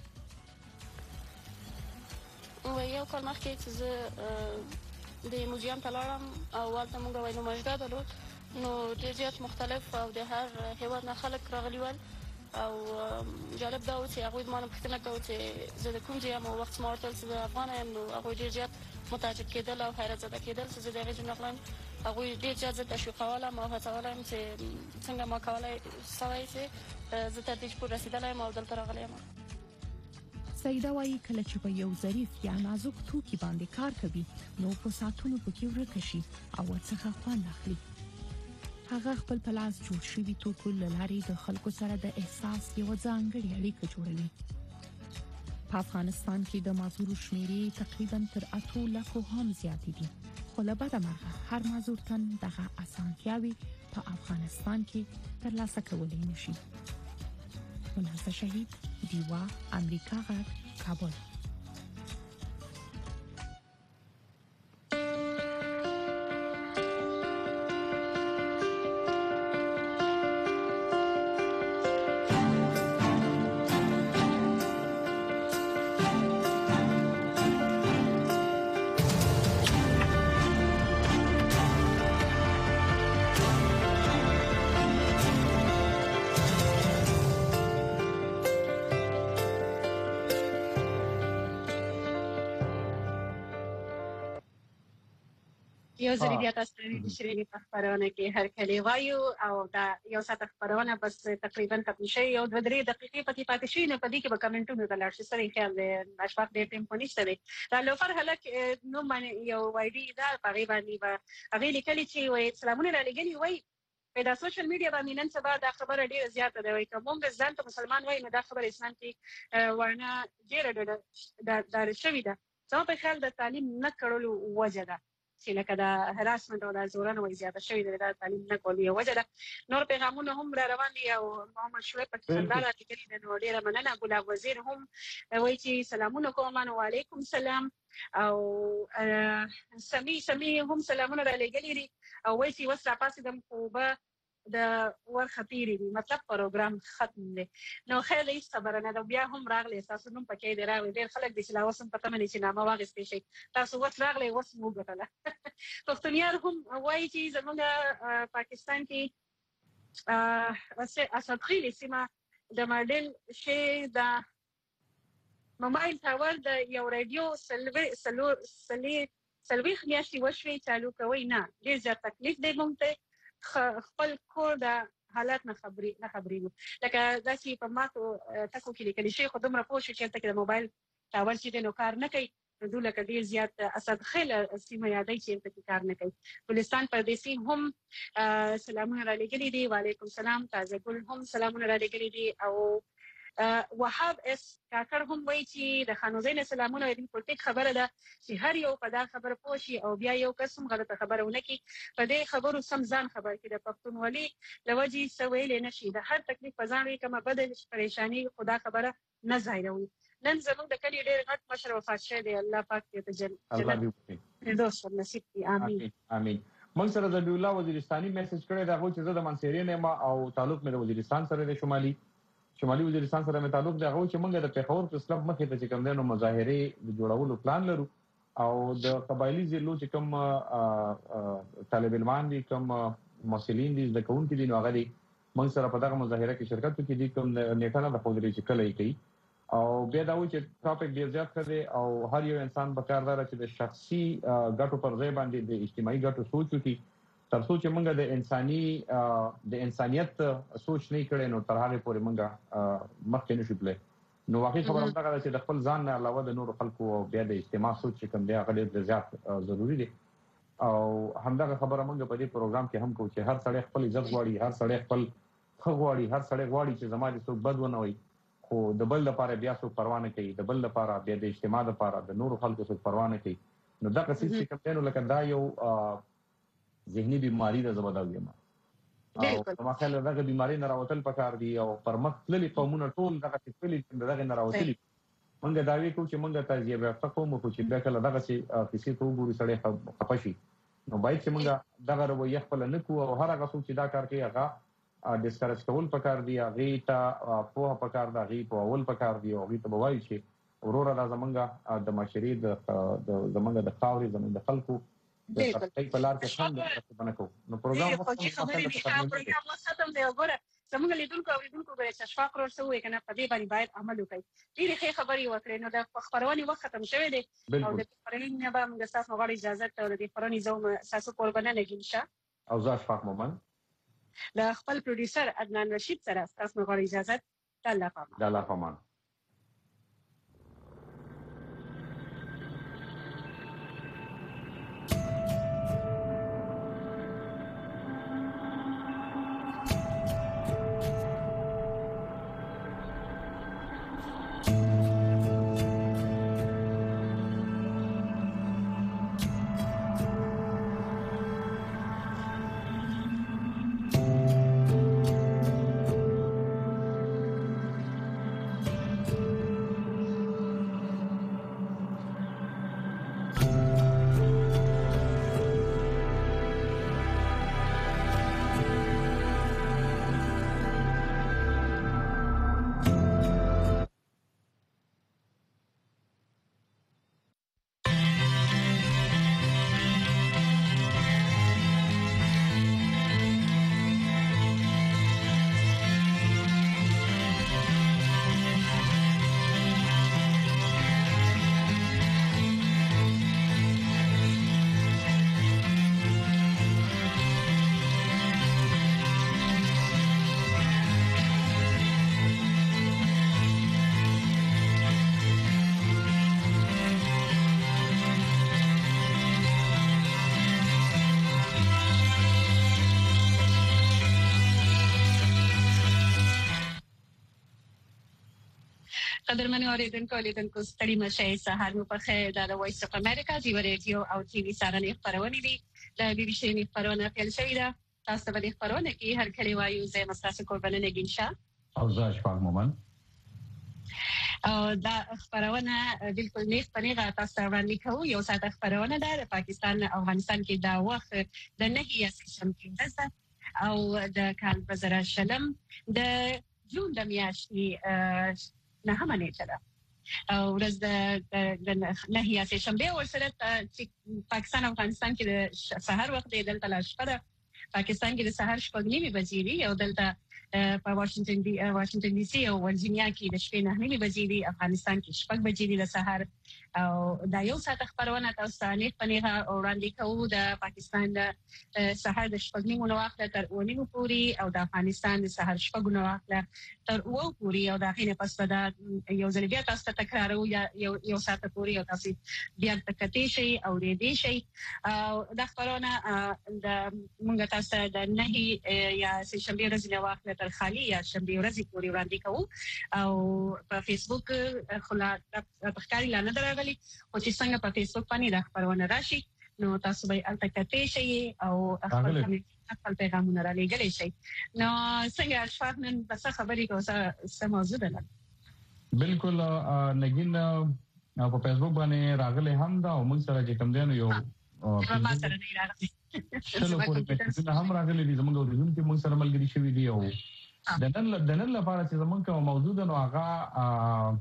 یو کال مخکې چې زه د موزیم ته لاړم او والته موږ وینو مجدا درلود نو ډېر زیات مختلف او د هر هیواد نه خلک راغلي ول او جالب دا و چې هغوی ما نه پوښتنه کوي چې زه د کوم ځای یم او وخت ما ورته ویل چې زه افغان یم نو هغوی ډېر زیات متعجب کېدل او حیرت زده کېدل چې زه د هغې جمله غلم هغوی ډېر زیات زه تشویقولم او هڅولم چې څنګه ما کولی سوی چې زه تر دې پورې رسېدلی یم او دلته راغلی یم. سیده وايي کله چې په یو ظریف یا نازک توکي باندې کار کوي نو په ساعتونو پکې ورک شي او څخه خوند اخلي. هغه خپل پلاس جوړ شوی توکو لاري د خلکو سره د احساس یو ځانګړی اړیکه جوړوي. په افغانستان کې د معذور شمیرې تقریبا تر 8 لک هم زیات دي. خو له بده مرغه هر معذور تن دغه اسانتیاوي په افغانستان کې ترلاسه کولای نشي. منازه شهید، دیوا، امریکا غږ، کابل. یو ځل بیا تاسو ته شریک په خبرونه کې هر کلی وایو او دا یو ساعت خبرونه بس تقریبا ختم شي. یو 2-3 دقیقې پاتې شي نه پدې کې به کمنټونه دلار شي. سره خیال دې اشفاق دې ټیم پونیسته دی دا لوفر هلک نو باندې یو وایډي دا پغې باندې به هغه لیکلي چې وای سلامونه را لګلي وای په دا سوشل میډیا باندې نن سبا دا خبره ډیره زیاته ده. وای کوم ځان ته مسلمان وای نو دا خبره اسلام کې ورنه ډیره دا شوی ده. زما په خیال د تعلیم نه کړلو وجه ده چې لکه دا هراسمنت او دا زورانه وای زیاته شوی دی. دا تعلیم نه کولې وجه ده. نور پیغامونه هم را روان دي او محمد شعیب په څنډه راځي د نو ډیره مننه. ګلاب وزیر هم وای چې سلامونه کوم او علیکم سلام او سمي هم سلامونه را لګلې دي او وای چې وسره پاسې د خوبه د ورخه پیری دي مطلب پروګرام ختم دی. نو خیر هیڅ خبره نه ده. بیا هم راغلی تاسو نوم پکې دی راغلی ډېر خلک دي چې لا وسم پته مني چې نامه واغستې شي. تاسو وس راغلی وس مو ګټله. پښتونیار هم وایي چې زموږ پاکستان کې اسدخیل سیمه د ماډل شي د موبایل ټاور د یو رادیو سلويخ میاشتې وشوي چالو کوي. نه ډېر زیات تکلیف دی مونږ ته. خپل کور د حالات نه خبرېږو لکه داسې په ماتو ټکو کې لیکل شي. خو دومره پوه شو چې هلته کې د موبایل ټاور چې دی نو کار نه کوي. نو لکه ډېر زیات اسدخیل سیمه یادوي چې هلته کې کار نه کوي. ګلستان پردیسي هم سلامونه را لېږلي دي. وعلیکم سلام. تازه ګل هم سلامونه را لېږلي دي او وهاب اس کاکړ هم وایي چې د خانوزین سلامونه د پولیټیک خبره ده چې هر یو په دا خبره پوه شي او بیا یو کس هم غلطه خبره ونه کړي. په دې خبرو سم ځان خبر کړي. د پښتونولي له وجې څه ویلی نه شي. د هر تکلیف په ځان وي کومه بده پریشاني خدا خبره نه ځایروي. نن زموږ د کلي ډېر غټ مشر وفات شوی دی. الله پاک دې ته جنت فردوس ورنصیب کړي. امین امین. موږ سره ذبیح الله وزیرستاني میسج کړی دا چې زه د منصوري نه ما او تعلق مې د وزیرستان سره د شمالي وزیرستان سره مې تعلق دی. هغه چې موږ د پیښور په اسلام مخې ته چې کوم دینو مظاهره د جوړولو پلان لرو او د قبایلی ضلعو چې کوم طالب علمان دي کوم مسؤلین دي د کوونکو دي نو هغه دي موږ سره په دغه مظاهره کې شرکت کوي. دي کوم نیټه نه د خوځري چې کله کوي او بیا دا و چې ټاپک ډیر زیات کړي او هر یو انسان به کار دار چې د شخصي ګټو پر ځای باندې د اجتماعي ګټو سوچ وکړي. تر څو چې موږ د انسانيت سوچ نه کړي نو تر هغه پورې موږ مخکې نشو تللی. نو واقعي خبره هم دا ده چې د خپل ځان نه علاوه د نورو خلکو او بیا د اجتماع سوچ چې کوم دی هغه ډېر زیات ضروری دی او همدغه خبره موږ په دې پروګرام کې هم کوو چې هر سړی خپل عزت غواړي، هر سړی خپل ښه غواړي، هر سړی غواړي چې زما د څوک بد ونه وي. خو د بل لپاره بیا څوک پروا نه کوي، د بل لپاره بیا د اجتماع لپاره د نورو خلکو څوک پروا نه کوي. نو دا قصې چې کوم دی نو لکه دا یو ذهني بیماری ده زبده ویم او ما خیال دغه بیماری نه راوتل پکار دی او پر مخ تللي قومونه ټول دغه تللي دغه نه راوتلي. موږ دا وی کوو چې موږ تجزیه به کوو چې بیا کله دغه کیسې ته وګوري سړی خفه شي. نو باید چې موږ دغه رویه خپل نه کوو او هر هغه څوک چې دا کار کوي هغه ډسکرج کول پکار دی، هغې ته پوهه پکار ده، هغې پوهول پکار دی او هغې ته به وایو چې وروره دا زمونږ د معاشرې زمونږ د خاورې زمونږ د خلکو د ترقۍ په لار کې هم دغسې کوو. نو پروګرام ختم دی. وګوره زموږ لیدونکو اوریدونکو ګورې چې اشفاق ورور څه ووایي که نه په دې باندې باید عمل وکړئ. ډېرې ښې خبرې یې وکړې. نو د خپرونې وخت ختم شوی دی او د خپرونې نه به موږ ستاسو غواړو اجازت او د دې خپرونې زه هم ستاسو قربانه نګین شه او زه اشفاق مومن د خپل پروډیوسر عدنان رشید سره ستاسو غواړو اجازت. د الله په امان. د الله په امان. قدرمنو اوریدونکو لیدونکو ستړي مشه سهار مو په خیر د وایس اف امریکا دی رادیو او ټي وي سره خبرونه دي د بي بي سي خبرونه پیل شوې ده تاسو به خبرونه کې هر کله وایو زه مستاسو قربانه ګینشا او زه اشفاق مومن او دا خبرونه بالکل نیف پنیغه تاسو باندې کوو یو ساعت خبرونه ده پاکستان افغانستان کې دا وخت د نهي سیستم کې او د کال بازار شلم د جون د میاشتې نه هم نه چلا او ورځ د نهي سیستم به ورسره چې پاکستان افغانستان کې د سحر وخت د دلته لاشپره پاکستان کې د سحر شپږ نیمه بجې دي او دلته په واشنگټن ډي سي او ورجینیا کې د شپې 9 بجې دي افغانستان کې شپږ بجې دي د سحر او دا یو ساعت خبرونه تاسو نه پنیغه وړاندې کوو د پاکستان د سحر د شپږ نیمو وخت تر 9 پوري او د افغانستان د سحر شپږ نیمو وخت تر 9 پوري او دا غینه پس په دا یو ځل بیا تاسو ته تکرارو یا یو ساعت پوري او تاسو بیا تکتی شي او دې شي او د خبرونه د مونږ تاسو د نهي یا شنبه ورځ نه وخت تر خالي یا شنبه ورځ پوري وړاندې کوو او په فیسبوک خلا تخکاری لانه درغلي او چې څنګه په فیسبوک باندې د خبرونه راشي نو تاسو به التکته شي او خپل پیغامونه را لېږلی شي نو څنګه اشفاق نن بس خبرې کوو څه موضوع ده بالکل نګین په فیسبوک باندې راغلي هم دا او موږ سره چې کوم دی نو یو ما سره نه راغلي شلو پورې په هم راغلي دي زموږ اوریدونکو موږ سره ملګری شوي دي او د نن لپاره چې زموږ کوم موضوع ده نو هغه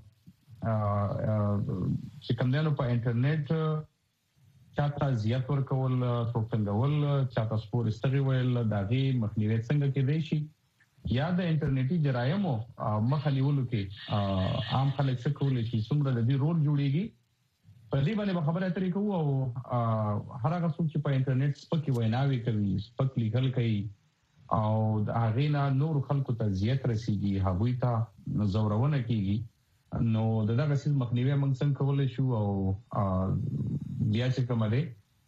چې کوم دی نو په انټرنیټ چاته زیات ورکول څنګهول چاته سپور استغي ویل داغي مخنیوي څنګه کې دی شي یا د انټرنیټي جرایمو مخالولو کې عام خلک څه کولای شي څومره د دې رول جوړیږي په دې باندې خبره اترې کوو او هر هغه څوک چې په انټرنیټ سپکي ویناوي کوي سپک لیکل کوي او د هغه نه نور خلکو ته زیات رسیدي هغوی ته زورونه کیږي نو دغه سیس مخنیوي موږ څنګه کولای شو او بیا چې کومه ده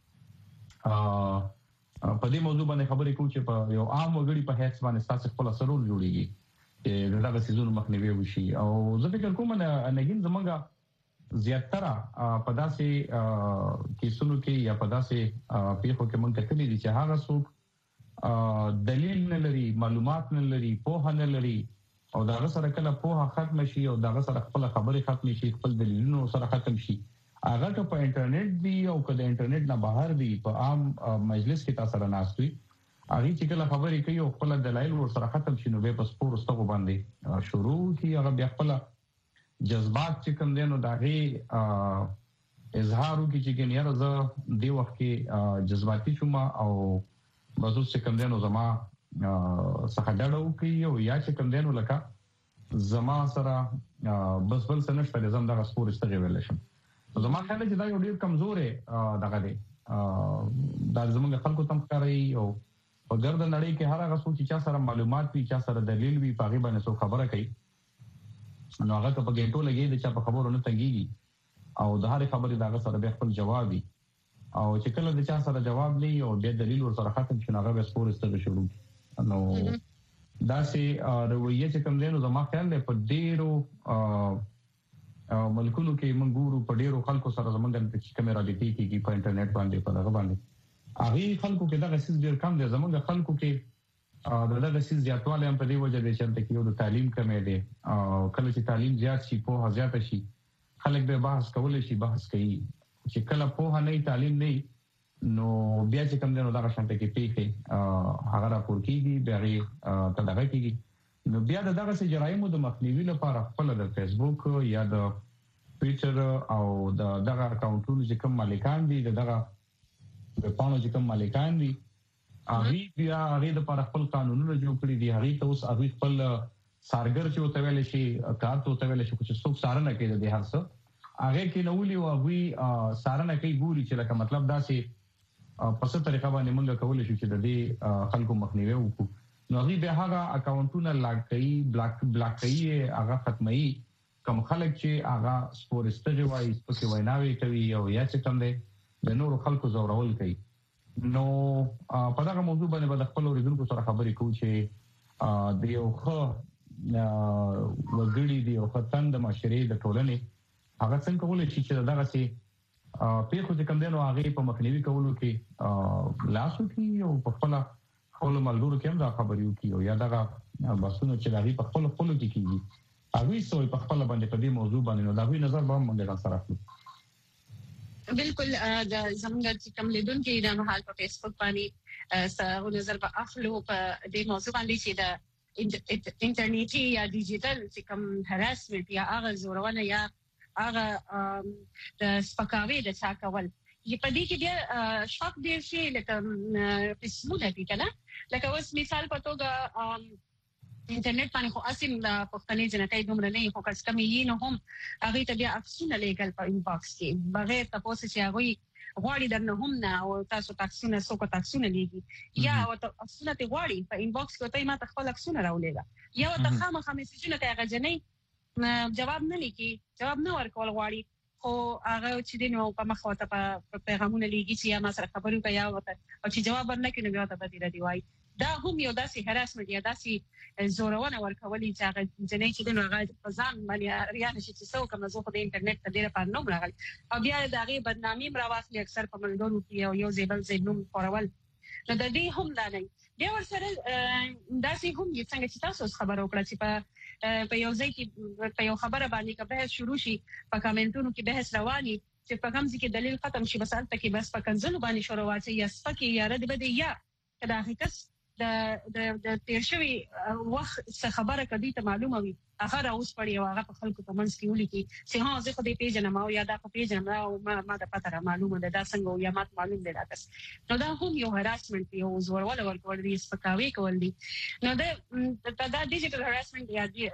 په دې موضوع باندې خبرې کوو چې په یو عام وګړي په هیڅ باندې تاسو خپل سرور جوړیږي چې دغه سیزونو مخنیوي وشي او زه فکر کوم نه نګین زمونږه زیاتره په داسې کیسونو کې یا په داسې پیښو کې مونږ کتلې دي چې هغه څوک دلیل نه لري معلومات نه لري پوهه نه لري او داغه سره کله پوهه ختم شي او داغه سره خپل خبرې ختم شي خپل دلیلونه سره ختم شي هغه ته په انټرنیټ دی او کله انټرنیټ نه بهر دی په عام مجلس کې تاسو سره ناست وي هغه چې کله خبرې کوي او خپل دلایل ور سره ختم شي نو به په سپور واستغو باندې شروع کی هغه بیا خپل جذبات چې کوم دي نو داغه اظهارو کې چې ګنیا راځه دی وخت کې جذباتي شوم او بازو چې کوم دي نو زما څخه ډاډو کوي او یا چې کوم دي نو لکه زما سره بس بل څه نشته زم دغه سپور استغي ویل شم زما خیال چې دا یو ډیر کمزورې دغه دی دا زموږ خلکو تم کوي او په ګرد نړۍ کې هر هغه څوک چې سره معلومات وي چې سره دلیل وي په غیبه نه څو خبره کوي نو هغه په ګټو لګي د چا په خبرو نه تنګيږي او د هر خبرې دغه سره به خپل جواب وي او چې کله د چا سره جواب نه او د دلیل ور سره ختم شي هغه به سپور استغي شروع نو دا سي رویه چې کوم دینو زما خیال له په ډیرو ملکونو کې منګورو په ډیرو خلکو سره زمونږ د کیمرا لټي کیږي په انټرنیټ باندې په دغه باندې هغه خلکو کې دغه سیس ډیر کم دي زمونږ خلکو کې دغه سیس زیاتواله هم په دې وجه دي چې د کیو د تعلیم کمې دي او کله چې تعلیم زیات شي په زیات شي خلک به بحث کولای شي بحث کوي چې کله په نه تعلیم نه نو بیا چې کوم دنو دغه شانته کې پیښه هغه راپور کیږي بیا ته دغه کیږي نو بیا دغه سي جرایم د مخنیوي لپاره خپل د فیسبوک یا د ټوئیټر او دغه اکاونټونو چې کوم مالکان دي دغه په پانو چې کوم مالکان دي هغه د لپاره خپل قانونونه جوړ کړی دي هغه ته اوس هغه خپل سارګر چې وته ویل شي کار ته وته ویل شي چې څوک سارنه کوي د هر څه هغه کې نوولي او هغه سارنه کوي ګوري چې لکه مطلب دا سي په څه طریقه باندې موږ کولای شو چې د دې خلکو مخنیوي وکړو نو هغه به هغه اکاونټونه لاګ کوي بلاک کوي هغه ختمي کوم خلک چې هغه سپورستږي وایي سپکي ویناوي کوي او یا چې کوم دي د نورو خلکو زورول کوي نو په دغه موضوع باندې خپل اوریدونکو سره خبرې کوو چې د یو ښه وګړي دي او خطن د معاشري د ټولنې هغه څنګه کولای شي چې دغه سي په خو ځکه دنو هغه په مخنیوي کولو کې لاسو کې او په خپل ملګرو کې هم دا خبرې وکړي او یا دغه باسونو چې دغه په خپل کې کیږي هغه سوې په خپل باندې په دې موضوع باندې نو دا وی نظر به موږ سره اخلو. بالکل د زموږ چې کوم لیدونکو د مهال په فیسبوک باندې سره نظر به اخلو په دې موضوع باندې چې د انټرنیټي یا ډیجیټل چې کوم هراسمنت یا هغه زورونه یا هغه د سپکاوي د چا کول یې په دې کې بیا شاک دی شي لکه قسمونه دي کنه لکه اوس مثال په توګه انټرنیټ باندې خو اصل د پښتني جنکۍ دومره نه خو کس کمی یې نه هم هغه ته بیا عکسونه لیکل په انباکس کې بغیر تاسو چې هغه غواړي درنه هم نه او تاسو تاکسونه سوکو تاکسونه لیږي یا او تاسو ته غواړي په انباکس کې ته ما خپل عکسونه راولېګا یا ته خامخا میسجونه کوي هغه جنې جواب نه لیکي جواب نه ورکول غواړي خو هغه چې دینو په مخاطب په پیغامونه لیږي چې ما سره خبرو کوي او چې جواب ورنکړي نو بیا ته بدیره دی وای دا هم یو داسې هراسمنت یا داسې زورونه ورکولې چې هغه جنې چې دینو هغه ځان باندې ریانه شي چې څو کوم زه خو د انټرنیټ په ډیره په نوم راغلی او بیا د هغه بدنامي راوځي اکثر په ملګرو کې یو زیبل زینوم خورول نو د دې هم دا نه بیا ورسره داسې هم چې څنګه چې تاسو خبرو کړی چې په یو ځای کې په یو خبره باندې که بحث شروع شي په کمنټونو کې بحث رواني چې په کوم ځای کې دلیل ختم شي بس البته کې بس په کنځلو باندې شروع واچي یا سپکې یا رد بده یا دا حقیقت د تیر شوی وخت څه خبره کدي ته معلومه وي هغه اوس پړی او هغه په خلکو په منځ کې ولي کې چې ها زه خو دې پیژنم او یا دا خو پیژنم او ما د پته معلومه ده دا څنګه یا ما معلوم دی دا تاسو نو دا هم یو هراسمنت یو زورول ورکول دي سپکاوي کول دي نو دا ډیجیټل هراسمنت یا د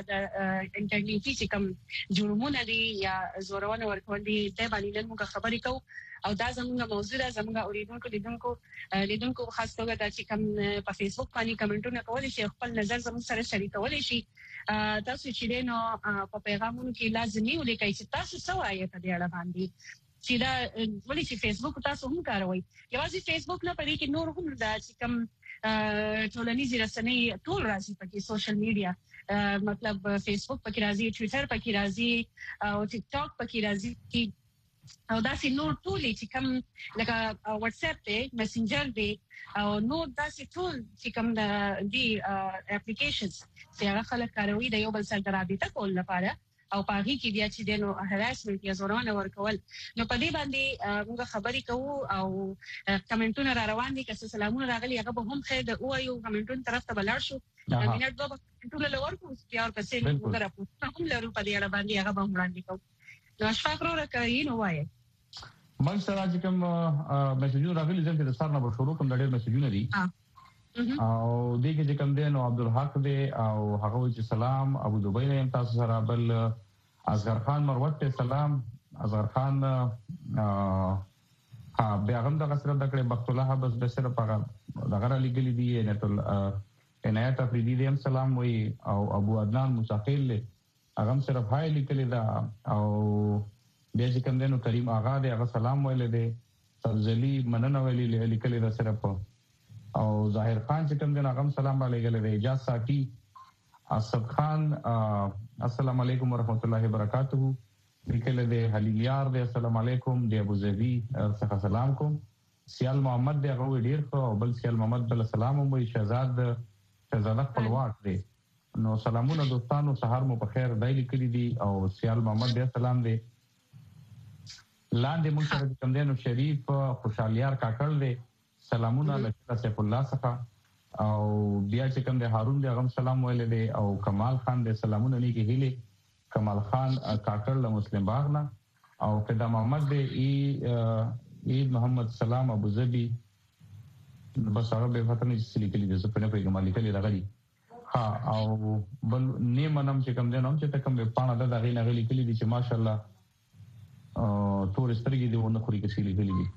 انټرنیټي چې کوم جرمونه دي یا زورونه ورکول دي د باندې نن موږ خبرې کوو او دا زموږ موضوع ده زموږ لیدونکو خاص توګه دا چې کوم په فیسبوک باندې کمنټونه کولی شي خپل نظر زموږ سره شریکولی شي تاسو چې دینو په پیغامونو کې لازمي ولیکئ چې تاسو څه وایي په دې اړه باندې چې دا ولې چې فیسبوک تاسو هم کاروئ یوازې فیسبوک نه پدې کې نور هم دا چې کوم ټولنیزې رسنۍ ټول راځي پکې سوشل میډیا مطلب فیسبوک پکې راځي ټوئیټر پکې راځي او ټیک ټاک پکې راځي او داسې نور ټول چې کوم لکه واتس اپ دی میسنجر دی او نور داسې ټول چې کوم دی اپلیکیشنز چې هغه خلک کاروي د یو بل سره رابطه کول لپاره او پاغي کې بیا چې دینو هراسمنت یا زورونه ورکول نو په دې باندې موږ خبرې کوو او کمنټونه را روان دي که سلامونه راغلي هغه به هم خیر د اوایو کمنټونو طرف ته بلار شو مینټ دوه کمنټونه لور کو بیا ورپسې موږ راپورته هم لرو په دې اړه باندې هغه به وړاندې کوو نو اشفاق راکړی نو وایي من سره چې کوم میسجونه راغلي ځکه د سر نه به شروع کوم ډېر میسجونه دي او دغه چې کوم دی نو عبدالحق دی او هغه چې سلام ابو دوبۍ نه تاسو سره بل اصغر خان مروت ته سلام اصغر خان بیا هم د غسر د کړه بخت الله بس بسره پغه دغه لګلې دي نه ټول عنایت افریدی دې هم سلام وي او ابو عدنان مستقیل هغه سره فایل لیکلی دا او بیا چې کوم دی نو کریم آغا دی هغه سلام ویل دی سبزلی مننه ویل لیکلی دا سره په او ظاهر خان چې کوم دی هغه سلام علیکم دی اجازه ساتي اسد خان السلام علیکم ورحمت الله وبرکاتہ لیکل دی حلیل یار دی السلام علیکم دی ابو زبی څخه سلام کوم سیال محمد دی هغه ډیر خو بل سیال محمد بل سلام وي شهزاده خپلواک دی نو سلامونه دوستانو سحر مو په خیر دای لیکلي دي او سیال محمد دی سلام دی لاندې موږ سره کوم دی نو شریف خوشالیار کاکړ دی سلامونه لکه سیف الله څخه او بیا چې کوم دی هارون دی هغه سلام ویل دی او کمال خان دی سلامونه نه کېږي کمال خان کاکړ له مسلم باغ نه او فدا محمد دی عید محمد سلام ابو ظبي بس هغه به فتنه چې لیکلي دي په نه پیغام لیکلي راغلي ها او بل نیمنم چې کوم دی نو چې کوم په پاڼه د غي نه لیکلي دي چې ماشاءالله تور سترګې دی ونه خوري کې لیکلي دي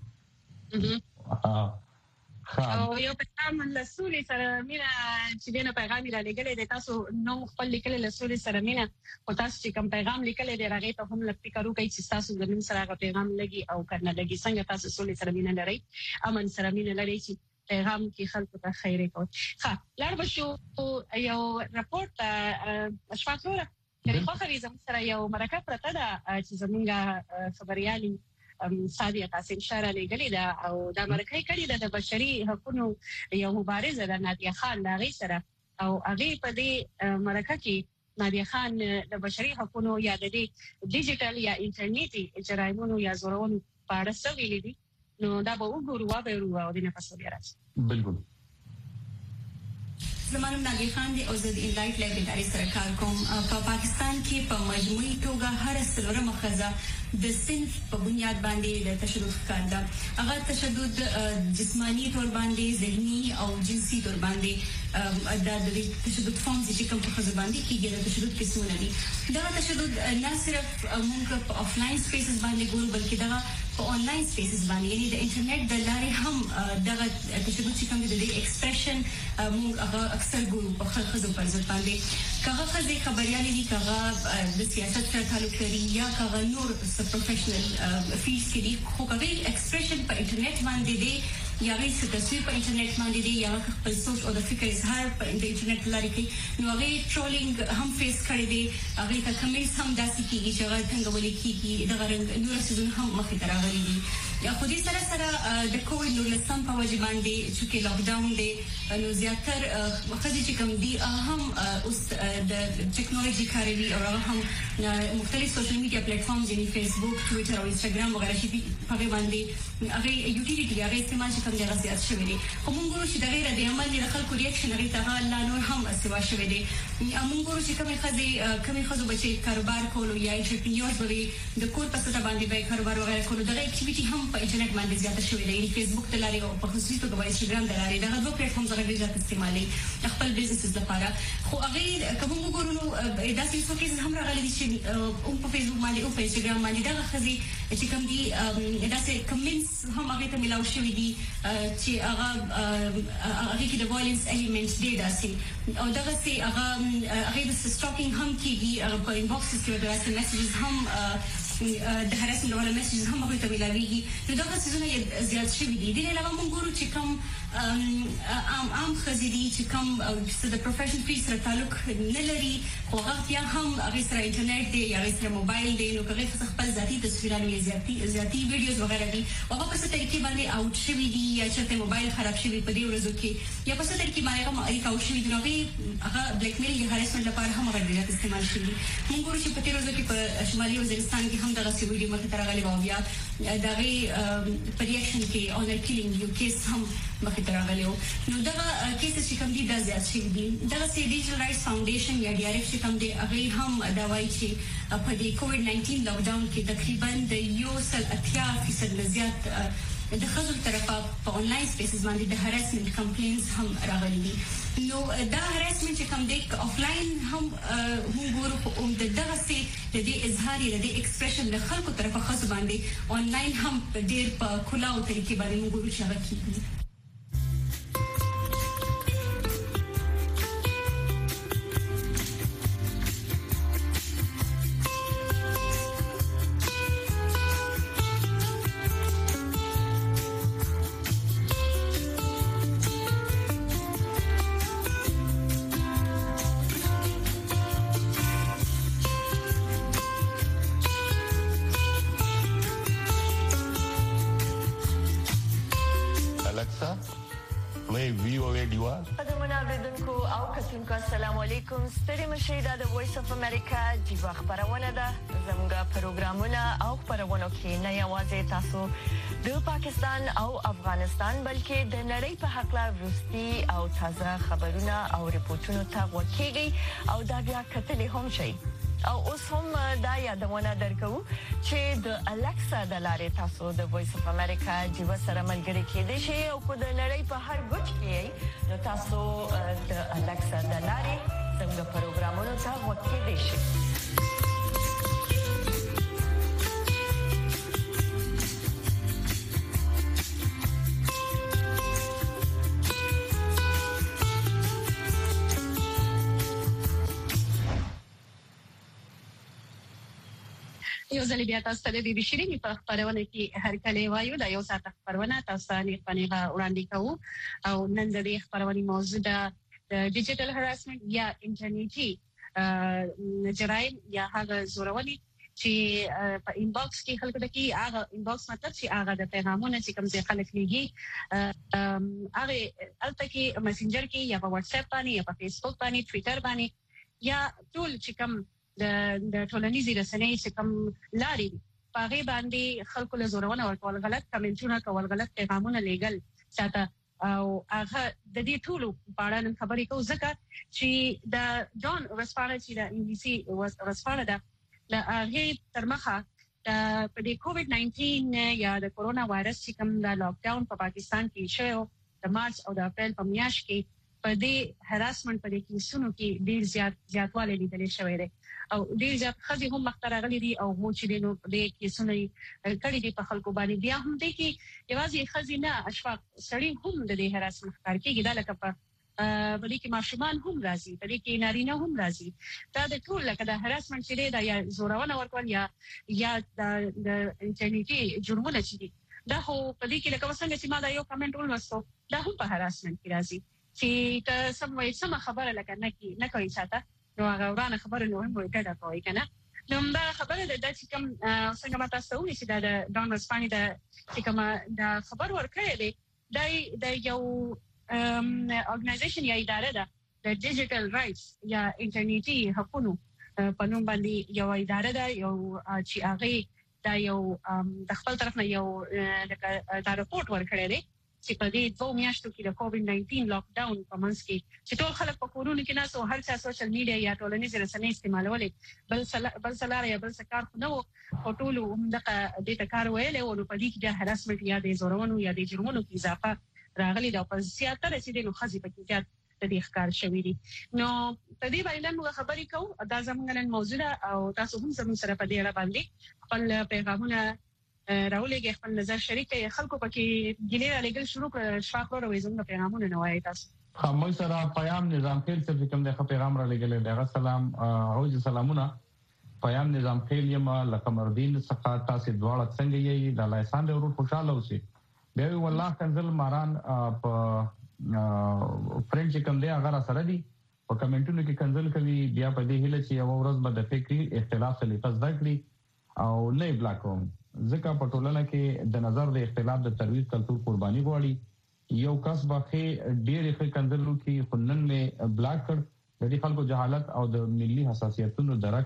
او یو پیغام لسولي سره مینا چې دنه پیغام را لګلې د تاسو نو خپل لیکل لسولي سره مینا او تاسو چې کوم پیغام لیکل دی راغی ته هم لکه کارو کوي چې تاسو د من سره پیغام لګي او کنه لګي څنګه تاسو سولي سره مینا لري امن سره مینا لري چې پیغام کې خلکو ته خیر کوي. ها لړ بشو یو راپورټ اشفاقوره کله خو خري زم سره یو مرکه پرته ده چې زمونږ خبريالي سادیه قاسم شاره لګلې ده او دا مرکه کړي ده د بشري حقوقو یو مبارزه ده نادیه خان دا غي سره او هغه په دې مرکه کې نادیه خان د بشري حقوقو یا د ډیجیټل یا انټرنیټي جرایمونو یا زورونو په اړه څه ویلي دي نو دا به وګورو او د نه پسو بیا راځي. بالکل زمانم نادیه خان دی او زه د انلایټ لایف ادارې سره کار کوم. په پاکستان کې په مجموعي توګه هر څلورمه ښځه د صنف په بنیاد باندې د تشدد ښکار ده. هغه تشدد جسمانی تور باندې ذهني او جنسي تور باندې د تشدد فارمز چې کوم په ښځو باندې کېږي د تشدد قسمونه دي. دا تشدد نه صرف موږ په آفلاین سپیسز باندې ګورو بلکې دا په آنلاین سپیسز باندې یعنی د انټرنیټ د لارې هم دغه تشدد چې کوم د ایکسپریشن موږ هغه اکثر ګورو په ښځو پر ضد باندې. کله ښځې خبريالي دي کله د سیاست سره تعلق لري یا کله نور پروفیشنل فیلډز کې دي خو کله ایکسپریشن په انټرنیټ باندې دي یا غي څه تصویر په انټرنیټ باندې دي یا خپل سوچ او د فکر اظهار په انټرنیټ لارې کې نو هغه ټرولینګ هم فیس کړی دي هغه ته کمنټس هم داسې کیږي چې هغه څنګه ولې کیږي دا رنګ نور څه هم مخې ته راغلي دي. یا خو دې سره د کووډ 19 په وجه باندې چې لاک ډاون دی نو زیاتر وختي چې کوم دي هم اوس د ټیکنالوژي کاروي او هم مختلف سوشل میډیا پلیټ فارمز یعنی فیسبوک ټوئیټر او انستګرام وغیرہ چې په باندې هغه یوټیلیټي هغه استعمال چې کوم دی غزيات شوی دی. خو موږ ګورو چې د غیر د عمل د خلکو ریاکشن لري ته لا نور هم سوا شوی دی. موږ ګورو چې کومې خزو بچي کاروبار کولو یا انټرپرینیورز به د کور په ستاره باندې به کاروبار وغیرہ کولو دغه اکټیویټي هم په انټرنیټ باندې زیاته شوې ده. یعنی فیسبوک د لارې او په خصوصي توګه انستګرام د لارې دغه دوه پلیټ فارمز هغه زیات استعمالي خپل بزنس لپاره. خو هغه کوم وګورو نو داسې څه کیسه هم راغلي دي چې په فیسبوک باندې او په انستګرام باندې دغه خزي چې کوم دي داسې کمنټس هم هغه ته ملاو شوې دي چې هغه کې د وایلنس الیمنټس دي داسې او دغه سي هغه د سټاکینګ هم کیږي په انباکسز کې داسې میسیجز هم د هراسمنت ولا میسیجز هم هغه ته ملاويږي. نو دا څه څه زیات شوی دي. د علاوه موږ ګورو چې کوم عام خزيدي چې کوم د پروفیشنل فیس سره تعلق نه لري او هغه بیا هم هغه سره انټرنیټ دی یا هغه سره موبایل دی نو هغه خپل ذاتی تصویرونه یا ذاتی ویډیوز وغیرہ دي او هغه په څه طریقې باندې اوټ شوی دي یا چې موبایل خراب شوی په دې ورځو کې یا په څه طریقې باندې هغه اوټ شوی دي نو هغه بلیک میل یا هراسمنت لپاره هم هغه ډیره استعمال شوی. موږ ګورو چې په دې ورځو کې په شمالي وزیرستان کې هم دغه ویډیو مخه تر غلي بیا دغه په ریاکشن کې اونر کیلینګ یو کیس هم مخه تر غلي نو دغه کیس چې کوم دي د زیات شي دي. دغه سي ډیجیټل رائټس فاونډیشن یا ډي ار اف چې کوم دي هغه هم دا وایي چې په دې کووډ 19 لاک ډاون کې تقریبا د 1.8% زیات د خزو طرفه په آنلاین سپیسز باندې د هراسمنت کمپلینز هم راغلي دي. نو دا هراسمنت چې کوم دی آفلاین هم ګورو او دغه سي د دې اظهار یا د ایکسپریشن له خلکو طرفه خاص باندې آنلاین هم ډېر په کلاو طریقې باندې ګورو چې هغه کیږي. ستړي مشه د وایس اف امریکا جیوا خبرونه ده. زموږ پروګرامونه او خبرونه کې نه یوازې تاسو د پاکستان او افغانستان بلکې د نړۍ په حق لا وروستي او تازه خبرونه او ریپورتونه ته وکیږي او دا بیا کتلې هم شي. او اوس هم دا یادونه درکو چې د الکسا د لارې تاسو د وایس اف امریکا جیوا سره ملګری کېدئ شئ او کو د نړۍ په هر ګوټ کې نو تاسو د الکسا د لارې څنګه پروګرامونه ته وکیدئ شئ. یو ځل بیا تاسو ته د دې شیرینی په خبرونه کې هر کله وایو دا یو ساعت خبرونه تاسو نه پنیغه وړاندې کوو او نن د دې خبرونه موضوع ده ډیجیټل هراسمنت یا انټرنیټي جرایم یا هغه زورونی چې په انباکس کې خلک دکی هغه انباکس مطلب چې هغه د پیغامونو چې کوم ځای خلک لګي هغه البته کې میسنجر کې یا په واتس اپ باندې یا په فیسبوک باندې ټوئیټر باندې یا ټول چې کوم د ټولنیزې رسنۍ چې کوم لارې پاغه باندې خلکو له زورونه ورکول غلط کمنټونه کول غلط پیغامونه لګل ساته او هغه د دې ټولو په اړه نن خبرې کوو ځکه چې د جان ورسپانه چې د انګلیسي ورسپانه د هغه تر مخه په دې کووډ 19 یا د کورونا وایرس چې کوم د لاک ډاون په پاکستان کې شوی د مارچ او د اپریل په میاشت کې په دې هراسمنت په دې کیسونو کې ډیر زیاتوالی لیدل شوی دی او ډیر زیات خځې هم مختار غلي دي او مو چې نو دې کیسونه کړي دي په خلکو باندې بیا هم دي کې یوازې خځې نه اشفاق سړي هم د دې هراسمنت کار کوي دا لکه په بلې کې ماشومان هم راځي بلې کې نارینه هم راځي دا د ټول لکه د هراسمنت چې دا یا زورونه ورکول یا د انټرنیټي جرمونه چې دي دا هو په دې کې لکه څنګه چې ما دا یو کمنټ ولوستو دا هم په هراسمنت کې راځي چې سم خبره لکه نه کوي ساته نو هغه ورانه خبره نو هم وکړه کوي کنه نو دا خبره د چې کوم څنګه ما تاسو ونی چې د ډان ورسپانې د چې کوم د خبر ورکړې دی د یو اورګنایزیشن یا اداره ده د ډیجیټل رائټس یا انټرنیټي حقوقو په نوم باندې یو اداره ده یو چې هغه دا یو د خپل طرف نه یو دا رپورت ورکړی دی چې په دې 2 میاشتو کې د کووډ 19 لاک ډاون په منځ کې چې ټول خلک په کورونو کې ناسو هر څه سوشل میډیا یا ټولنیزې رسنۍ استعمالولې بل سلاره یا بل سکار نو او ټول همدغه د کار ویلې او په دې کې د هراسمنت یا د زورونو یا د جرمونو کې اضافه راغلي دا په زیاته رسیدي نو خزي په کې زیات د دې ښکار شوې دي نو په دې باندې موږ خبرې کوو دا زموږ نن موضوع او تاسو هم زموږ سره په دې اړه باندې خپل پیغامونه راولېږي خپل نظر شریک کړئ خلکو پکې ګلې لګل شروع کړ شفاق ورو زموږ پیغامونه نه وایي تاسو موږ سره پیغام نظام خیل څخه کوم د پیغام را لګل دی سلام او سلامونه پیغام نظام خیل یم لکمردین څخه تاسو دواړه څنګه یې د لایسان د ورو خوشاله اوسئ به والله کنزل ماران په فرنچ کوم دی هغه سره دی په کمنټونو کې کنزل کوي بیا په دې هله چې یو ورځ به د فکری اختلاف سلیقه زده کړي او نه بلاکوم ځکه په ټولنه کې د نظر د اختلاف د ترویج کلتور قرباني غواړي یو کس باخې ډېرې ښه کنزلو کې خنن می بلاک کړ د دې خلکو جهالت او د ملي حساسیتونو درک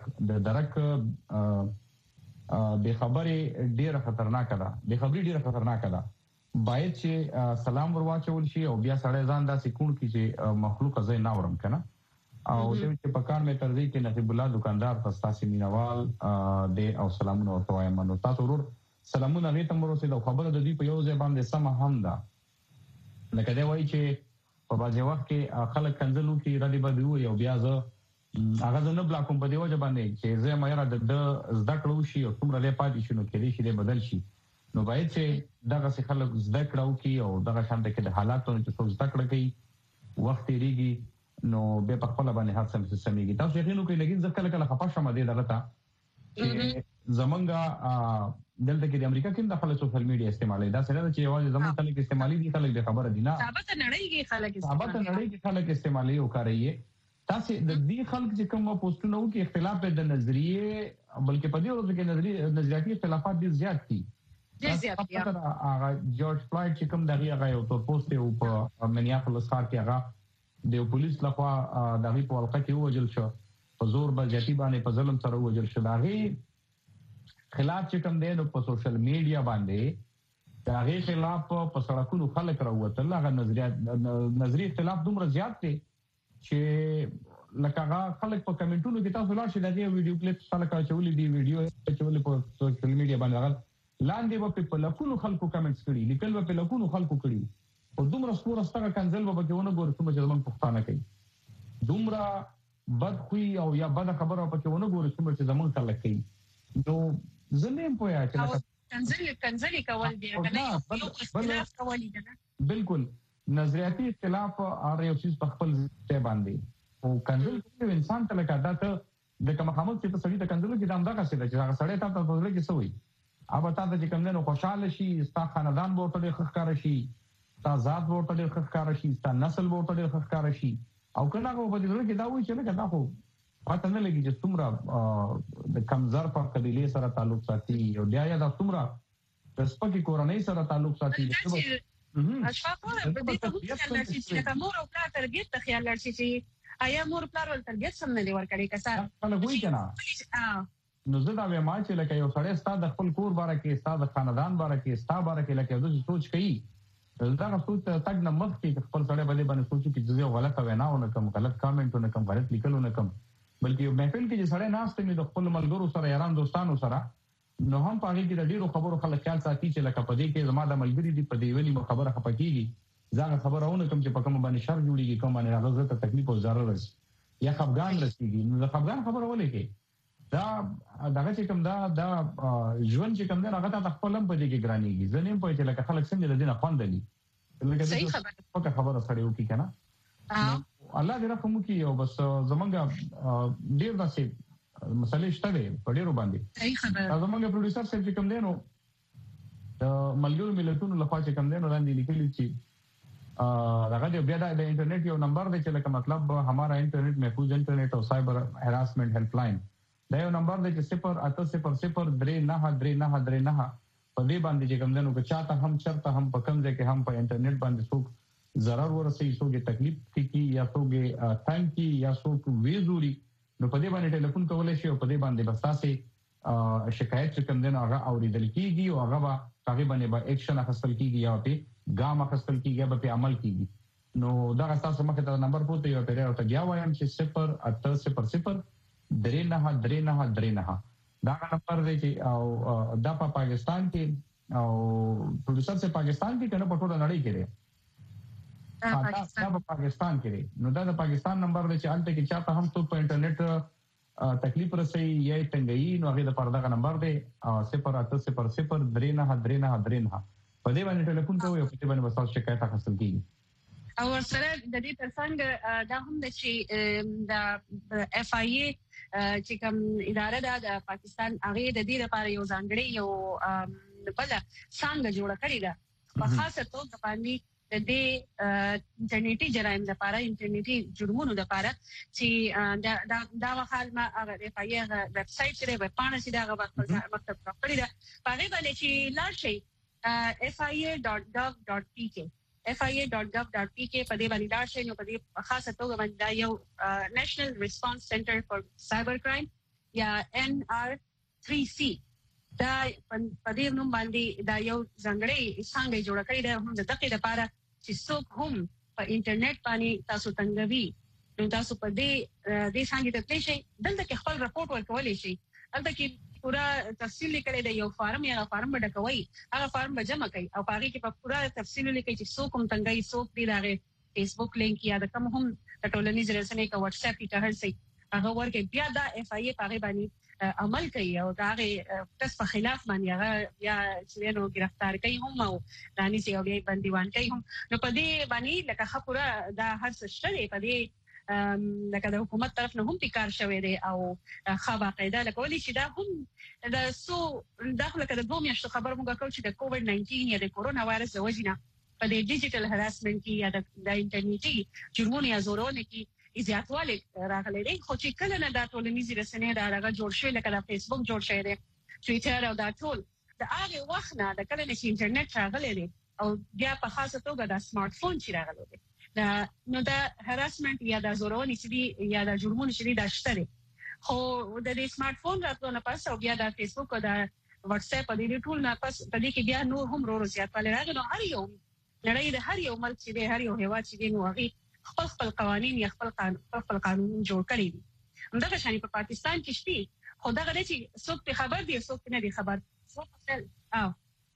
به خبره ډېره خطرناکه ده باید چې سلام ورواچول شي او بیا سړی ځان داسې کون کی چې مخلوق ځای نه ورم کنه او چې په کار مې ترځي کې نقیب الله دکاندار تاسو مینوال د او سلامونه ورته وایم نو تاسو ورور سلامونه غي ته مرسته د خبره د دې په یو ځای باندې سم هم ده لکه دی وایي چې په باځي وخت کې خلک کنځلو کې ردی بدو یو بیا زه هغه نه بلاکوم په دی وجه باندې چې زه مې را د زده کړو شي او کومره له پاتې شنو کې دې شي بدل شي نو باید چې دغه څه خلک زده کړو کې او دغه شانته کې د حالاتونو چې څو زده کړو کې وخت ریږي نو به په خپل باندې هر څه سمېږي تاسو یې نو کې لګین ځکه کله خپه شمه دې دلته زمونږه دلته کې د امریکا کې د خپل سوشل میډیا استعمالي دا سره چې یوازې زمونږ خلک استعمالي دي خلک به خبره دي نه ثابت نړۍ کې خلک استعمالي او کوي تاسو د دې خلک چې کوم پوسټونه وکي اختلاف د نظریه بلکې په دې ورځ کې نظریاتي اختلافات ډیر زیات دي هغه جورج فلایډ چې کوم دغه یو پوسټ یو په منیاپولس ښار کې هغه د پولیس لخوا دغه په حلقه کې وژل شو په زور بلجتی باندې په ظلم سره وژل شو دغه خلاف چې کوم دی نو په سوشل میډیا باندې دغه خلاف په سړکونو خلک راووتل هغه نظریه اختلاف دومره زیات دی چې لکه خلک په کمنټونو کې تاسو لاړ شئ دغه ویډیو کلیپ خلک چولې دی ویډیو چولې په سوشل میډیا باندې لاندې په لکونو خلکو کمنټس کړي لیکل په لکونو خلکو کړي او دومره سپور استغه کنزل به کې ونه ګور کوم چې زمون پښتانه کوي دومره بد خوې او یا بد خبره په کې ونه ګور کوم چې زمون خلک کوي نو زمين پوهه چې کنزل کول دی کنه اختلاف کول دي بالکل نظریاتي اختلاف او یو څه په خپل ځای باندې او کنزل کوم انسان ته لکه دا ته د کوم خاموش چې په سړی ته کنځلو کې دا همدغه څه ده چې هغه سړی ته په ځل کې سوي اوبه تاسو چې کوم نه خوشاله شي ستا خاندان به ورته ښکار شي ستا ذات به ورته ښکار شي ستا نسل به ورته ښکار شي او کنه هغه په دې کې دا وایي چې نه دا خو پته نه لګي چې څومره د کمزور په قبيله سره تعلق ساتي او بیا دا څومره د سپکې کورنۍ سره تعلق ساتي اشفاق په دې ته وایي چې مور او پلار ترګیت ته خیال لري چې آیا مور پلار ول ترګیت سم نه دی ورکړي کسا خلک وایي کنه نو زه دا وایم چې لکه یو سړی ستاسو د خپل کور باره کې ستاسو د خاندان باره کې ستاسو باره کې لکه د سوچ کوي دا سوچ تک نه مخ کې خپل سړی باندې سوچي چې زه غلطه وینا ونه کوم غلط کامنټ ونه کوم غلط لیکل ونه کوم بلکې یو محفل کې چې سړی ناشته مې د خپل ملګرو سره یاران دوستانو سره نو هم په هغه کې د ډیرو خبرو خلک خیال ساتي چې لکه په دې کې زما د ملګری دی په دې ویلي خبره خپکیږي ځکه خبرونه کوم چې په کوم باندې شر جوړیږي کوم باندې هغه ته تکلیف او ضرر رسي یا خفګان رسیږي نو د خفګان خبره ولې کې دا دغه چې کوم دا ژوند چې کوم دا هغه ته خپل هم په دې کې ګرانیږي ځنیم په چې لکه خلک څنګه د دینه خوندلي لکه دا خبره سره وکي کنه الله دې رحم وکي او بس زمونږ ډیر داسې مسلې شته دي په ډیرو باندې صحیح خبره زمونږ پروډوسر صاحب چې کوم دینو د ملګرو ملتونو لخوا چې کوم دینو لاندې لیکلي چې دغه د بیا د انټرنیټ یو نمبر دی چې لکه مطلب ہمارا انټرنیټ محفوظ انټرنیټ او سایبر هراسمنت هیلپ لاین دا یو نمبر دی چې 08003939939 په دې باندې چې کوم دنو که چاته هم چرته هم په کوم ځای کې هم په انټرنیټ باندې څوک ضرر ورسي څوک تکلیف کی یا څوک تنګ کی یا څوک ویزوري نو په دې باندې ټلیفون کولای شي او په دې باندې بس تاسو شکایت چې کوم دنو هغه اوریدل کیږي او هغه هغه باندې به اکشن اخیستل کیږي یا په ګام اخیستل کیږي به په عمل کیږي نو دا تاسو مخه ته نمبر پوتې یو پیره او ته بیا وایم چې 08003939939 دا نمبر دی چې او دا په پاکستان کې او پروډوسر سے پاکستان کې کنه په ټوله نړۍ کې دی دا په پاکستان کې دی نو دا د پاکستان نمبر دی چې الته کې چاته هم څوک په انټرنیټ تکلیف رسي یا تنګي نو هغه د پردغه نمبر دی 08003939939 په دې باندې ټلیفون کوئ او په دې باندې وسو شکایت حاصل کیږي او سره د دې ترڅنګ دا هم د چې د اف آی ای چې کوم اداره ده د پاکستان هغه د دې لپاره یو ځانګړي یو بل څنګه جوړ کړی ده په خاصه توګه باندې د دې انټرنیټي جرایم لپاره انټرنیټي جرمونو لپاره چې دا حال ما هغه اف آی ای ویب سټ سره په پانه سي دا مکتب کړی ده هغه باندې چې لا شي fia.gov.pk fia.gov.pk په دې باندې دا شی نو په دې خاصه توګه باندې دا یو نېشنل ریسپانس سنټر فار سایبر کرایم یا NR3C دا په دې نوم باندې دا یو ځانګړی څنګه جوړ کړی دی هم د دقیق لپاره چې څوک هم په انټرنیټ باندې تاسو تنګوي نو تاسو په دې څنګه ته پلی شي دلته کې خپل راپورټ ورکولای شي دلته کې پورا تفصیل لیکل دی یو فارم یا فارم ډکوي هغه فارم به جمع کوي او هغه کې په پورا تفصیل لیکي چې څوک هم تنګي څوک دی دغه فیسبوک لینک یا د کوم هم د ټولنیز رسنۍ کا واتس اپ کې هر څه هغه ورکه بیا دا اف آی ای هغه باندې عمل کوي او دا تاسو په خلاف باندې هغه یا چې نو گرفتار کوي هم او دانی سي او بیا بنديوان کوي هم نو په دې باندې لکه خپره دا هر څه شته په دې لکه د حکومت طرف نه هم پکار شوی دی او خبره قاعده لکولي چې دا هم د سو داخله کده دوه میاشتو خبر موږ کوو چې د کووډ 19 یا د کورونا وایرس د وجې نه په دې ډیجیټل هراسمنت کې یا د انټرنیټي جرمونو یا زورونو کې زیاتوالی راغلی دی خو چې کله نه دا ټولنیز رسنۍ دا هغه جوړ شوی لکه د فیسبوک جوړ شوی دی ټویټر او دا ټول د هغه وخت نه د کله چې انټرنیټ راغلی دی او بیا په خاصه توګه د سمارټ فون چې راغلی دی نو دا هراسمنت یا د زورونی چې دی یا د جرمونو چې دی دا شته خو د دې سمارټ فون راتلو نه پس او بیا د فیسبوک او د واتس اپ او د ټول نه پس په دې کې بیا نور هم ورو زیاتوالی راغلی نو هر یو نړۍ د هر یو ملک چې دی هر یو هیواد چې دی نو هغه خپل قوانین یا خپل قانون جوړ کړی دي همدغه شان په پاکستان کې شته خو دا غواړي چې څوک خبر دی څوک نه دی خبر او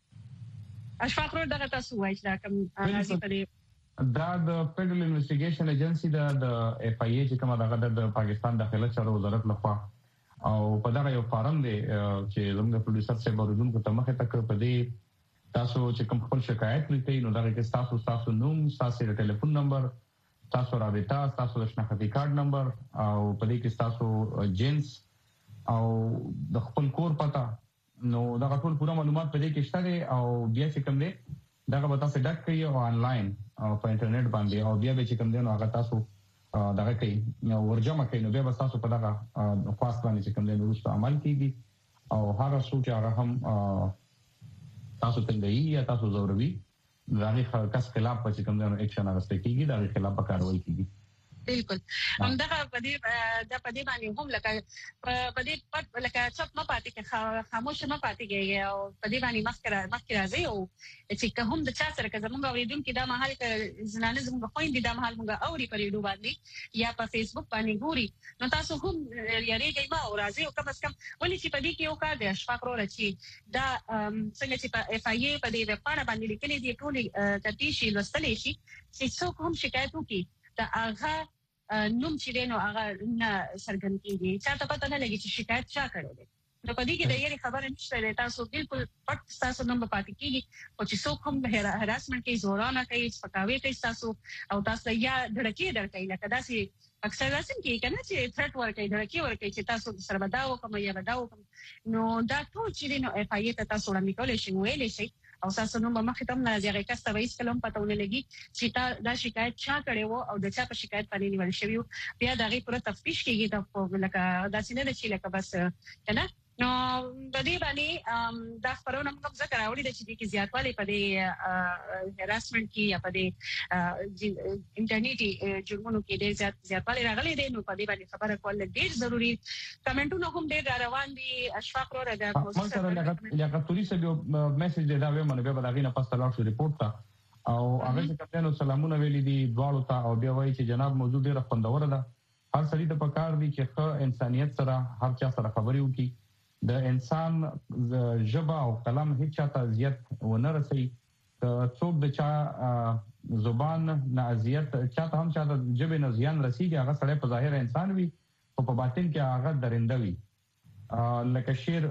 اشفاق رو دغه تاسو وایي دا کوم راځي په دا د فیډرل انویسټیګیشن ایجنسی د اف آی ای چې کومه دغه د پاکستان داخله چارو وزارت لخوا او په دغه یو فارم دی چې زموږ پروډوسر صاحب ورودونکو ته مخه تک په دې تاسو چې کوم خپل شکایت لیکئ نو دغه کې تاسو نوم تاسو ټلیفون نمبر تاسو رابطه، تاسو د شناختی کارت نمبر او په دې کې تاسو جنس او د خپل کور پته، نو دا ټول پوره معلومات په دې کې شته او بیا چې کوم دی دا به تاسو ډک کوي او آنلاین او په انټرنیټ باندې او بیا به چې کوم دی نو هغه تاسو دغه کوي نو ورجمع کوي، نو بیا به تاسو په دغه خاص باندې چې کوم دی نو وروسته عمل کیږي او هغه څه چې هغه هم تاسو څنګه یا تاسو زوروي دغه کس خلاف چې کوم دی نو اکشن اخیستل کیږي، دغه خلاف کاروایی کیږي. بالکل همدغه په دې باندې هم لکه په دې پټ لکه چپ ما پاتې کې خاموش ما پاتې کېږي او په دې باندې مخکې راځي او چې هم د چا سره که زموږ اوریدونکو دا مهال کې زنانه زموږ خويندې دا مهال موږ اوري په ریډیو باندې یا په فیسبوک باندې ګوري، نو تاسو هم یریږئ ما او راځي او کم از کم ولې چې په دې کې یو کار دی اشفاق وروره چې دا څنګه چې په اف آی ای په دې ویبپاڼه باندې لیکلي دي ټولې تفتیش لوستلی شي چې څوک هم شکایت وکړي دا هغه نوم چې دی نو هغه نه څرګند کېږي، چاته پته نه لګي چې شکایت چا کړی دی. نو په دې کې د یوې خبرې نشته دی، تاسو بالکل پټ تاسو نوم به پاتې کېږي او چې څوک هم هراسمنټ کوي، زورانه کوي، سپکاوی کوي تاسو او تاسو یا ډړکې درکوي لکه داسې اکثر داسې کېږي که نه چې تھرټ ورکوي، ډړکې ورکوي چې تاسو سره به دا وکړم یا به دا وکړم، نو دا ټول چې دی نو اف آی ای ته تاسو وړاندې کولی شئ، ویلی شئ او تاسو نو مخې ته هم نه راځي، هغې کس ته به هېڅکله هم پته ونه لګي چې دا شکایت چا کړی و او د چا په شکایت باندې نیول شوي و. بیا د هغې پوره تفتیش کېږي، لکه داسې نه ده چې لکه بس که نه. نو په دې باندې دا خپرونه موږ هم ځکه راوړې ده چې دې کې زیاتوالی په دې هراسمنټ کې یا په دې انټرنیټي جرمونو کې ډېر زیاتوالی راغلی دی، نو په دې باندې خبره کول ډېر ضروري. کمنټونه هم ډېر را روان دي. اشفاق وروره د موږ سره لیاقت صاحب یو میسج دی دا وایم نو بیا به د هغې نه پس ته لاړ شو ریپورټ ته او هغه چې کوم دی نو سلامونه ویلي دي دواړو ته او بیا وایي چې جناب موضوع ډېره خوندوره ده. هر سړي ته پکار دي چې ښه انسانیت سره هر چا سره خبرې وکړي، د انسان ژبه او قلم هیڅ چاته اذیت ونه رسوي، څوک د چا زبان نه اذیت چاته هم چاته ژبې نه زیان رسیږي، هغه سړی په ظاهر انسان وي خو په باطن کې هغه درنده وي. لکه شعر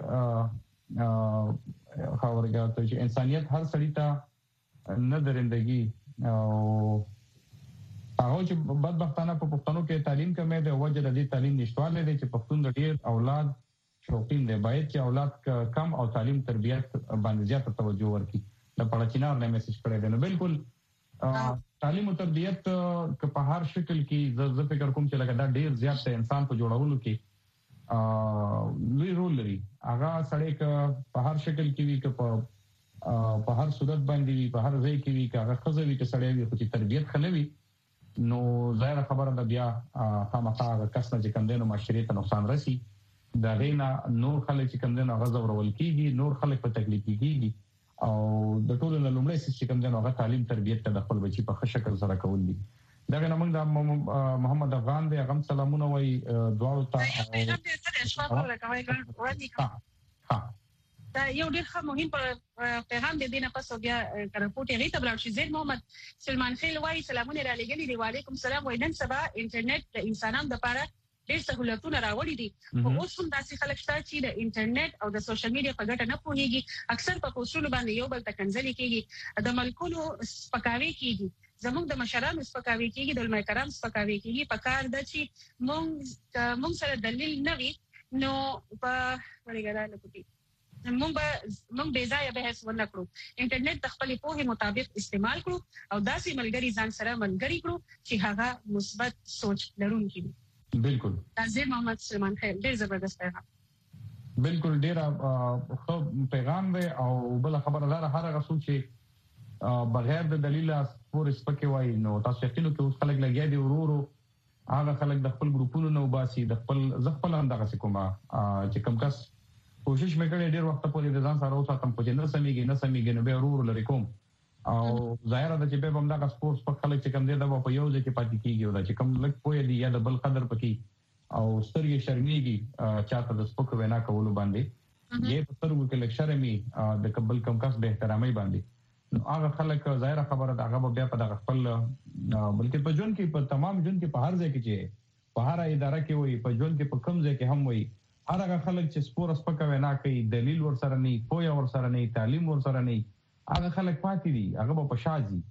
خبرګه ته چې انسانیت هر سړي ته نه درندګي او هغه چې بدبختانه په پښتنو کې تعلیم کمه ده، وجه د دې تعلیم نشټواله دي چې پښتون د ډیر اولاد شوقین دی، باید چې اولاد کم او تعلیم تربیت باندې زیاته توجه ورکړي. د پړچینار نه میسج کړی دی. نو بالکل تعلیم او تربیت که په هر شکل کې زه فکر کوم چې لکه دا ډیر زیات د انسان په جوړولو کې لوی رول لري. هغه سړی که په هر شکل کې وي، که په هر صورت باندې وي، په هر ځای کې وي، که هغه ښځه وي که سړی وي، خو چې تربیت ښه نه وي نو ظاهره خبره ده بیا خامخا هغه کس نه چې کوم دی نو معاشرې ته نقصان رسي. د هغې نه نور خلک چې کوم دی نو هغه ځورول کېږي، نور خلک په تکلیفي کېږي او د ټولو نه لومړی څه چې کوم دی نو هغه تعلیم تربیت ته د خپل بچي په ښه شکل سره کول دي. دغه نه موږ د محمد افغان دی، هغه هم سلامونه وایي دواړو ته. دا یو ډېر ښه مهم پیغام دی. دې نه پس بیا رپورټ هغې ته ولاړ شي. زید محمد سلمان خیل وایي سلامونه را لېږلي دي. وعلیکم سلام. وایي نن سبا انټرنیټ د انسانانو دپاره ډېر سهولتونه راوړي دي، خو اوس هم داسې خلک شته چې د انټرنیټ او د سوشل میډیا په ګټه نه پوهېږي. اکثر په پوسټونو باندې یو بل ته کنځلې کېږي، د ملکونو سپکاوی کېږي، زموږ د مشرانو سپکاوی کېږي، د علماء کرام سپکاوی کېږي. په کار ده چې موږ سره دلیل نه وي نو په موږ بې ځایه بحث ونه کړو. انټرنیټ د خپلې پوهې مطابق استعمال کړو او داسې ملګري ځان سره ملګري کړو چې هغه مثبت سوچ لرونکي وي. بالکل زید محمد سلمان خیل ډېر زبردست پیغام. بالکل ډېر ښه پیغام دی او بله خبره دا ده هر هغه څوک چې بغیر د دلیله پورې سپکې وایي نو تاسو یقین وکړئ اوس خلک لګیا دي ورو ورو هغه خلک د خپل ګروپونو نه وباسي. زه خپله هم دغسې کومه چې کوم کس کوشش مې کړی ډېر وخته پورې د ځان سره وساتم خو چې نه سمېږي نو بیا ورو ورو لرې کوم او ظاهره ده چې بیا به همدغه سپورټس په خلک چې کوم دی دا به په یو ځای کې پاتې کېږي او دا چې کوم لږ پوهه دي یا د بل قدر پکې او سترګې شرمېږي چاته د سپکو وینا کولو باندې یا په سترګو کې لږ شرم وي د بل کوم کس بې احترامۍ باندې، نو هغه خلک ظاهره خبره ده هغه به بیا په دغه خپل بلکې په ژوند کې په تمام ژوند کې په هر ځای کې چې په هره اداره کې وي، په ژوند کې په کوم ځای کې هم وي، هر هغه خلک چې سپکه وینا کوي، دلیل ورسره نه وي، پوهه ورسره نه وي، تعلیم ورسره نه وي، هغه خلک پاتې دي، هغه به په شا ځي.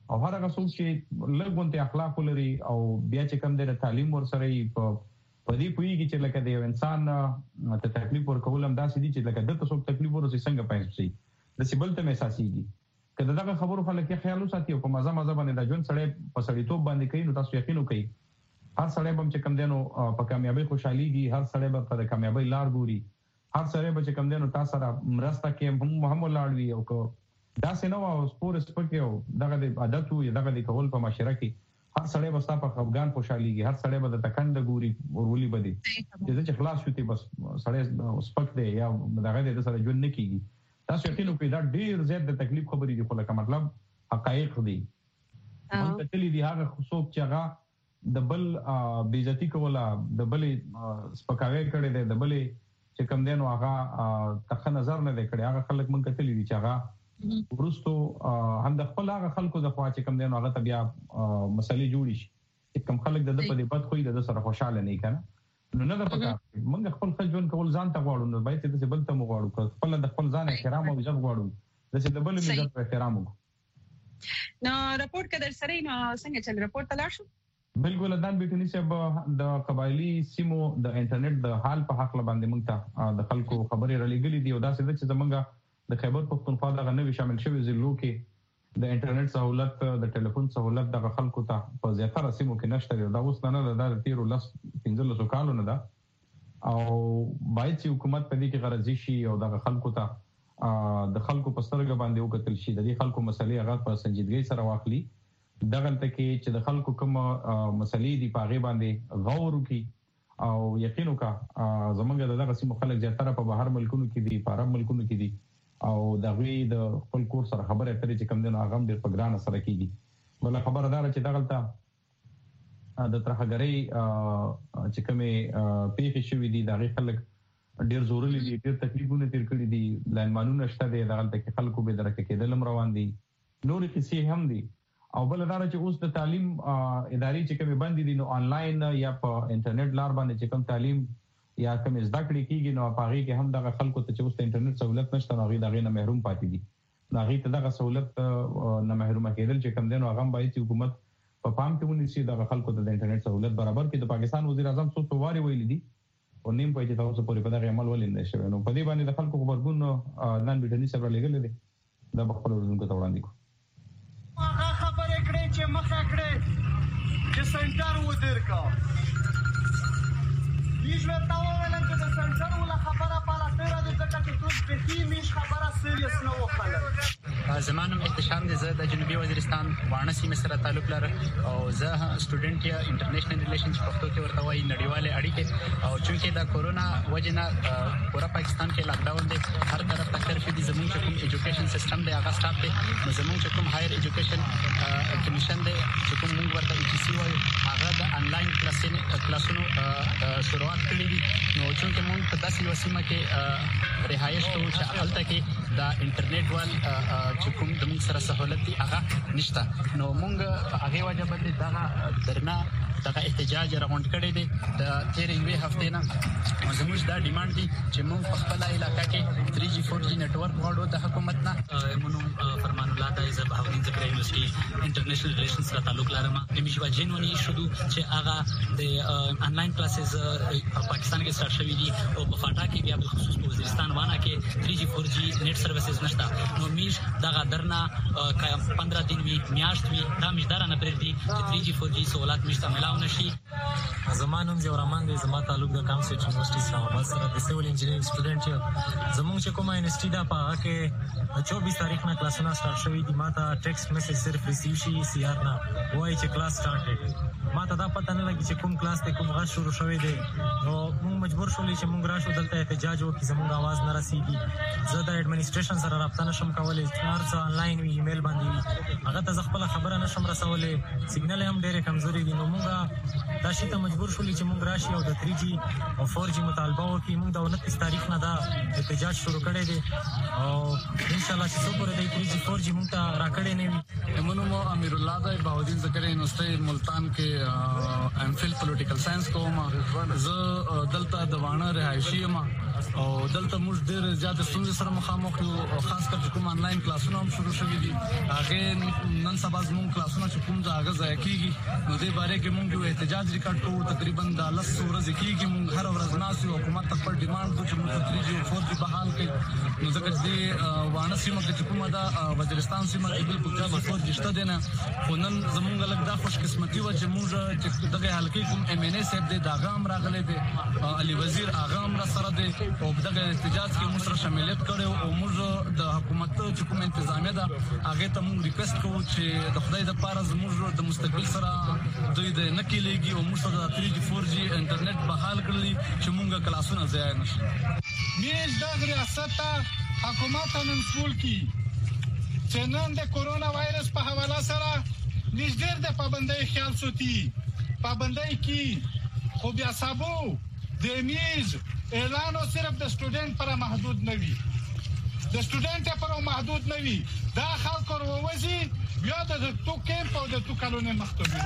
او هر هغه څوک چې لږونته اخلاق لري او بیا چې کوم د تعلیم ورسره په دې پوېږي چې لکه د یو انسان ته تکلیف ورکول هم داسې دي چې لکه د تاسو تکلیف ورسې څنګه پېښ شي د سیبل ته احساسيږي کله دغه خبرو خلک یې خیال وساتي او په مزه باندې د ژوند سره په سړیتوب باندې کوي نو تاسو یقین وکړئ هر سړی به چې کوم دینو په کامیابی خوشحاليږي هر سړی به په کامیابی لار ګوري هر سړی به چې کوم دینو تاسو سره مرسته کوي هم لاړوي او کو دا سينو او سپور سپکیو دغه د عادتو یا دغه د کول په معاشره کې هر سړی به تاسو په افغان خوشحاليږي هر سړی به د تکند ګوري ورولي بده چې خلاص شوتي بس سړی سپک دی یا دغه د سره ژوند نه کیږي تاسو یقین وکړئ دا ډیر زیات د تکلیف خبرې دي خو لکه مطلب حقایق دي هم کتلی دي هغه څوک چې هغه د بل بیزتی کوله د بل سپکاوي کړي د بل چې کم دینو هغه تخ نظر نه کړي هغه خلک مونږ کتلی دي چې هغه ورستو هم د خپل هغه خلکو د خوا چې کم دینو هغه ته بیا مسلې جوړي شي چې کم خلک د په دې بد خوې د سره خوشاله نه کنه نو نه د پکا موږ خپل ژوند کول ځان ته غواړو نو باید چې بل ته غواړو خپل د خپل ځان احترام او عزت غواړو د بل عزت او احترام نو رپورت کډر سره نو څنګه چې رپورت تلاش بالکل دان بیٹنی صاحب د قبایلی سیمو د انټرنیټ د حال په حق باندې موږ ته د خلکو خبرې رالېګلې دي او دا څه چې زمونږ د خیبر پختونخوا د غنوي شامل شوی ضلعو کې د انټرنیټ سہولت د ټلیفون سہولت د خلکو ته په زیاتره سیمو کې نشته دا اوس نه د 13 کالو نه ده او باید چې حکومت په دې کې غرضی شي او د خلکو ته د خلکو په سترګه باندې وکتل شي د دې خلکو مسلې هغه په سنجیدګۍ سره واخلي دغه کې چې د خلکو کوم مسلې دی په غي باندې غور وکړي او یقین وکړه زمونږ دغه سیمو خلک زیاتره په بهر ملکونو کې دي په عرب ملکونو کې دي او دغه د خپل کور سره خبره کوي چې کوم دین هغه د پګران سره کیږي بل خبردار چې دغلطه د ترهګری چې کومه پیښې شوې دي دغه خلک ډیر زورلي دي ډیر تکلیفونه تیر کړی دي لاندمانونه شته دي دغلطه کې خلکو به درکه کېدل روان دي نور کیسې هم دي او بل دا چې اوس د تعلیم ادارې چې کومه بند دي نو آنلاین یا په انټرنیټ لار باندې چې کوم تعلیم یا کوم زده کړې کیږي نو په هغه کې هم دغه خلکو ته چې اوس انټرنیټ سہولت نشته نو هغه دغه نه محروم پاتې دي هغه ته دغه سہولت نه محروم کېدل چې کوم دین هغه باید چې حکومت په پام کې ونیسي دغه خلکو ته د انټرنیټ سہولت برابر کړي د پاکستان وزیر اعظم څو واري ویلي دي او نیم په دې تاسو پورې په دغه عمل ولې نه شوی نو په دې باندې د خلکو خبرګون نن بیٹنی سره لګل دي دا خپل ورزونکو ته وړاندې کو هغه خبرې کړې چې مخه کړې چې سنټر ودر کا ایشو تا وویل چې د سنټر ولا خبره پاله تیرا د ځکه چې توس په کې میش خبره سیریس نه وخاله زمانم احتشام دې زه د جنوبي وزیرستان وانه سیمه سره تعلق لرم او زه سټوډنټ یا انټرنیشنل ریلیشنز پښتو کې ورته وایي نړیواله اړیکې او چونکې د کورونا وجنه پورا پاکستان کې لاک ډاون دی هر طرف ته کرفیو دي زموږ کوم ایجوکیشن سیستم دی هغه سٹاپ دی زموږ کوم هایر ایجوکیشن کمیشن دی چې کوم موږ ورته ای سی وایو هغه د انلاین کلاسونو شروع کړی دي نو چې موږ په داسې وسیمه کې رهایش کوو چې هلته کې د انټرنیټ ول چې کوم د موږ سره سہولت دي هغه نشته نو موږ په هغه وجه باندې دا درنه دغه احتجاج راغونډ کړی دی د تیرې یوې هفتې نه زموږ دا ډیماند دي چې موږ په خپل علاقې کې 3G 4G نتورک غواړو د حکومت نه منو فرمان الله د ایزه بهاودین ذکر یونیورسيټي انټرنیشنل ریلیشنز سره تعلق لرم همیشه جنونی شروع چې هغه د انلاین کلاسز په پاکستان کې سٹارټ شوې دي او په فاټا کې بیا په خصوص په وزیرستان وانه کې 3G 4G نیټ سرویسز نشته نو میش دغه درنا 15 دن وی میاشت وی دا مشدار نه پرې دي چې 3G 4G سہولت مشته ملاو نشي زمانم زورمان دي زما تعلق د کامسټ یونیورسيټي اسلام آباد سره د سیول انجینرینګ سټوډنټ یم زموږ چې کومه یونیورسيټي دا په هغه کې 24 تاریخ نه کلاسونه سٹارټ شوي دي ماته ټیکسټ میسج صرف ریسیو شي سی آر نه وایي چې کلاس سٹارټ ماته دا پته نه لګي چې کوم کلاس ته کوم غږ شروع شوی دی نو موږ مجبور شولې چې موږ راشو دلته احتجاج وکړو زموږ आवाज نه رسیږي زه د اډمنسټریشن سره رابطه نشم کولای هر څه آنلاین وی ایمیل باندې هغه ته خپل خبره نشم رسولې سیګنال هم ډېر کمزوري دي نو موږ دا شي ته مجبور شولې چې موږ راشي او د 3G او 4G مطالبه وکړو موږ د 29 تاریخ نه دا احتجاج شروع کړی دی او ان شاء الله چې څو پورې د 3G 4G موږ ته راکړې نه وي منو امیر الله د بهاودین ذکر یونیورسيټي ملتان کې ام فل پولیټیکل ساينس کوم زه دلته د وانه رهایشي ما او دلته موږ ډېر زیات ستونزې سره مخامخ یو او خاص کر کوم آنلاین کلاسونه هم شروع شوي دي هغه نن سبا زموږ کلاسونه چې کوم ځای ځای کیږي نو دې باره کې موږ یو احتجاج ریکارډ کوو تقریبا د 10 ورځې کیږي موږ هر ورځ ناسو حکومت ته پر ډیماند کوو چې موږ 3G او 4G بحال کړي نو ځکه چې وانه سیمه کې کومه دا وزیرستان سیمه کې بالکل ځا 4G شته دینه خو نن زموږ لږ دا خوش قسمتي و چې موږ چې دغه حلقې کوم MNA صاحب دې دا غام راغلي دي علي وزیر اغه هم را سره دي او دغه احتجاج کې موږ سره شاملیت کړو او موږ د حکومت چې کوم انتظامیه ده هغه ته موږ ریکوست کوو چې د خدای د پاره زموږ د مستقبل سره دوی د نکیلېږي او موږ سره 3G 4G انټرنیټ بحال کړلی چې موږ کلاسونه ځای نشي میز د ریاست حکومت نن سول کی چې نن د کورونا وایرس په حواله سره نږدې د پابندۍ خیال سوتي پابندۍ کی خو بیا سابو د میز اعلان او صرف د سټوډنټ پر محدود نه وي د سټوډنټ پر محدود نه وي دا خلک وروځي بیا د تو کیمپ او د تو کالونې مختبر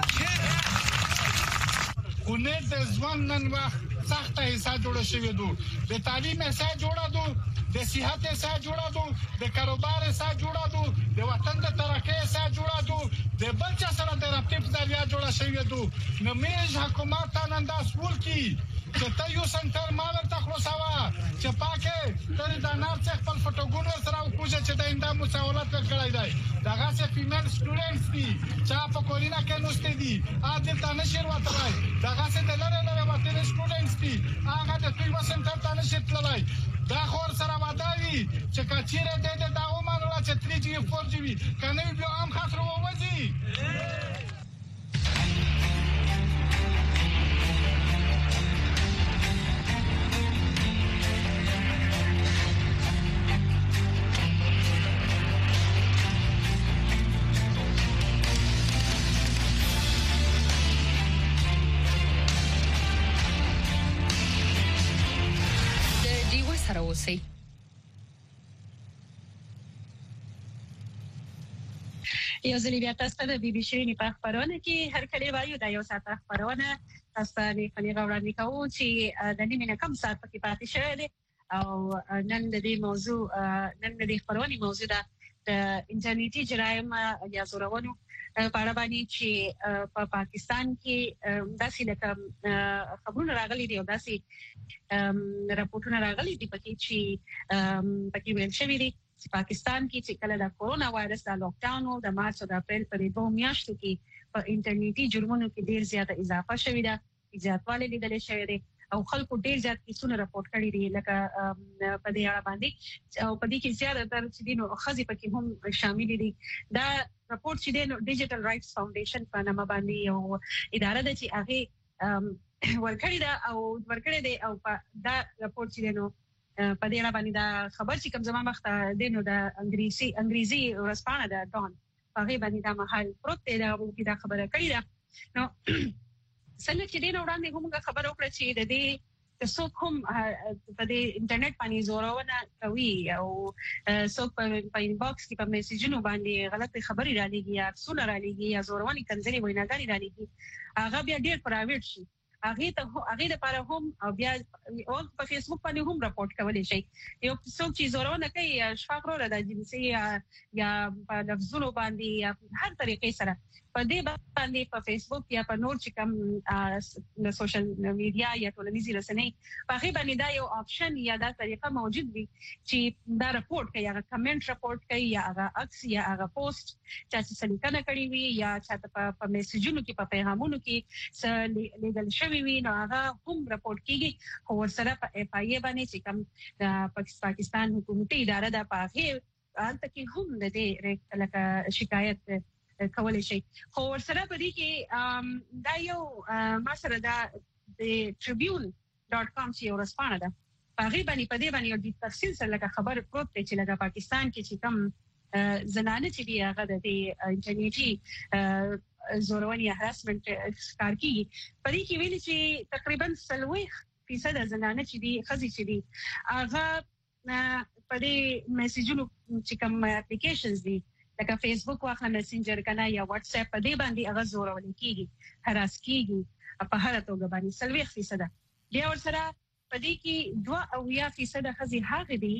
خو نه د ځوان نن وخت سخته حصہ جوړ شوی دو د تعلیم حصہ جوړا دو د صحت حصہ جوړا دو د کاروبار حصہ جوړا دو د وطن د ترقۍ حصہ جوړا دو د بلچا سره د رابطې په ذریعہ جوړا شوی دو نو میز حکومت نن دا سول کی چې ته یو سنټر مال ته خلاصوا چې پاکه تر دا نار څخه خپل فوټوګونو سره وکوځي چې د انده مساوات ورکړای دی داغه سه فیمیل سټوډنټس دي چې په کورینا کې نوستې دي اته ته نشي ورتلای داغه سه د لره وته سټوډنټس دي هغه د دوی وسنټر ته نشي تلای دا خور سره وداوی چې کچیره د دا ومنله چې 3G 4G وي کنه بیا هم خاطر ووځي اوسئ. یو ځل بیا تاسو ته د بي بي شيرینی په خبرونه کې هر کله وایو دا یو ساعت خبرونه تاسو ته نه غوړاندې کوو چې د نیمه نه کم ساعت پکې پاتې شوی دی او نن د دې موضوع نن د خبرونې موضوع ده د انټرنیټي جرایم یا زورونو په اړه باندې چې په پاکستان کې داسې لکه خبرونه راغلي دي او داسې راپورټونه راغلي دي پکې چې پکې ویل شوی دي چې پاکستان کې چې کله د کورونا وایرس د لاک ډاون او د مارچ او د اپریل په 2 میاشتو کې په انټرنیټي جرمونو کې ډیر زیاته اضافه شوې ده زیاتوالی لیدل شوی دی او خلکو ډیر زیات کیسونه راپورټ کړي دي لکه په دې اړه باندې او په دې کې زیاته تر چې دینو خزي پکې هم شامل دي دا راپورټ چې دینو ډیجیټل رائټس فاونډیشن په نامه باندې یو اداره ده چې هغه ورکړی دا او ورکړی دی او دا راپورټ چې دینو په دې اړه باندې دا خبر چې کوم زموږ وخت دینو د انګریزي ورسپانه ده ډون هغه باندې دا محل پروت دی دا خبره کړی ده نو څنګه چې دین وړاندې هم خبر وکړه چې د دې څوک هم په دې انټرنیټ باندې زورونه کوي او څوک په انباکس کې په میسجونو باندې غلطه خبري را لګي یا څونه را لګي یا زورونی کنځلي ویناګانی را لګي هغه بیا ډیر پرایویټ شي هغه لپاره هم بیا او په فیسبوک باندې هم راپورټ کولای شي یو څوک چې زورونه کوي شفاقرو را د جنسي یا په لفظونو باندې یا هر طریقې سره په دې باندې په فیسبوک یا په نور چې کوم سوشل میډیا یا ټولنیزي رسنۍ په هغه باندې دا یو آپشن یا دا طریقه موجود وي چې دا راپورټ کوي هغه کمنټ راپورټ کوي یا هغه عکس یا هغه پوسټ چې سلیکنه کړی وي یا چې په میسجونو کې په پیغامونو کې لیدل شوی وي نو هغه هم راپورټ کیږي خو ورسره په اف آی ای باندې چې کوم پاکستان حکومتي اداره د پاغه حالت کې هم د دې لکه شکایت کولای شي خو ورسره په دې کې دا یو مثلا دا د tribune.com چې یو رسپانه ده هغه باندې په دې باندې یو د تفصیل سره لکه خبر پروت دی چې لکه پاکستان کې چې کوم زنانه چې دی هغه د انټرنیټي زورونی هراسمنت کار کوي په دې کې ویل چې تقریبا 30% زنانه چې دی خزي چې دی هغه په دې میسجونو چې کوم اپلیکیشنز دي لکه فیسبوک واخله میسنجر کنه یا واتس اپ په دې باندې هغه زورول کیږي هراس کیږي په هر توګه باندې 30% بیا ورسره پدې کې 2% خزي هغه دي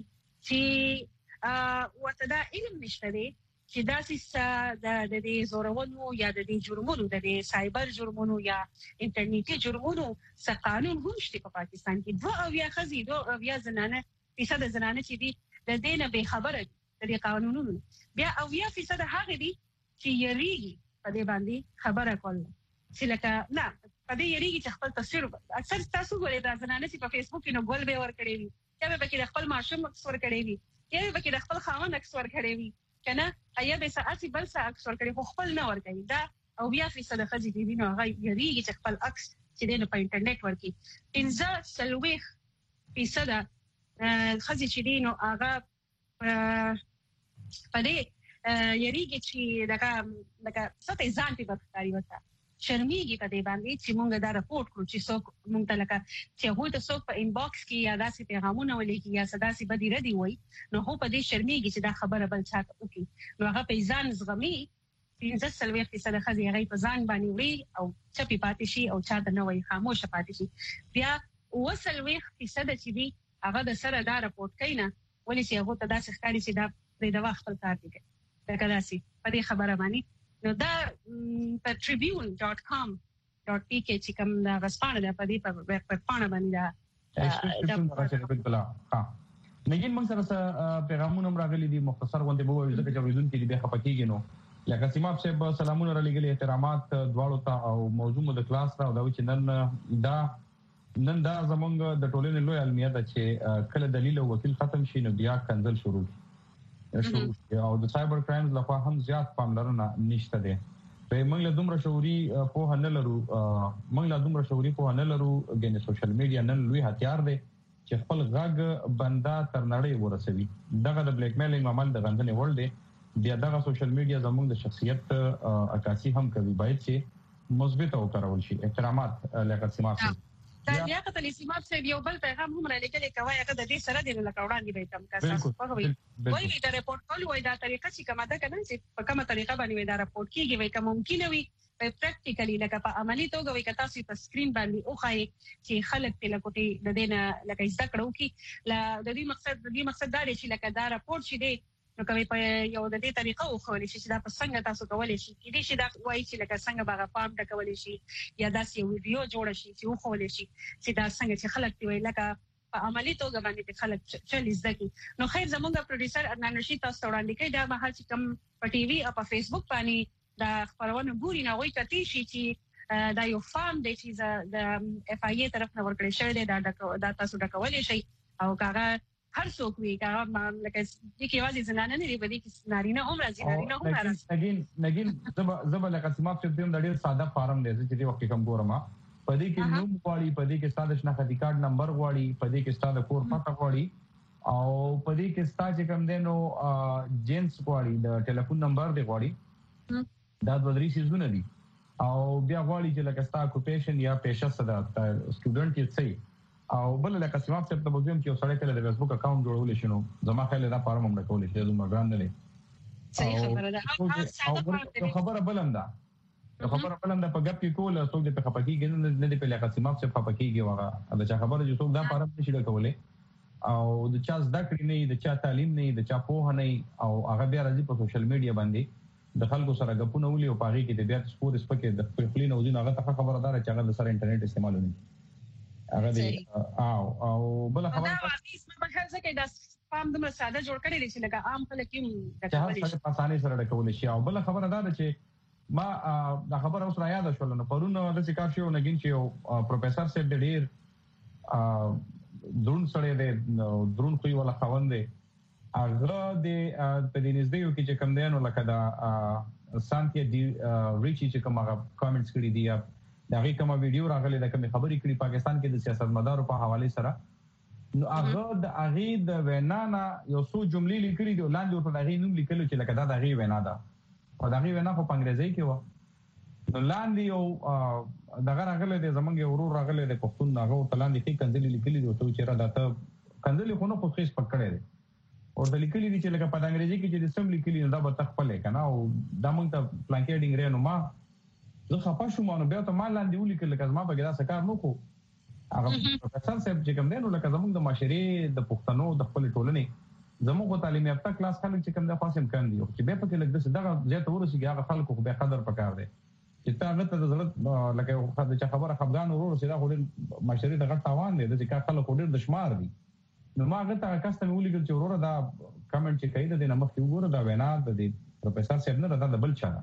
چې ورته دا علم نشته دي چې دا سیسه د زورونو یا د جرمونو د سایبر جرمونو یا انټرنیټي جرمونو څخه قانون هم شته په پاکستان کې 2% خزي 2% زنانه فیصد زنانه چې دي د دینه به خبره د قانونونو بیا 2% هغه دي چې یریږي په دې باندې خبره کول چې لکه نه په دې یریږي چې خپل تصویر اکثر تاسو ګورئ دا زنانه چې په فیسبوک کې نو ګول به ور کړی وي یا به کې خپل ماشوم تصویر کړی وي یا به کې خپل خاوند تصویر کړی وي کنه ایا به ساعتي بل څه تصویر کړی خو خپل نه ور کوي دا 2% خځې دي نو هغه یریږي چې خپل عکس چې د په انټرنیټ ورکی 15% خځې چې دي نو هغه په دې یریږي چې لکه څه ځان په بختاري وته شرمېږي په دې باندې چې مونږ دا راپورټ کړو چې څوک مونږ ته لکه چې هغه ته څوک په انباکس کې یا داسې پیغامونه ولېږي یا داسې بدی ردی وای نو هو په دې شرمېږي چې دا خبره بل چاته وکړي نو هغه په ځان زغمي 15% خزي هغه په ځان باندې وړي او چپی پاتې شي او چاته نه وای خاموشه پاتې شي بیا 20% چې دی هغه د سره دا راپورټ کینا ولې چې هغه ته داسې ښکاري چې دا د خپل کار دی دا داسې په دې خبره باندې نو دا په tribune.com.pk چې کوم دا غسپانه ده په دې په پاڼه باندې دا بالکل ها نګین موږ سره پیغامونه راغلي دي مختصر غونډه به وایي ځکه چې ورزون کې به خپکیږي نو لکه سیماب صاحب سلامونه را لګلي احترامات دواړو ته او موضوع د کلاس را او دا چې نن دا زمونږ د ټولنې لوی علمیت چې کله دلیل او وکیل ختم شي نو بیا کنزل شروع او د سایبر کرایمز لپاره هم زیات پاملرنه نشته ده په موږ له دومره شعوري په هنه لرو ګنې سوشل میډیا نن لوی هتیار دی چې خپل غږ بندا تر نړۍ ورسوي دغه د بلیک میلینګ عمل د غندنې ور دی بیا دغه سوشل میډیا زموږ د شخصیت عکاسي هم کوي باید چې مثبت او کارول شي احترامات لکه سیماب دا لیاقت الیسماب صاحب یو بل پیغام هم را لګل کوي هغه د دې سره د لکوړاندې به تم کاسه وایي دا رپورټ کول وای دا طریقه چې کومه ده کنه چې په کومه طریقه باندې دا رپورټ کیږي وای کوم ممکن وي په پریکټیکلی لکه په عملی توګه وای کتا چې په سکرین باندې او خای چې خلک په لکوټي د دینه لکه زده کړو کی د دې مقصد دا دی چې لکه دا رپورټ شي دی نو کوي په یو د دې طریقه او خولې شي چې دا په څنګه تاسو کولای شي کې دې شي دا وایي چې لکه څنګه باغ فارم د کولای شي یا دا یو ویډیو جوړ شي چې خولې شي چې دا څنګه چې خلک دی وای لکه په عملی توګه باندې خلک چلی زده نو خیر زموږ پروډوسر عدنان رشید تاسو وړاندې کوي دا مهال چې کوم په ټي وي او په فیسبوک باندې دا خبرونه ګوري نه وایي کتی شي چې دا یو فارم دی چې د اف آی ای طرف نه ورکړی شوی دی دا تاسو د کولای شي او هغه هر څوک وی کا لکه چې واځي زنانه نه دی بده کې نارینه هم راځي نارینه هم راځي نګین زب لکه سیماب چې د ډېر ساده فارم دی چې وخت کم ګورم پدې کې نوم غواړي پدې کې ستاسو شناختی کارت نمبر غواړي پدې کې ستاسو کور پته غواړي او پدې کې ستاسو کوم دینو جنس غواړي د ټلیفون نمبر دی غواړي دا د درې سيزونه دي او بیا غواړي چې لکه ستاسو اکوپیشن یا پیشه صدا سټوډنټ یې صحیح او بل لکه سیماب صاحب ته وګورم چې سړی کله د فیسبوک اکاونټ جوړول شي نو زما خیال دا فارم هم ډکول شي زما ګران نه لري صحیح خبره ده خبره بلم ده په ګپ کې کول څوک د خپکیږي نه دی په لکه سیماب صاحب خپکیږي واغه دا چې خبره چې څوک دا فارم نشي ډکولې او د چا زده کړې نه د چا تعلیم نه د چا پوهه نه او هغه بیا راځي په سوشل میډیا باندې د خلکو سره غپونه ولي او پاږي کې د بیا سپور سپکه د خپلین او دین هغه ته خبردار چې هغه د سره انټرنیټ استعمالوي هغه دی او بل خبره دا اسمه په هر ځای کې د فارم د ساده جوړ کړی دی چې لکه عام خلک یې د کولای شي په اسانۍ سره ډکول شي او بل خبره دا ده چې ما دا خبره اوس را یاد شول نو پرون د څه کار شو نګین چې پروفیسور صاحب د ډیر درون سره د درون خوې ولا خوند دی هغه د په دې نږدې یو کې چې کوم دی نو لکه دا سانتیا دی ریچی چې کوم کامنټس کړی دی دا غي کومه ویډیو راغلی دا کوم خبرې کړي پاکستان کې د سیاستمدارو په حواله سره نو هغه د اغه د وینا نه یو څو جملې لیکلي دي لاندې ورته د اغه نوم لیکلو چې لکه دا د اغه وینا ده او د اغه وینا په انګریزي کې و نو لاندې یو دغه راغلی د زمونږ ورور راغلی د پښتون هغه تلاندې کې کنځلې لیکلي دي ته چې را داته کنځلې خو نه خو خېس پکړې دي او د لیکلي دي چې لکه په انګریزي کې چې د سم لیکلي دا به تخپلې کنه او دا مونږ ته پلانکېډینګ رینو ما زه خپه شوم نو بیا ته ما لاندې ولیکل لکه ما به دا سکار نو کو هغه پروفیسور صاحب چې کوم دی نو لکه زموږ د معاشري د پښتنو د خپل ټولنې زموږ تعلیم یافته کلاس خلک چې کوم د خاص امکان دي چې به پکې لګ دغه زیات ورسیږي هغه خلکو به قدر پکار دی چې تا غته د زړه لکه چې خبره خفغان ورور سره خو د معاشري دغه تاوان دی چې خلک ډېر د شمار دي نو ما غته کاستم ولګل چې ورور دا کمنټ چې کوي د نمخ کې وګوره دا وینا د پروفیسور صاحب نه دا بل چا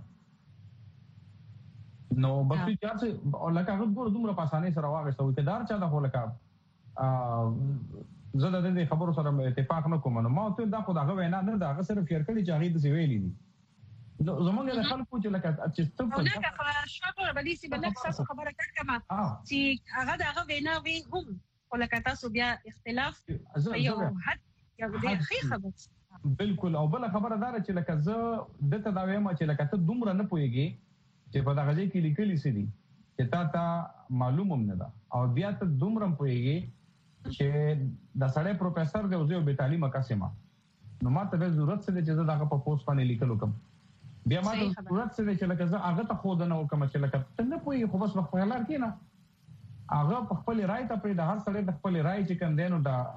نو بس چې او لکه هغه ګور دومره په اسانه سره واغښته وي کدار چا د هو لکه زه د دې خبرو سره اتفاق نه کوم نو ما ته دا خو دا وینا نه دا هغه صرف شیر کړي چې هغه د سی ویلي دي نو زمونږ د خلکو چې لکه چې څه نه که شکر بلی سی بلک تاسو خبره کړم چې هغه دا وینا وی هم ولکه تاسو بیا اختلاف یو حد یو دې خې خبره بالکل او بل خبره دار چې لکه زه دته دا وایم چې لکه ته دومره نه پويږي چې په دغه ځای کې لیکلي سي دي چې تا معلومه نه ده او بیا ته دومره پويږي چې د سړی پروفیسور دی او زه به تعلیم قسمه نو ماته به ضرورت څه چې زه دغه په پوسټ باندې لیکلو کوم بیا ماته ضرورت څه چې لکه زه هغه ته خود نه وکم چې لکه ته نه پويږي خو بس په خلار کې نه هغه په خپل رائے ته په د هر سړی د خپل رائے چې کوم دینو دا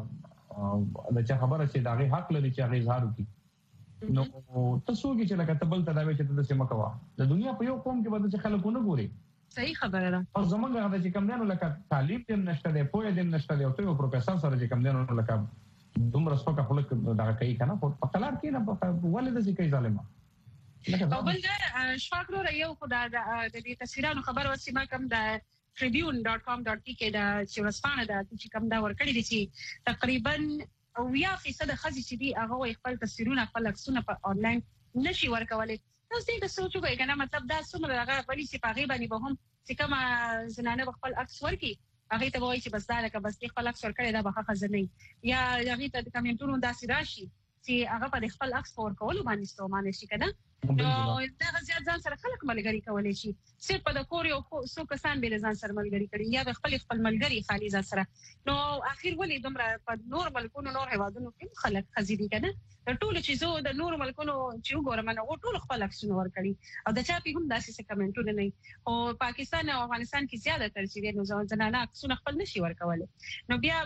د چا خبره چې دا غي حق لري چې هغه اظهار وکړي نو تاسو کې چې لکه تبل تداوی چې د سیمه کوا د دنیا په یو قوم کې بده چې خلکو نه ګوري صحیح خبره ده او زمونږ هغه چې کوم دینو لکه تعلیم دې نشته دی پوهه دې نشته دی او ته پروفیسور سره چې کوم دینو لکه دومره سپکه خلک دا کوي کنه په خلار کې نه ولې د ځکه ظالما او بل دا شفاکلو یو خدای د دې تصویرونو خبر وسیمه کوم د tribune.com.pk دا چې ورسپانه دا چې کوم دا ورکړی دي چې تقریبا او 80% خزي چې دی هغه خپل تصویرونه خپل عکسونه په انلاین نشي ورکولای تاسو دې د سوچو کوي کنه مطلب دا څومره هغه ولی چې پاغي باندې به هم چې کوم زنانه خپل عکس ورکي هغه ته وایي چې بس دا لکه بس خپل عکس ورکړي دا به خزنه یا هغه ته کمنټونو داسې راشي چې هغه په خپل عکس ورکول باندې ستومانه شي کنه نو دا غزيات ځان سره خلک ملګری کولای شي صرف په د کور یو څو کسان به ځان سره ملګری کړي یا خپل ملګری خالي ځان سره نو اخر ولې دومره په نور ملکونو نور هوادونو کې خلک خزيدي کنه ټول چې زه د نور ملکونو چې وګورم نو ټول خپل عکسونه ورکړي او د چا په هم داسې کمنټونه نه او پاکستان او افغانستان کې زیاده تر چې نو ځنانه عکسونه خپل نشي ورکول نو بیا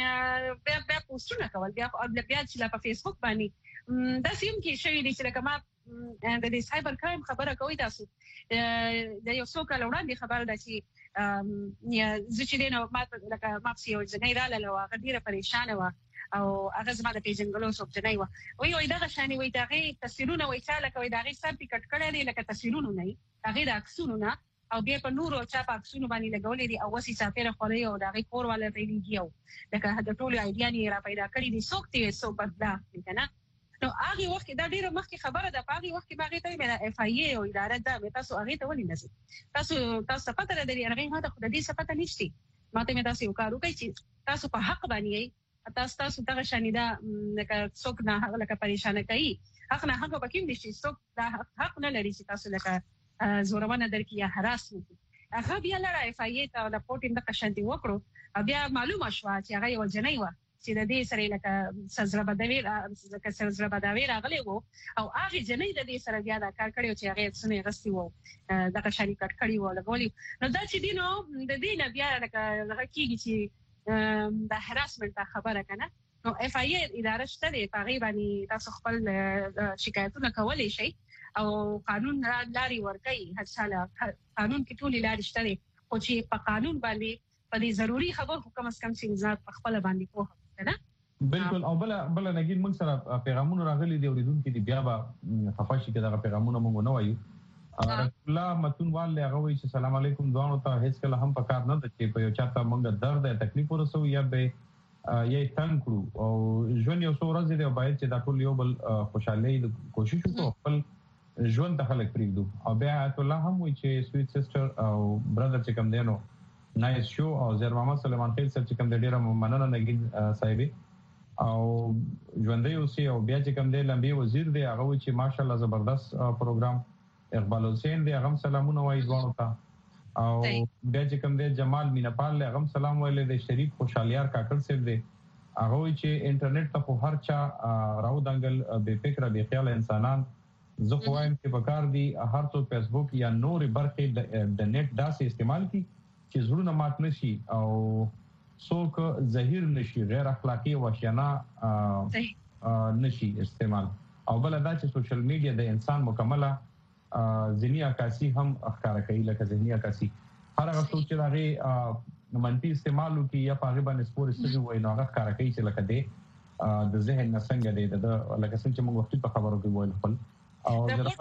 پوسټونه کول بیا چې په فیسبوک باندې دا سیم کې شوی دي چې کما د دې سایبر کرایم خبره کوي تاسو د یو څو کال وړاندې خبره ده چې یا چې نو لکه ماپسي او ځنې رااله هغه ډیره پریشانه و او هغه زما د پیژنګلو څوک ځنې و وی دا غشاني وی دا غي تصویرونه وی چاله کوي دا غي سر ټیکټ کړی دی لکه تصویرونه نه هغه د عکسونو نه او بیا په نورو چا په عکسونو باندې لګولې دي او وسی ساتره خوري او دا غي کور والا پیډیږي او لکه د ټولو ایډیا نه را پیدا کړی دي څوک تی څوک بدلا کنه نو هغه وخت دا ډیره مخکې خبره ده په هغه وخت کې باغې ته مې اف ای ای او اداره ده تاسو هغه ته ولې نسی تاسو پته لري هغه هغه خو د دې څه پته نشته ماته مې تاسو یو کار وکړئ چې تاسو په حق باندې تاسو دغه شانیدا لکه څوک نه لکه پریشان کوي حق نه حق پکې نشي څوک دا حق نه لري چې تاسو لکه زورونه درکې یا هراس وکړي هغه بیا لاره اف ای ای ته د پورټ د قشنتي وکړو بیا معلومه شو چې هغه یو جنۍ و چې د دې سره لکه سزرا بداوی راغلی وو او هغه جنۍ د دې سره بیا دا کار کړی چې هغه څنګه غستی وو دغه شری کټ کړی وو لګولي نو دا چې دینو د دې نه بیا لکه هغه کیږي چې د هراسمنت خبره کنه نو اف ای ای اداره شته د پاغي باندې تاسو خپل شکایتونه کولای شئ او قانون لاري ورکي هر ساله قانون کې ټول لاري شته او چې په قانون باندې په دې ضروری خبر حکم اس کم سي ځات په خپل باندې کوه بالکل او بل نګین موږ سره پیغامونه راغلي دي اوریدونکو دي بیا به خفاشي کې دا پیغامونه موږ نه وایو رسول الله متونوال له غوي چې سلام علیکم دوانو ته هیڅ کله هم پکار نه د چې په یو چاته موږ درد یا تکلیف ورسو یا به یې تنگ کړو او ژوند یو څو ورځې دی باید چې دا ټول یو بل خوشاله کوشش وکړو خپل ژوند ته خلک پریږدو او بیا آیت الله هم وایي چې سویټ سسټر او برادر چې کوم دی نو نایس شو او زیر محمد سلیمان خیل سره چې کوم د ډیره مننه نګین صاحب او ژوندۍ اوسې او بیا چې کوم دی لمبي وزیر دی هغه چې ماشاءالله زبردست پروګرام اقبال حسین دی هغه سلامونه وایي ځوانو ته او بیا چې کوم دی جمال مینپال له هغه سلام ویل دی شریف خوشالیار کاکړ صاحب دی هغه چې انټرنیټ ته په هر چا راو دنګل بے فکر بے خیال انسانان زه خوایم چې بکار دی هر څو فیسبوک یا نور برخې د نت داسې استعمال کی چې زړونه مات نشي او څوک زهیر نشي غیر اخلاقی وحشیانه نشي استعمال. او بل دا چې سوشل میډیا د انسان مکمله ذهني عکاسي هم ښکاره کوي، لکه ذهني عکاسي هر هغه څوک چې هغه منفي استعمال وکړي یا په هغه باندې سپور استګي وای نو هغه ښکاره کوي چې لکه د ذهن نه څنګه دی د لکه څنګه چې موږ وخت په خبرو کې وایو خپل او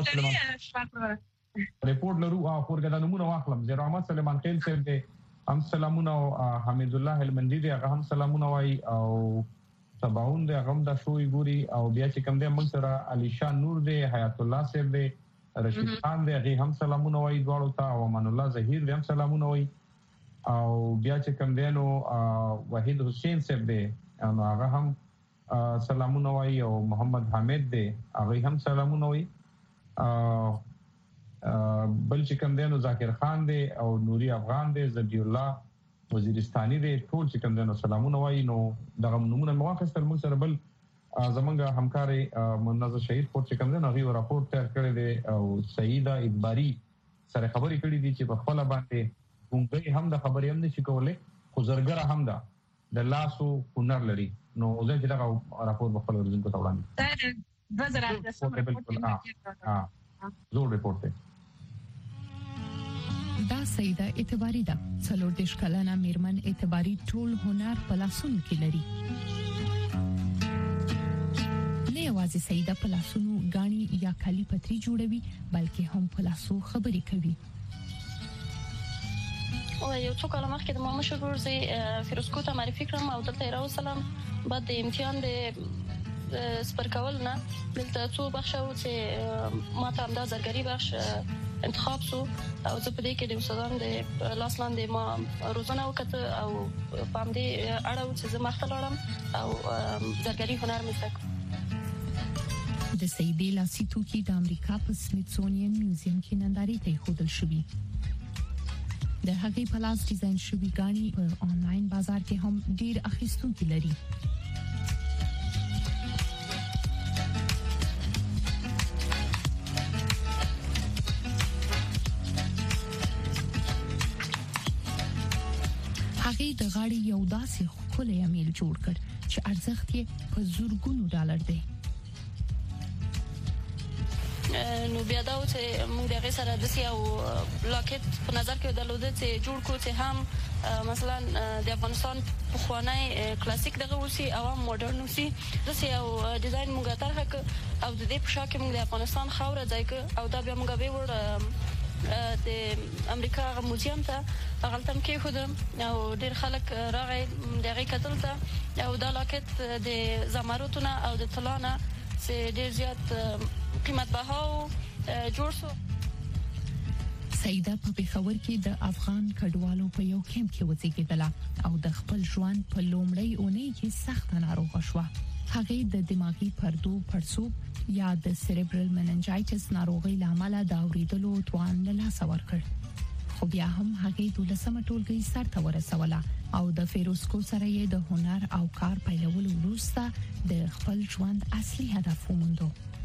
ریپورت لرو او خورګه د نمونه واخلم زه رحمت سلیمان خیل صاحب دی هم سلامونه او حمید الله هلمندی دی هغه هم سلامونه وای او تباون دی هغه هم د شوې ګوري او بیا چې کوم دی موږ سره علي شاه نور دی حیات الله صاحب دی رشید خان دی هغه هم سلامونه وای دواړو ته او امان الله ظهیر دی هم سلامونه وای او بیا چې کوم دی نو وحید حسین صاحب دی نو هغه هم سلامونه وای او محمد حامد دی هغه هم سلامونه وای بل چې کوم دی نو ذاکر خان دی او نوري افغان دی زبی الله وزیرستاني دی ټول چې کوم دی نو سلامونه وای نو دغه نمونه مواخستل موږ سره بل زمونږ همکاري منظر شهید پورت چې کوم دی نو غوړ راپورټ تیار کړی دی او سیده اجباری سره خبرې کړې دي چې په خپل باندې څنګه هم د خبرې هم نشي کولای خو زرګره هم ده د لاسو هنر لري نو زه چې دا راپورټ په خپل ورځن کو وړاندې زور ریپورټ دی دا سیده اعتباری ده څلور دیش کلنه میرمن اعتباری ټول هنر په لاسونو کې لري نه یوازې سیده په لاسونو غاڼي یا کالی پتری جوړوي بلکې هم په لاسو خبرې کوي. او یو څو کلمه مخکې د ماما شګور زی فیروزکو ته معرفي کړم او دلته راوصلم بعد د امتحان د سپر کول نه دلته څو بخښو چې ما ته هم د زرګری بخش انتخاب سو او زه په دې کې د استادان د لاسلاندې ما روزنه وکړه او پام دې اړه چې زه مخته لاړم او زرګری هنر مې زده د سیدې لاسي توکي د امریکا په سمیتسونین میوزیم کې نندارې ته ایښودل شوي. د هغې په لاس ډیزاین شوي غاڼې په آنلاین بازار کې هم ډېر اخیستونکي لري. هغې د غاړې یو داسې ښکلی امیل جوړ کړ چې ارزښت یې په زرګونو ډالر دی. نو بیا دا چې موږ دغه سره د سیاو لاکټ په نظر کې درلوده چې جوړ کو چې هم مثلا د افغانستان پخوانی کلاسیک دغه وسی او هم مدرن وسی د سیاو ډیزاین موږ طرحه او د دې په شاکه موږ د افغانستان خاوره ځای او دا بیا موږ به ور د امریکا موزیم ته غلطم کې خودم او ډیر خلک راغی دغه کتل ته او دا لاکټ د زمرتونه او د طلانه چې ډیر زیات قیمت بهاو جوړ شو. سیده په پېښور کې د افغان کډوالو په یو کیمپ کې وزیږېدله او د خپل ژوند په لومړۍ اونۍ کې سخت ناروغه شوه. هغه د دماغي پردو پړسوب یا د سیریبرل مننجایټس ناروغۍ لامل د اوریدلو توان له لاسه ورکړ. خو بیا هم هغه 12مه ټولګي سرته ورسوله او د فیروزکو سره یې د هنر او کار پیلولو وروسته د خپل ژوند اصلي هدف وموند.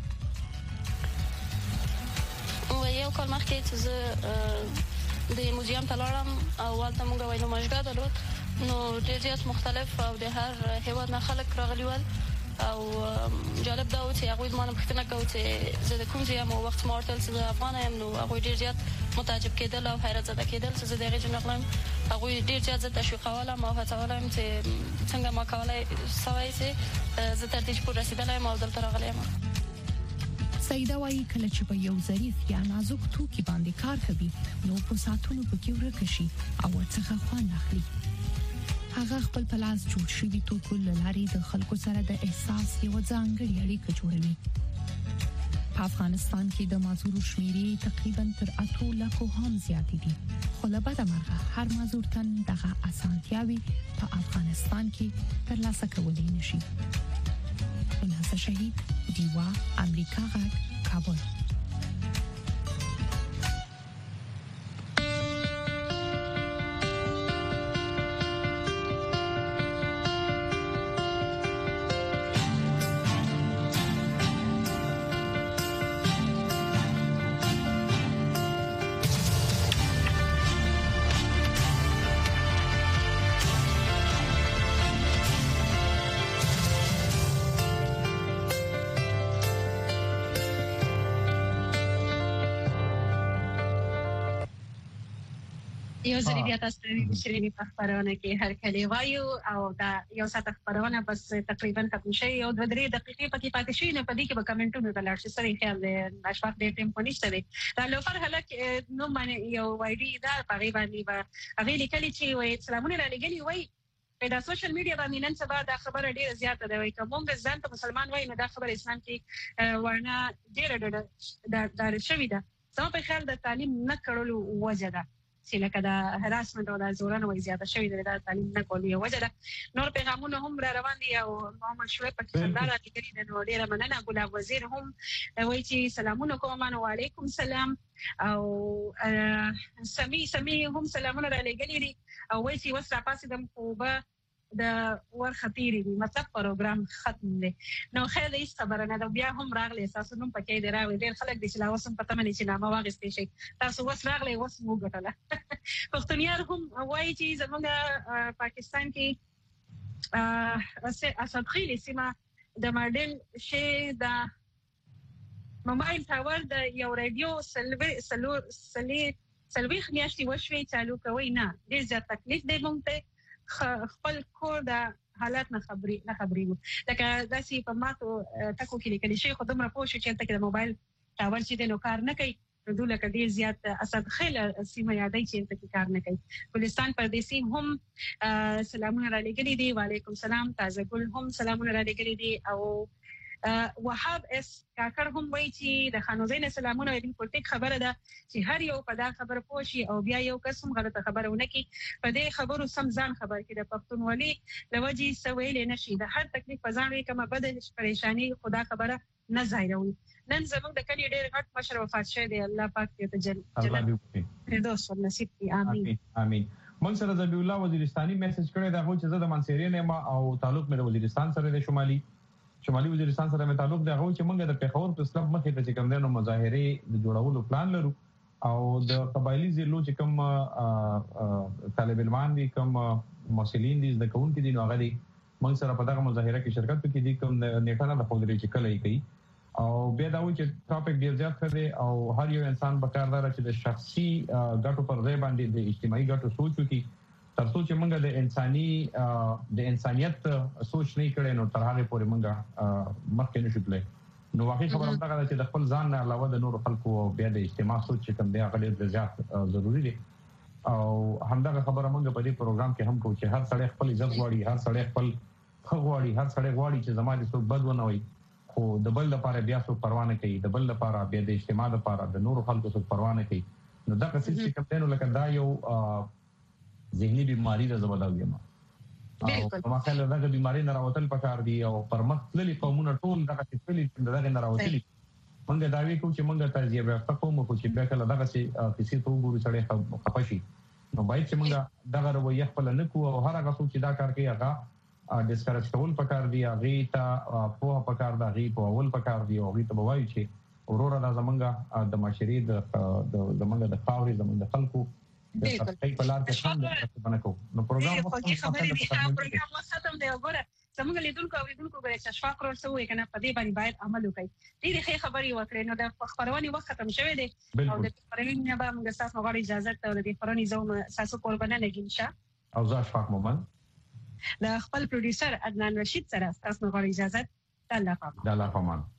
یو کال مخکې چې زه د موزیم ته لاړم او والته موږ وینو مشګه درلود نو ډېر زیات مختلف او د هر هیواد نه خلک راغلي ول او جالب دا و چې هغوی زما نه پوښتنه کوي چې زه د کوم ځای یم او وخت ما ورته ویل چې زه افغان یم نو هغوی ډېر زیات متعجب کېدل او حیرت زده کېدل چې زه د هغې جمله غلم هغوی ډېر زیات زه تشویقولم او هڅولم چې څنګه ما کولی سوی چې زه تر دې چې پورې رسېدلی یم او دلته راغلی یم. سیده وايي کله چې په یو ظریف یا نازک توکي باندې کار کوي نو په ساعتونو پکې ورکه شي او څخه خوند اخلي. هغه خپل پلاس جوړ شوی توکو لاري د خلکو سره د احساس یو ځانګړی اړیکه جوړوي. په افغانستان کې د مازورو شمیرې تقریبا تر 8 لکو هم زیات دي. خو له بده مرغه هر مازور تن دغه اسانتیاوي په افغانستان کې ترلاسه کولای نشي. منظر شهید دیوا امریکا غږ کابل. یو ځل بیا تاسو ته شریري په خبرونه کې هر کله وایو او دا یو ساعت خبرونه بس تقریبا ختم شي یو 2-3 دقیقې پکې پاتې شي نه پدې کې به کمنټونه بلار شي سره خیال دی اشفاق دې ټیم په نشته دی دا لوفر هلک نو باندې یو وایډي دا په باندې به هغه لیکلي چې وای سلامونه را لګلي وای په دا سوشل میډیا باندې نن سبا دا خبره ډیره زیاته ده وای کوم ځان ته مسلمان وای نو دا خبره اسلام کې ورنه ډیره دا شوی ده زما په خیال د تعلیم نه کړلو وجه ده چې لکه دا هراسمنت او دا زورانه وای زیاته شوی ده دا تعلیم نه کولو وجه ده نور پیغامونه هم را روان دي او محمد شعیب په خبره کې د نو ډیره مننه ګلاب وزیر هم وای چې سلامونه کوم وعلیکم سلام او سمي هم سلامونه را لګلي دي او وای چې وسره پاسې د خوبه د ور خطيري دي مطلب پروګرام ختم دي نو خیر دې خبره نه دا بیا هم راغلي اساسو نوم پکې دی راوي ډېر خلک دي چې لا وسم پته مني چې نامه واغستې شي تاسو وس راغلي وس مو ګټله پښتونیار هم وایي چې زموږ پاکستان کې اسد خیلی سیمه د ماډل شي د موبایل ټاور د یو رادیو سلوي خمیاشتي وشوي چالو کوي نه ډېر زیات تکلیف دی مونږ ته خپل کور د حالات نه خبري لکه داسې په ماتو ټکو کې لیکل شي خو دومره پوه شو چې تل موبایل ټاور چې د نو کار نه کوي نو لکه ډیر زیات اسد خیل سیمه یادای چې تل کار نه کوي ګلستان پردیسي هم سلامونه را لګلي دي وعلیکم سلام تازه ګل هم سلامونه را لګلي دي او وهاب اس کاکر هم وایي چې د خانوزین سلامونه د پولیټیک خبره ده چې هر یو په دا خبره پوښي او بیا یو قسم غلطه خبره ونکي په دې خبرو سم ځان خبر کړي د پښتونولي لوجي سویل نشي د هر تکلیف په ځان کومه بد پریشانی خدا خبره نه ظاهروي نن زموږ د کلی ډېر غټ مشر وفات شوی دی الله پاک دې ته جنت فردوس نصیب کړي امين موږ سره ذبیح الله وزیرستاني میسج کړی دا چې زه د منصوري نه او تعلق مې د وزیرستان سره د شمالي وزیرستان سره مې تعلق دی هغه چې موږ د پیښور په اسلام مخې ته کوم دنو مظاهره د جوړولو پلان لرو او د قبایلی ضلعو چې کوم طالب علمان دي کوم مسؤلین دي د کوونکو دي نو هغه دي موږ سره په دغه مظاهره کې شرکت کوي دي کوم نیټه نه د خوندري چې کله کوي او بیا دا و چې ټاپک ډیر زیات کړي او هر یو انسان به کار دار چې د شخصي ګټو پر ځای باندې د اجتماعي ګټو سوچ وکړي ترڅو چې موږ د انسانيت سوچ نه کړي نو تر هغه پورې موږ مخکې نشو تللی نو واقعي خبره دا ده چې د خپل ځان نه علاوه د نورو خلکو بیا د اجتماع سوچ چې کوم دی هغه ډیر زیات ضروری دی او همدغه خبره موږ په دې پروګرام کې هم کوو چې هر سړی خپل عزت غواړي هر سړی خپل حق غواړي هر سړی غواړي چې زما د څوک بد ونه وي خو د بل لپاره بیا څوک پروا نه کوي د بل لپاره بیا د اجتماع لپاره د نورو خلکو څوک پروا نه کوي نو دا څه چې کوم دی نو لکه دا یو ذهني بیماری ده زبردست یم او ما خل دغه بیماری نه راوتل پکار دی او پرمخ تللی قومونه ټول دغه تفصیلی دغه نه راوتلی موږ دا وی کوم چې موږ تجزیه وکړو کوم چې به کله دغه څه کیسې ته وګورو سره خپشي نو باید چې موږ دغه رویه خپل نه کوو او هر هغه څوک چې دا کار کوي هغه ډیسکریج کول پکار دی هغه ته په پکار دی هغه په اول پکار دی او هغه ته وایي چې اورورا د زمونږه د معاشري د زمونږه د خاوري زمونږ د خلکو د خپل پلار کې څنګه باندې نو پروګرام ختم دی وګوره زمونږ لیدونکو غواړي چې اشفاق ورور سوې کنه په دې باندې باید عمل وکړي دې ښه خبري وکړي نو د خبرونې وخت ختم شوی دی او د خبرونې نه به موږ تاسو غواړي اجازه ته د خبرونې زوم تاسو قربانه نه کینشه او زه اشفاق مومن د خپل پروډوسر عدنان رشید سره تاسو غواړي اجازه الله پامان